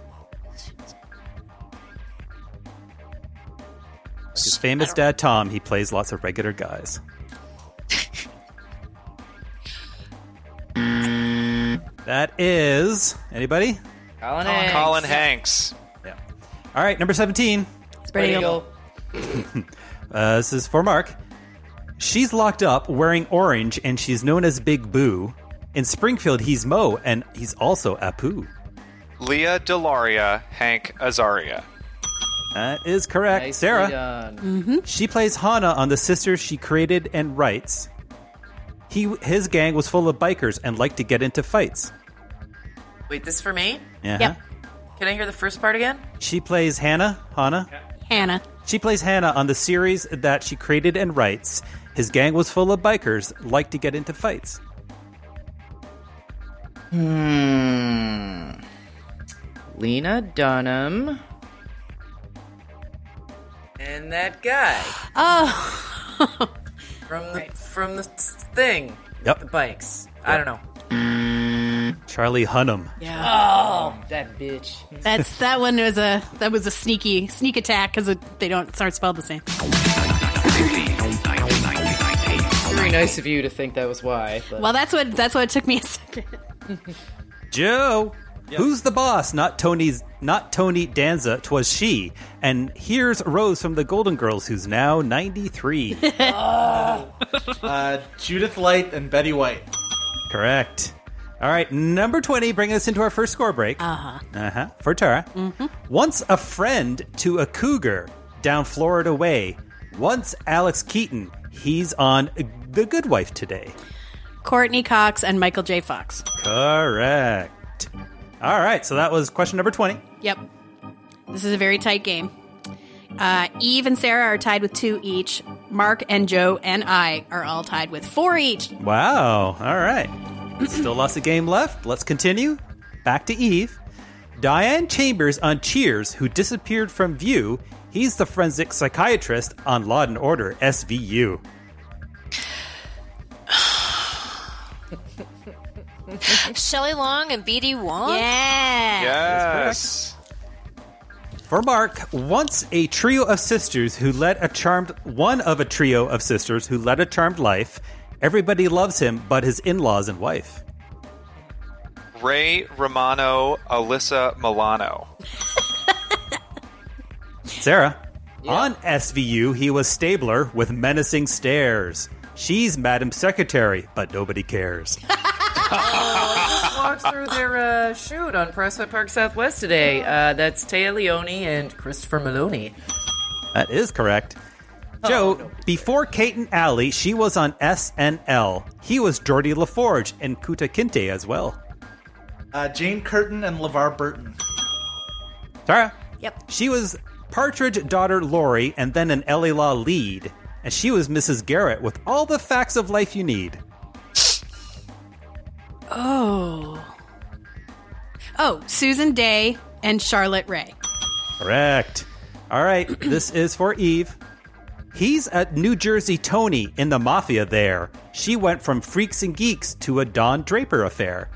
Speaker 4: Like his famous dad, Tom, he plays lots of regular guys. That is... Anybody?
Speaker 6: Colin Hanks.
Speaker 4: Yeah. All right, number 17.
Speaker 3: Spread eagle.
Speaker 4: This is for Mark. She's locked up wearing orange, and she's known as Big Boo. In Springfield, he's Mo, and he's also Apu.
Speaker 6: Leah Delaria, Hank Azaria.
Speaker 4: That is correct.
Speaker 8: Nicely
Speaker 4: Sarah.
Speaker 8: done.
Speaker 4: She plays Hana on The Sisters she created and writes. His gang was full of bikers and liked to get into fights.
Speaker 8: Wait, this for me?
Speaker 4: Yeah.
Speaker 3: Yep.
Speaker 8: Can I hear the first part again?
Speaker 4: She plays Hannah.
Speaker 3: Hannah.
Speaker 4: She plays Hannah on the series that she created and writes. His gang was full of bikers, like to get into fights.
Speaker 17: Lena Dunham.
Speaker 8: And that guy.
Speaker 3: Oh.
Speaker 8: From the thing.
Speaker 4: Yep.
Speaker 8: The bikes. I don't know.
Speaker 4: Charlie Hunnam.
Speaker 3: Yeah.
Speaker 17: Oh, that bitch.
Speaker 3: That one was a sneak attack because they don't start spelled the same.
Speaker 17: Very nice of you to think that was why. But.
Speaker 3: Well, that's what took me a second.
Speaker 4: Joe, who's the boss? Not Tony Danza, 'twas she. And here's Rose from the Golden Girls, who's now 93.
Speaker 2: Judith Light and Betty White.
Speaker 4: Correct. All right, number 20, bringing us into our first score break. For Tara.
Speaker 3: Mm-hmm.
Speaker 4: Once a friend to a cougar down Florida way. Once Alex Keaton. He's on The Good Wife today.
Speaker 3: Courtney Cox and Michael J. Fox.
Speaker 4: Correct. All right, so that was question number 20.
Speaker 3: Yep. This is a very tight game. Eve and Sarah are tied with 2 each. Mark and Joe and I are all tied with 4 each.
Speaker 4: Wow. All right. Still lots of game left. Let's continue. Back to Eve. Diane Chambers on Cheers, who disappeared from view. He's the forensic psychiatrist on Law & Order, SVU.
Speaker 7: Shelley Long and B.D. Wong?
Speaker 3: Yeah.
Speaker 6: Yes.
Speaker 4: For Mark, once a trio of sisters who led a charmed life. Everybody loves him, but his in-laws and wife.
Speaker 6: Ray Romano, Alyssa Milano.
Speaker 4: Sarah, on SVU, he was Stabler with menacing stares. She's Madam Secretary, but nobody cares.
Speaker 8: Just walked through their shoot on Prospect Park Southwest today. That's Taya Leone and Christopher Maloney.
Speaker 4: That is correct. Joe, before Kate and Allie, she was on SNL. He was Geordie LaForge and Kuta Kinte as well.
Speaker 2: Jane Curtin and LeVar Burton.
Speaker 4: Tara?
Speaker 3: Yep.
Speaker 4: She was Partridge daughter Lori and then an LA Law lead. And she was Mrs. Garrett with all the facts of life you need.
Speaker 3: Oh, Susan Day and Charlotte Rae.
Speaker 4: Correct. All right, this is for Eve. He's a New Jersey Tony in the Mafia there. She went from Freaks and Geeks to a Don Draper affair.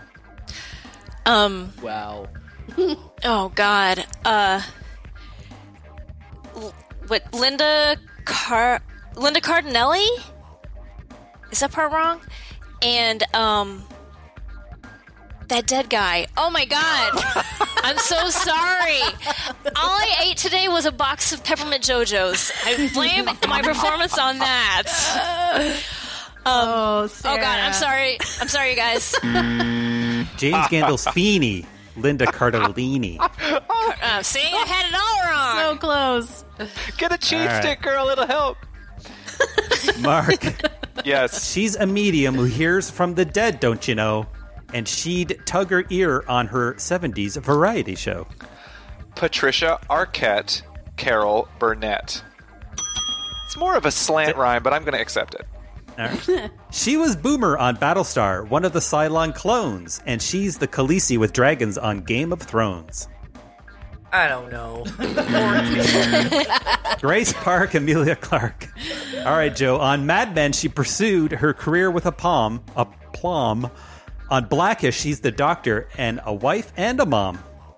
Speaker 17: Wow.
Speaker 7: Oh, God. Linda Cardinelli? Is that part wrong? And, that dead guy. Oh, my God. I'm so sorry. All I ate today was a box of peppermint JoJo's. I blame my performance on that.
Speaker 3: Sarah.
Speaker 7: Oh, God. I'm sorry. I'm sorry, you guys.
Speaker 4: James Gandolfini, Linda Cardellini.
Speaker 7: See, I had it all wrong.
Speaker 3: So close.
Speaker 6: Get a cheap
Speaker 4: All right.
Speaker 6: stick, girl. It'll help.
Speaker 4: Mark.
Speaker 6: Yes.
Speaker 4: She's a medium who hears from the dead, don't you know? And she'd tug her ear on her 70s variety show.
Speaker 6: Patricia Arquette, Carol Burnett. It's more of a slant rhyme, but I'm going to accept it.
Speaker 4: All right. She was Boomer on Battlestar, one of the Cylon clones, and she's the Khaleesi with dragons on Game of Thrones.
Speaker 8: I don't know.
Speaker 4: Grace Park, Amelia Clark. All right, Joe. On Mad Men, she pursued her career with a plum. On Blackish, she's the doctor and a wife and a mom.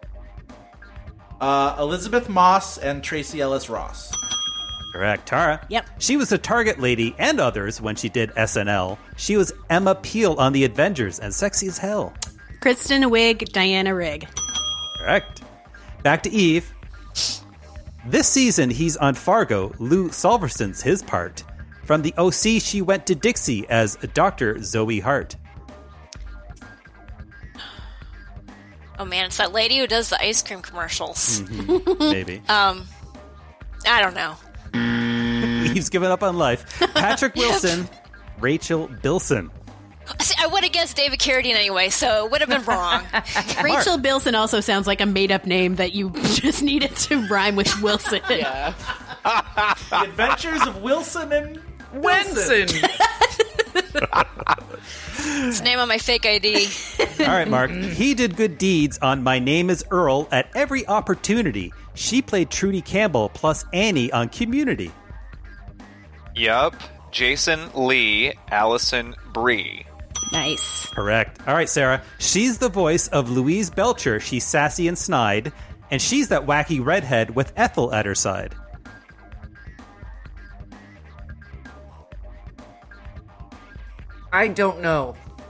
Speaker 2: Elizabeth Moss and Tracy Ellis Ross.
Speaker 4: Correct. Tara?
Speaker 3: Yep.
Speaker 4: She was the Target lady and others when she did SNL. She was Emma Peel on The Avengers and Sexy as Hell.
Speaker 3: Kristen Wiig, Diana Rigg.
Speaker 4: Correct. Back to Eve. This season, he's on Fargo. Lou Solverson's his part. From the OC, she went to Dixie as Dr. Zoe Hart.
Speaker 7: Oh, man, it's that lady who does the ice cream commercials.
Speaker 4: Mm-hmm. Maybe.
Speaker 7: I don't know.
Speaker 4: Eve's given up on life. Patrick Wilson, Rachel Bilson.
Speaker 7: See, I I would have guessed David Carradine anyway, so it would have been wrong.
Speaker 3: Rachel Bilson also sounds like a made-up name that you just needed to rhyme with Wilson.
Speaker 17: Yeah.
Speaker 2: The Adventures of Wilson and
Speaker 8: Wenson.
Speaker 7: It's the name on my fake ID.
Speaker 4: All right, Mark. He did good deeds on My Name is Earl at every opportunity. She played Trudy Campbell plus Annie on Community.
Speaker 6: Yup. Jason Lee, Allison Brie.
Speaker 3: Nice.
Speaker 4: Correct. All right, Sarah. She's the voice of Louise Belcher. She's sassy and snide. And she's that wacky redhead with Ethel at her side.
Speaker 8: I don't know.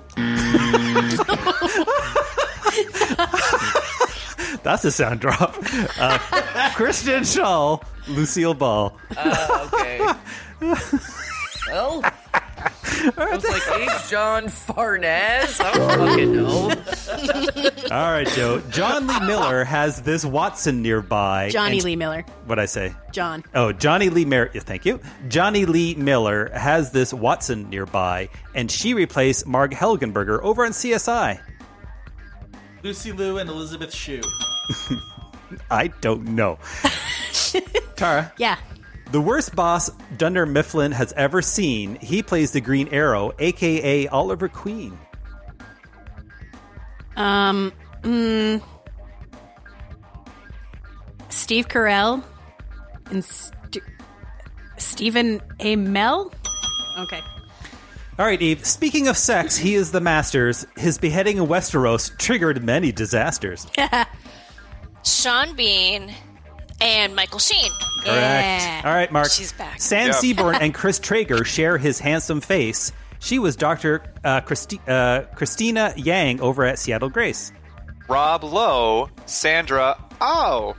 Speaker 4: That's a sound drop. Kristen Schaal, Lucille Ball.
Speaker 8: Okay. Well, I was like, hey, John Farnaz? I don't fucking know.
Speaker 4: All right, Joe. John Lee Miller has this Watson nearby.
Speaker 3: Johnny Lee Miller.
Speaker 4: What'd I say?
Speaker 3: John.
Speaker 4: Oh, Johnny Lee Miller. Thank you. Johnny Lee Miller has this Watson nearby, and she replaced Marg Helgenberger over on CSI.
Speaker 2: Lucy Liu and Elizabeth Shue.
Speaker 4: I don't know. Tara.
Speaker 3: Yeah.
Speaker 4: The worst boss Dunder Mifflin has ever seen. He plays the Green Arrow, a.k.a. Oliver Queen.
Speaker 3: Steve Carell and Stephen Amell? Okay.
Speaker 4: All right, Eve. Speaking of sex, he is the Masters. His beheading in Westeros triggered many disasters.
Speaker 7: Sean Bean and Michael Sheen.
Speaker 4: Correct.
Speaker 7: Yeah.
Speaker 4: All right, Mark.
Speaker 7: She's back.
Speaker 4: Sam Seaborn and Chris Traeger share his handsome face. She was Dr. Christina Yang over at Seattle Grace.
Speaker 6: Rob Lowe, Sandra Oh.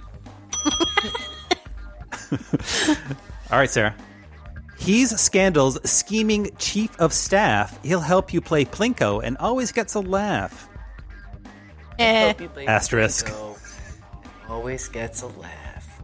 Speaker 4: All right, Sarah. He's Scandal's scheming chief of staff. He'll help you play Plinko and always gets a laugh. Asterisk.
Speaker 8: Plinko. Always gets a laugh.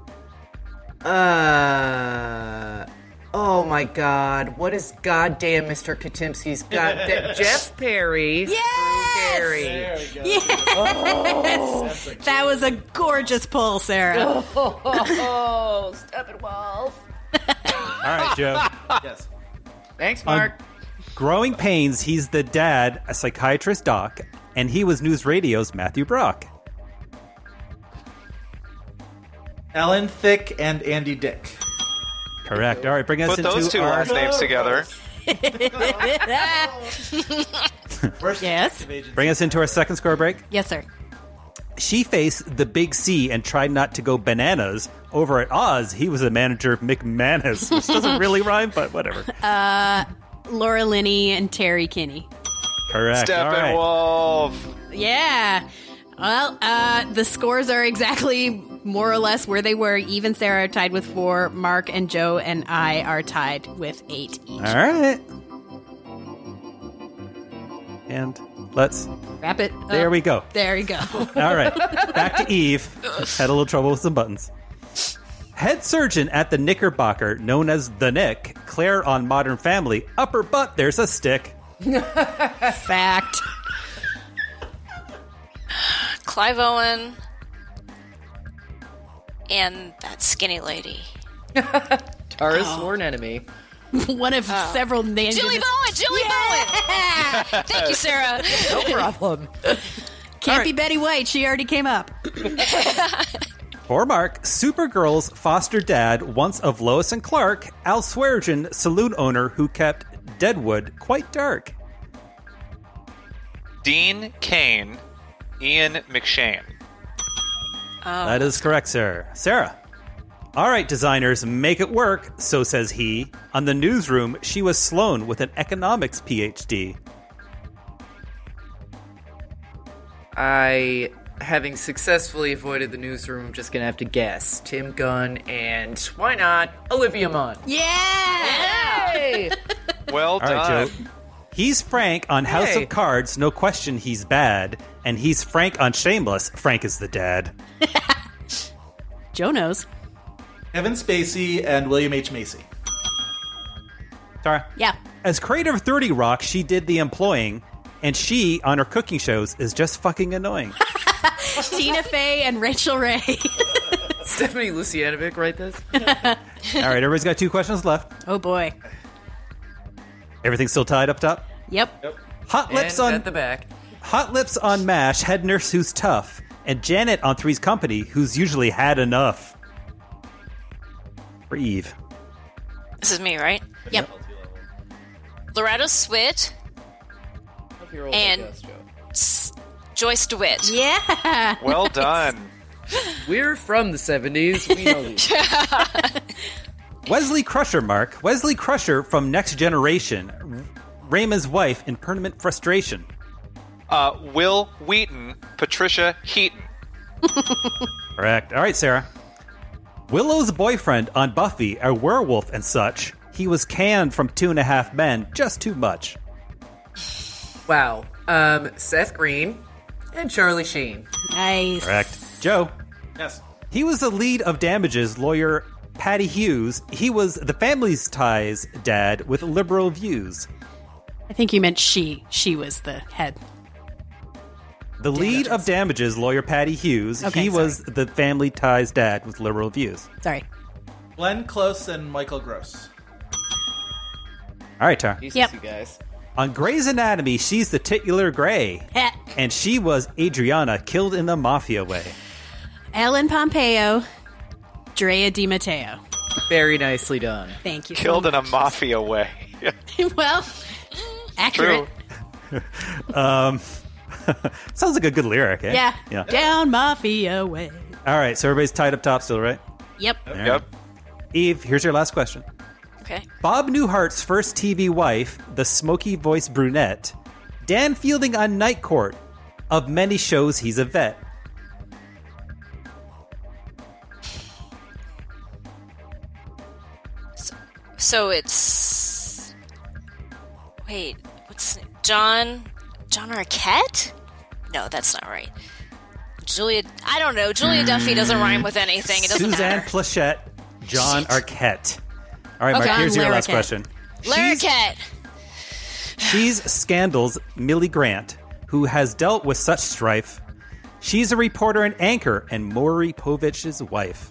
Speaker 8: Oh my God! What is goddamn Mr. Katimski's goddamn Jeff Perry?
Speaker 3: Yes!
Speaker 8: Gary.
Speaker 3: Yes!
Speaker 8: Oh,
Speaker 3: that was a gorgeous pull, Sarah.
Speaker 8: Oh, Steppenwolf.
Speaker 4: All right, Joe.
Speaker 2: Yes.
Speaker 8: Thanks, Mark.
Speaker 4: On Growing Pains, he's the dad, a psychiatrist doc, and he was News Radio's Matthew Brock.
Speaker 2: Alan Thicke and Andy Dick.
Speaker 4: Correct. All right, bring us
Speaker 6: Put
Speaker 4: into
Speaker 6: those two
Speaker 4: our...
Speaker 6: last names together.
Speaker 3: Yes.
Speaker 4: Bring us into our second score break.
Speaker 3: Yes, sir.
Speaker 4: She faced the Big C and tried not to go bananas. Over at Oz, he was a manager of McManus, which doesn't really rhyme, but whatever.
Speaker 3: Laura Linney and Terry Kinney.
Speaker 4: Correct. All right.
Speaker 6: Steppenwolf.
Speaker 3: Yeah. Well, the scores are exactly more or less where they were. Even Sarah tied with 4. Mark and Joe and I are tied with 8 each.
Speaker 4: All right. And let's
Speaker 3: wrap it up.
Speaker 4: There we go.
Speaker 3: There you go.
Speaker 4: All right. Back to Eve. Had a little trouble with some buttons. Head surgeon at the Knickerbocker, known as the Nick, Claire on Modern Family, up her butt, there's a stick.
Speaker 3: Fact.
Speaker 7: Clive Owen and that skinny lady.
Speaker 17: Tara's sworn enemy.
Speaker 3: One of several names.
Speaker 7: Jilly Bowen! Jilly Bowen! Thank you, Sarah.
Speaker 8: No problem.
Speaker 3: Can't be Betty White. She already came up.
Speaker 4: For Mark, Supergirl's foster dad, once of Lois and Clark, Al Swearingen, saloon owner who kept Deadwood quite dark.
Speaker 6: Dean Cain, Ian McShane.
Speaker 4: That is correct, sir. Sarah. All right, designers, make it work, so says he. On the newsroom, she was Sloan with an economics PhD.
Speaker 8: Having successfully avoided the newsroom, I'm just going to have to guess. Tim Gunn and, why not, Olivia Munn.
Speaker 3: Yeah!
Speaker 8: Yay!
Speaker 6: Well done.
Speaker 4: All right, Joe. He's Frank on House of Cards, no question he's bad. And he's Frank on Shameless, Frank is the dad.
Speaker 3: Joe knows.
Speaker 2: Kevin Spacey and William H. Macy.
Speaker 4: Tara?
Speaker 3: Yeah.
Speaker 4: As creator of 30 Rock, she did the employing. And she, on her cooking shows, is just fucking annoying.
Speaker 3: Tina Fey and Rachel Ray.
Speaker 17: Stephanie Lucianovic write this?
Speaker 4: All right, everybody's got 2 questions left.
Speaker 3: Oh, boy.
Speaker 4: Everything's still tied up top?
Speaker 3: Yep.
Speaker 4: Hot Lips
Speaker 8: And
Speaker 4: on
Speaker 8: at the back.
Speaker 4: Hot Lips on MASH, head nurse who's tough. And Janet on Three's Company, who's usually had enough. For Eve.
Speaker 7: This is me, right?
Speaker 3: Yep.
Speaker 7: Loretta Swit and Joyce DeWitt.
Speaker 3: Yeah.
Speaker 6: Well done.
Speaker 17: We're from the 70s. We know these.
Speaker 4: Wesley Crusher, Mark. Wesley Crusher from Next Generation. Raymond's wife in Permanent Frustration.
Speaker 6: Will Wheaton, Patricia Heaton.
Speaker 4: Correct. All right, Sarah. Willow's boyfriend on Buffy, a werewolf and such. He was canned from 2.5 Men, just too much.
Speaker 8: Wow. Seth Green and Charlie Sheen.
Speaker 3: Nice.
Speaker 4: Correct. Joe.
Speaker 2: Yes.
Speaker 4: He was the lead of Damages lawyer Patty Hughes. He was the Family's Ties dad with liberal views.
Speaker 3: I think you meant she. She was the head.
Speaker 4: The lead of Damages lawyer Patty Hughes.
Speaker 3: Okay,
Speaker 4: he was the Family Ties dad with liberal views.
Speaker 3: Sorry.
Speaker 2: Glenn Close and Michael Gross.
Speaker 4: All right, Tara.
Speaker 17: Jesus,
Speaker 3: Yep.
Speaker 17: you guys.
Speaker 4: On Grey's Anatomy, she's the titular Grey. And she was Adriana, killed in the mafia way.
Speaker 3: Ellen Pompeo, Drea Di Matteo.
Speaker 17: Very nicely done.
Speaker 3: Thank you.
Speaker 6: Killed in a mafia way.
Speaker 3: Well, accurate.
Speaker 6: True.
Speaker 4: Sounds like a good lyric, eh?
Speaker 3: Yeah. Down Mafia way.
Speaker 4: All right, so everybody's tied up top still, right?
Speaker 3: Yep.
Speaker 4: All right.
Speaker 6: Yep.
Speaker 4: Eve, here's your last question.
Speaker 7: Okay.
Speaker 4: Bob Newhart's first TV wife, the smoky-voiced brunette. Dan Fielding on Night Court. Of many shows, he's a vet.
Speaker 7: So it's... Wait, what's... John Arquette? No, that's not right. I don't know. Julia Duffy doesn't rhyme with anything. It doesn't
Speaker 4: Suzanne
Speaker 7: matter.
Speaker 4: Plachette, John Arquette. All right, Mark,
Speaker 7: Okay.
Speaker 4: here's your
Speaker 3: John
Speaker 4: last
Speaker 3: Larroquette.
Speaker 4: question.
Speaker 7: Larroquette.
Speaker 4: She's Scandal's Millie Grant, who has dealt with such strife. She's a reporter and anchor, and Maury Povich's wife.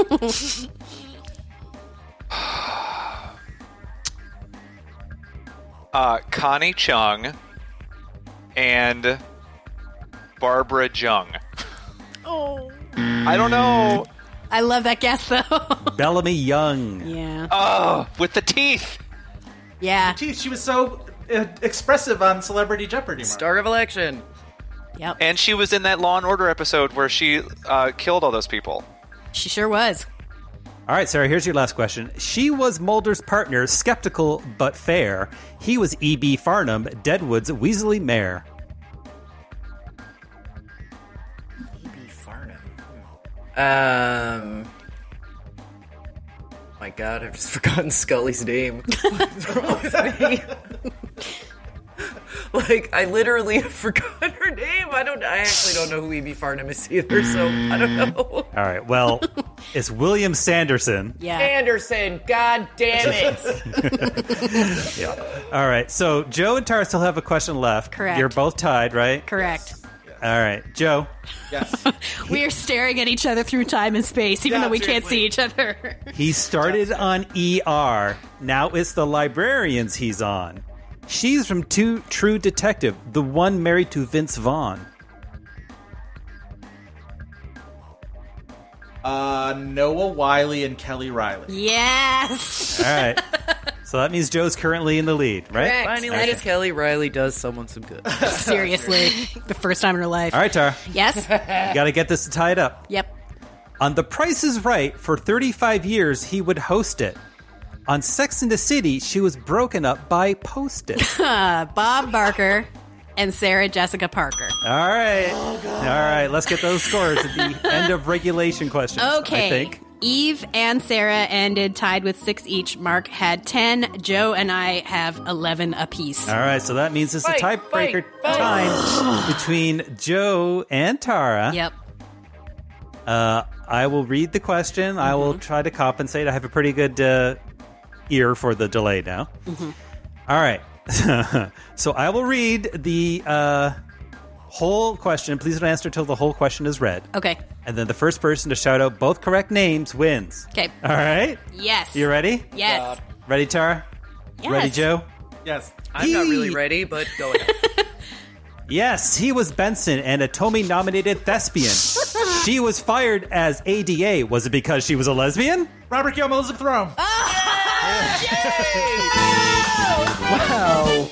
Speaker 6: Connie Chung and Barbara Jung.
Speaker 3: Oh.
Speaker 6: I don't know.
Speaker 3: I love that guess, though.
Speaker 4: Bellamy Young.
Speaker 3: Yeah.
Speaker 6: Oh, with the teeth.
Speaker 3: Yeah.
Speaker 2: Geez, she was so expressive on Celebrity Jeopardy. Mark.
Speaker 17: Star of Election.
Speaker 3: Yep.
Speaker 6: And she was in that Law and Order episode where she killed all those people.
Speaker 3: She sure was.
Speaker 4: All right, Sarah, here's your last question. She was Mulder's partner, skeptical but fair. He was E.B. Farnham, Deadwood's Weasley mayor.
Speaker 8: E.B. Farnham. My God, I've just forgotten Scully's name. What's wrong with me? Like, I literally have forgotten her name. I actually don't know who E.B. Farnham is either, so I don't know.
Speaker 4: All right, well, it's William Sanderson.
Speaker 3: Yeah.
Speaker 8: Anderson, God damn it.
Speaker 4: Yeah. All right, so Joe and Tara still have a question left.
Speaker 3: Correct.
Speaker 4: You're both tied, right?
Speaker 3: Correct.
Speaker 4: All right, Joe.
Speaker 2: Yes.
Speaker 3: We are staring at each other through time and space, even
Speaker 2: Yeah,
Speaker 3: though we can't
Speaker 2: seriously.
Speaker 3: see each other.
Speaker 4: He started on ER. Now it's the librarians he's on. She's from True Detective, the one married to Vince Vaughn.
Speaker 2: Noah Wiley and Kelly Riley.
Speaker 3: Yes.
Speaker 4: All right. So that means Joe's currently in the lead, right?
Speaker 3: Correct.
Speaker 17: Finally,
Speaker 4: Okay.
Speaker 17: Kelly Riley does someone some good.
Speaker 3: Seriously. The first time in her life.
Speaker 4: All right, Tara.
Speaker 3: Yes?
Speaker 4: You got to get this tied up.
Speaker 3: Yep.
Speaker 4: On The Price is Right, for 35 years, he would host it. On Sex and the City, she was broken up by Post-it.
Speaker 3: Bob Barker and Sarah Jessica Parker.
Speaker 4: All right. All right, let's get those scores at the end of regulation questions,
Speaker 3: Okay.
Speaker 4: I think.
Speaker 3: Eve and Sarah ended tied with 6 each. Mark had 10. Joe and I have 11 apiece.
Speaker 4: All right, so that means it's a
Speaker 8: Fight,
Speaker 4: tiebreaker
Speaker 8: fight, fight.
Speaker 4: time between Joe and Tara.
Speaker 3: Yep.
Speaker 4: I will read the question. I will try to compensate. I have a pretty good ear for the delay now. All right. So I will read the whole question. Please don't answer until the whole question is read.
Speaker 3: Okay.
Speaker 4: And then the first person to shout out both correct names wins.
Speaker 3: Okay.
Speaker 4: All right?
Speaker 3: Yes.
Speaker 4: You ready?
Speaker 3: Yes.
Speaker 4: Ready, Tara?
Speaker 3: Yes.
Speaker 4: Ready, Joe?
Speaker 2: Yes.
Speaker 8: I'm not really ready, but go ahead.
Speaker 4: Yes, he was Benson and a Tony-nominated thespian. She was fired as ADA. Was it because she was a lesbian?
Speaker 2: Robert Guillaume, Elizabeth Rome.
Speaker 3: Wow.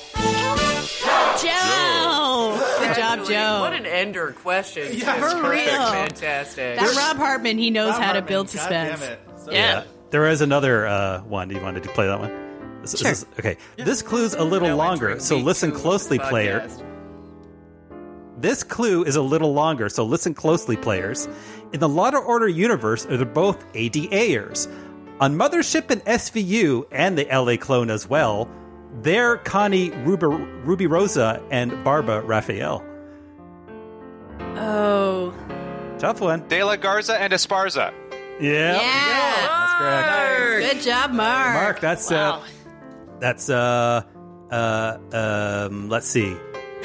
Speaker 3: Joe! Good job, Joe.
Speaker 8: What an ender question.
Speaker 2: Yeah,
Speaker 3: for real.
Speaker 8: Fantastic.
Speaker 3: That Rob Hartman, he knows how to build
Speaker 2: God
Speaker 3: suspense.
Speaker 2: damn it. So
Speaker 3: Yeah.
Speaker 4: There is another one. Do you want to play that one?
Speaker 3: Sure.
Speaker 4: Okay. This clue's a little longer, so listen closely, player. This clue is a little longer, so listen closely, players. In the Law & Order universe, they're both ADAers. On Mothership and SVU, and the LA clone as well, they're Connie Ruby Rosa and Barbara Raphael.
Speaker 3: Oh.
Speaker 4: Tough one.
Speaker 6: De La Garza and Esparza.
Speaker 4: Yeah. That's correct.
Speaker 3: Good job, Mark.
Speaker 4: Mark, that's let's see.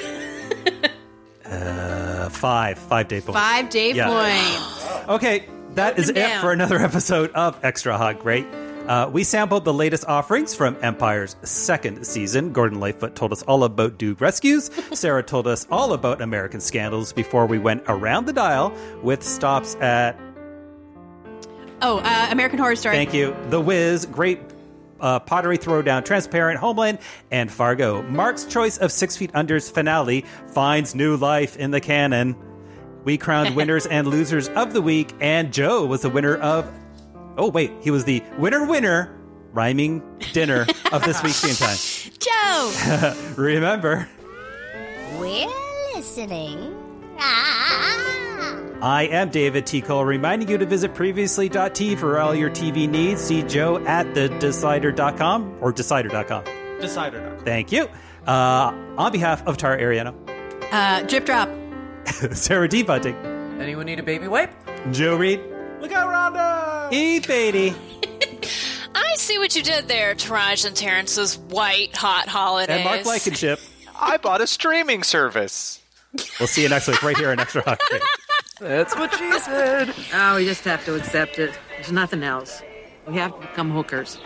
Speaker 4: 5 Dave points.
Speaker 3: 5 Dave
Speaker 4: Yeah.
Speaker 3: points.
Speaker 4: Okay, that is it for another episode of Extra Hot Great. We sampled the latest offerings from Empire's second season. Gordon Lightfoot told us all about Dude Rescues. Sarah told us all about American Scandals before we went around the dial with stops at...
Speaker 3: American Horror Story.
Speaker 4: Thank you. The Wiz, Great Pottery Throwdown, Transparent, Homeland, and Fargo. Mark's choice of 6 Feet Under's finale finds new life in the canon. We crowned winners and losers of the week, and Joe was the winner of... Oh, wait. He was the winner, rhyming dinner of this week's Game Time.
Speaker 3: Joe!
Speaker 4: Remember...
Speaker 18: We're listening.
Speaker 4: I am David T. Cole, reminding you to visit previously.tv for all your TV needs. See Joe at thedecider.com or decider.com.
Speaker 2: Decider.com.
Speaker 4: Thank you. On behalf of Tara Ariano.
Speaker 3: Drip Drop.
Speaker 4: Sarah D. Bunting.
Speaker 8: Anyone need a baby wipe?
Speaker 4: Joe Reed.
Speaker 2: Look out, Rhonda!
Speaker 4: E. Beatty.
Speaker 7: I see what you did there, Taraj and Terrence's white hot holidays.
Speaker 4: And Mark Blankenship.
Speaker 6: I bought a streaming service.
Speaker 4: We'll see you next week right here on Extra Hot Great.
Speaker 8: That's what she said.
Speaker 19: Oh, we just have to accept it. There's nothing else. We have to become hookers.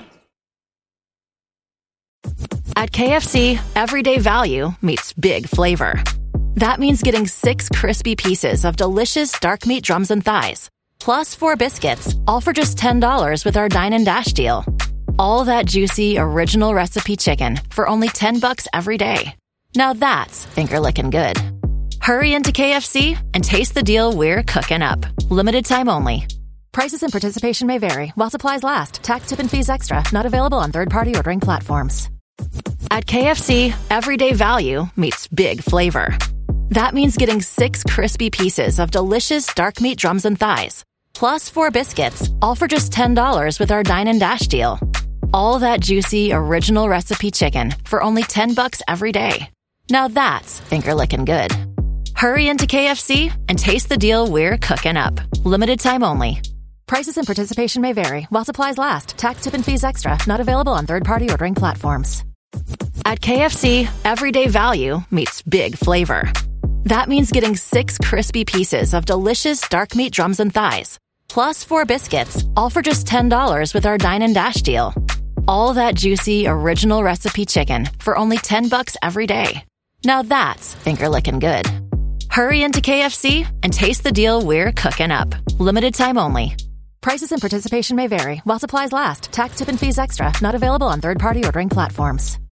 Speaker 20: At KFC, everyday value meets big flavor. That means getting 6 crispy pieces of delicious dark meat drums and thighs, plus 4 biscuits, all for just $10 with our Dine and Dash deal. All that juicy, original recipe chicken for only $10 every day. Now that's finger-licking good. Hurry into KFC and taste the deal we're cooking up. Limited time only. Prices and participation may vary while supplies last. Tax, tip, and fees extra. Not available on third-party ordering platforms. At KFC, everyday value meets big flavor. That means getting 6 crispy pieces of delicious dark meat drums and thighs, plus 4 biscuits, all for just $10 with our Dine and Dash deal. All that juicy, original recipe chicken for only $10 every day. Now that's finger-licking good. Hurry into KFC and taste the deal we're cooking up. Limited time only. Prices and participation may vary while supplies last. Tax, tip, and fees extra. Not available on third-party ordering platforms. At KFC, everyday value meets big flavor. That means getting 6 crispy pieces of delicious dark meat drums and thighs, plus 4 biscuits, all for just $10 with our Dine and Dash deal. All that juicy, original recipe chicken for only $10 every day. Now that's finger-licking good. Hurry into KFC and taste the deal we're cooking up. Limited time only. Prices and participation may vary while supplies last. Tax, tip, and fees extra. Not available on third-party ordering platforms.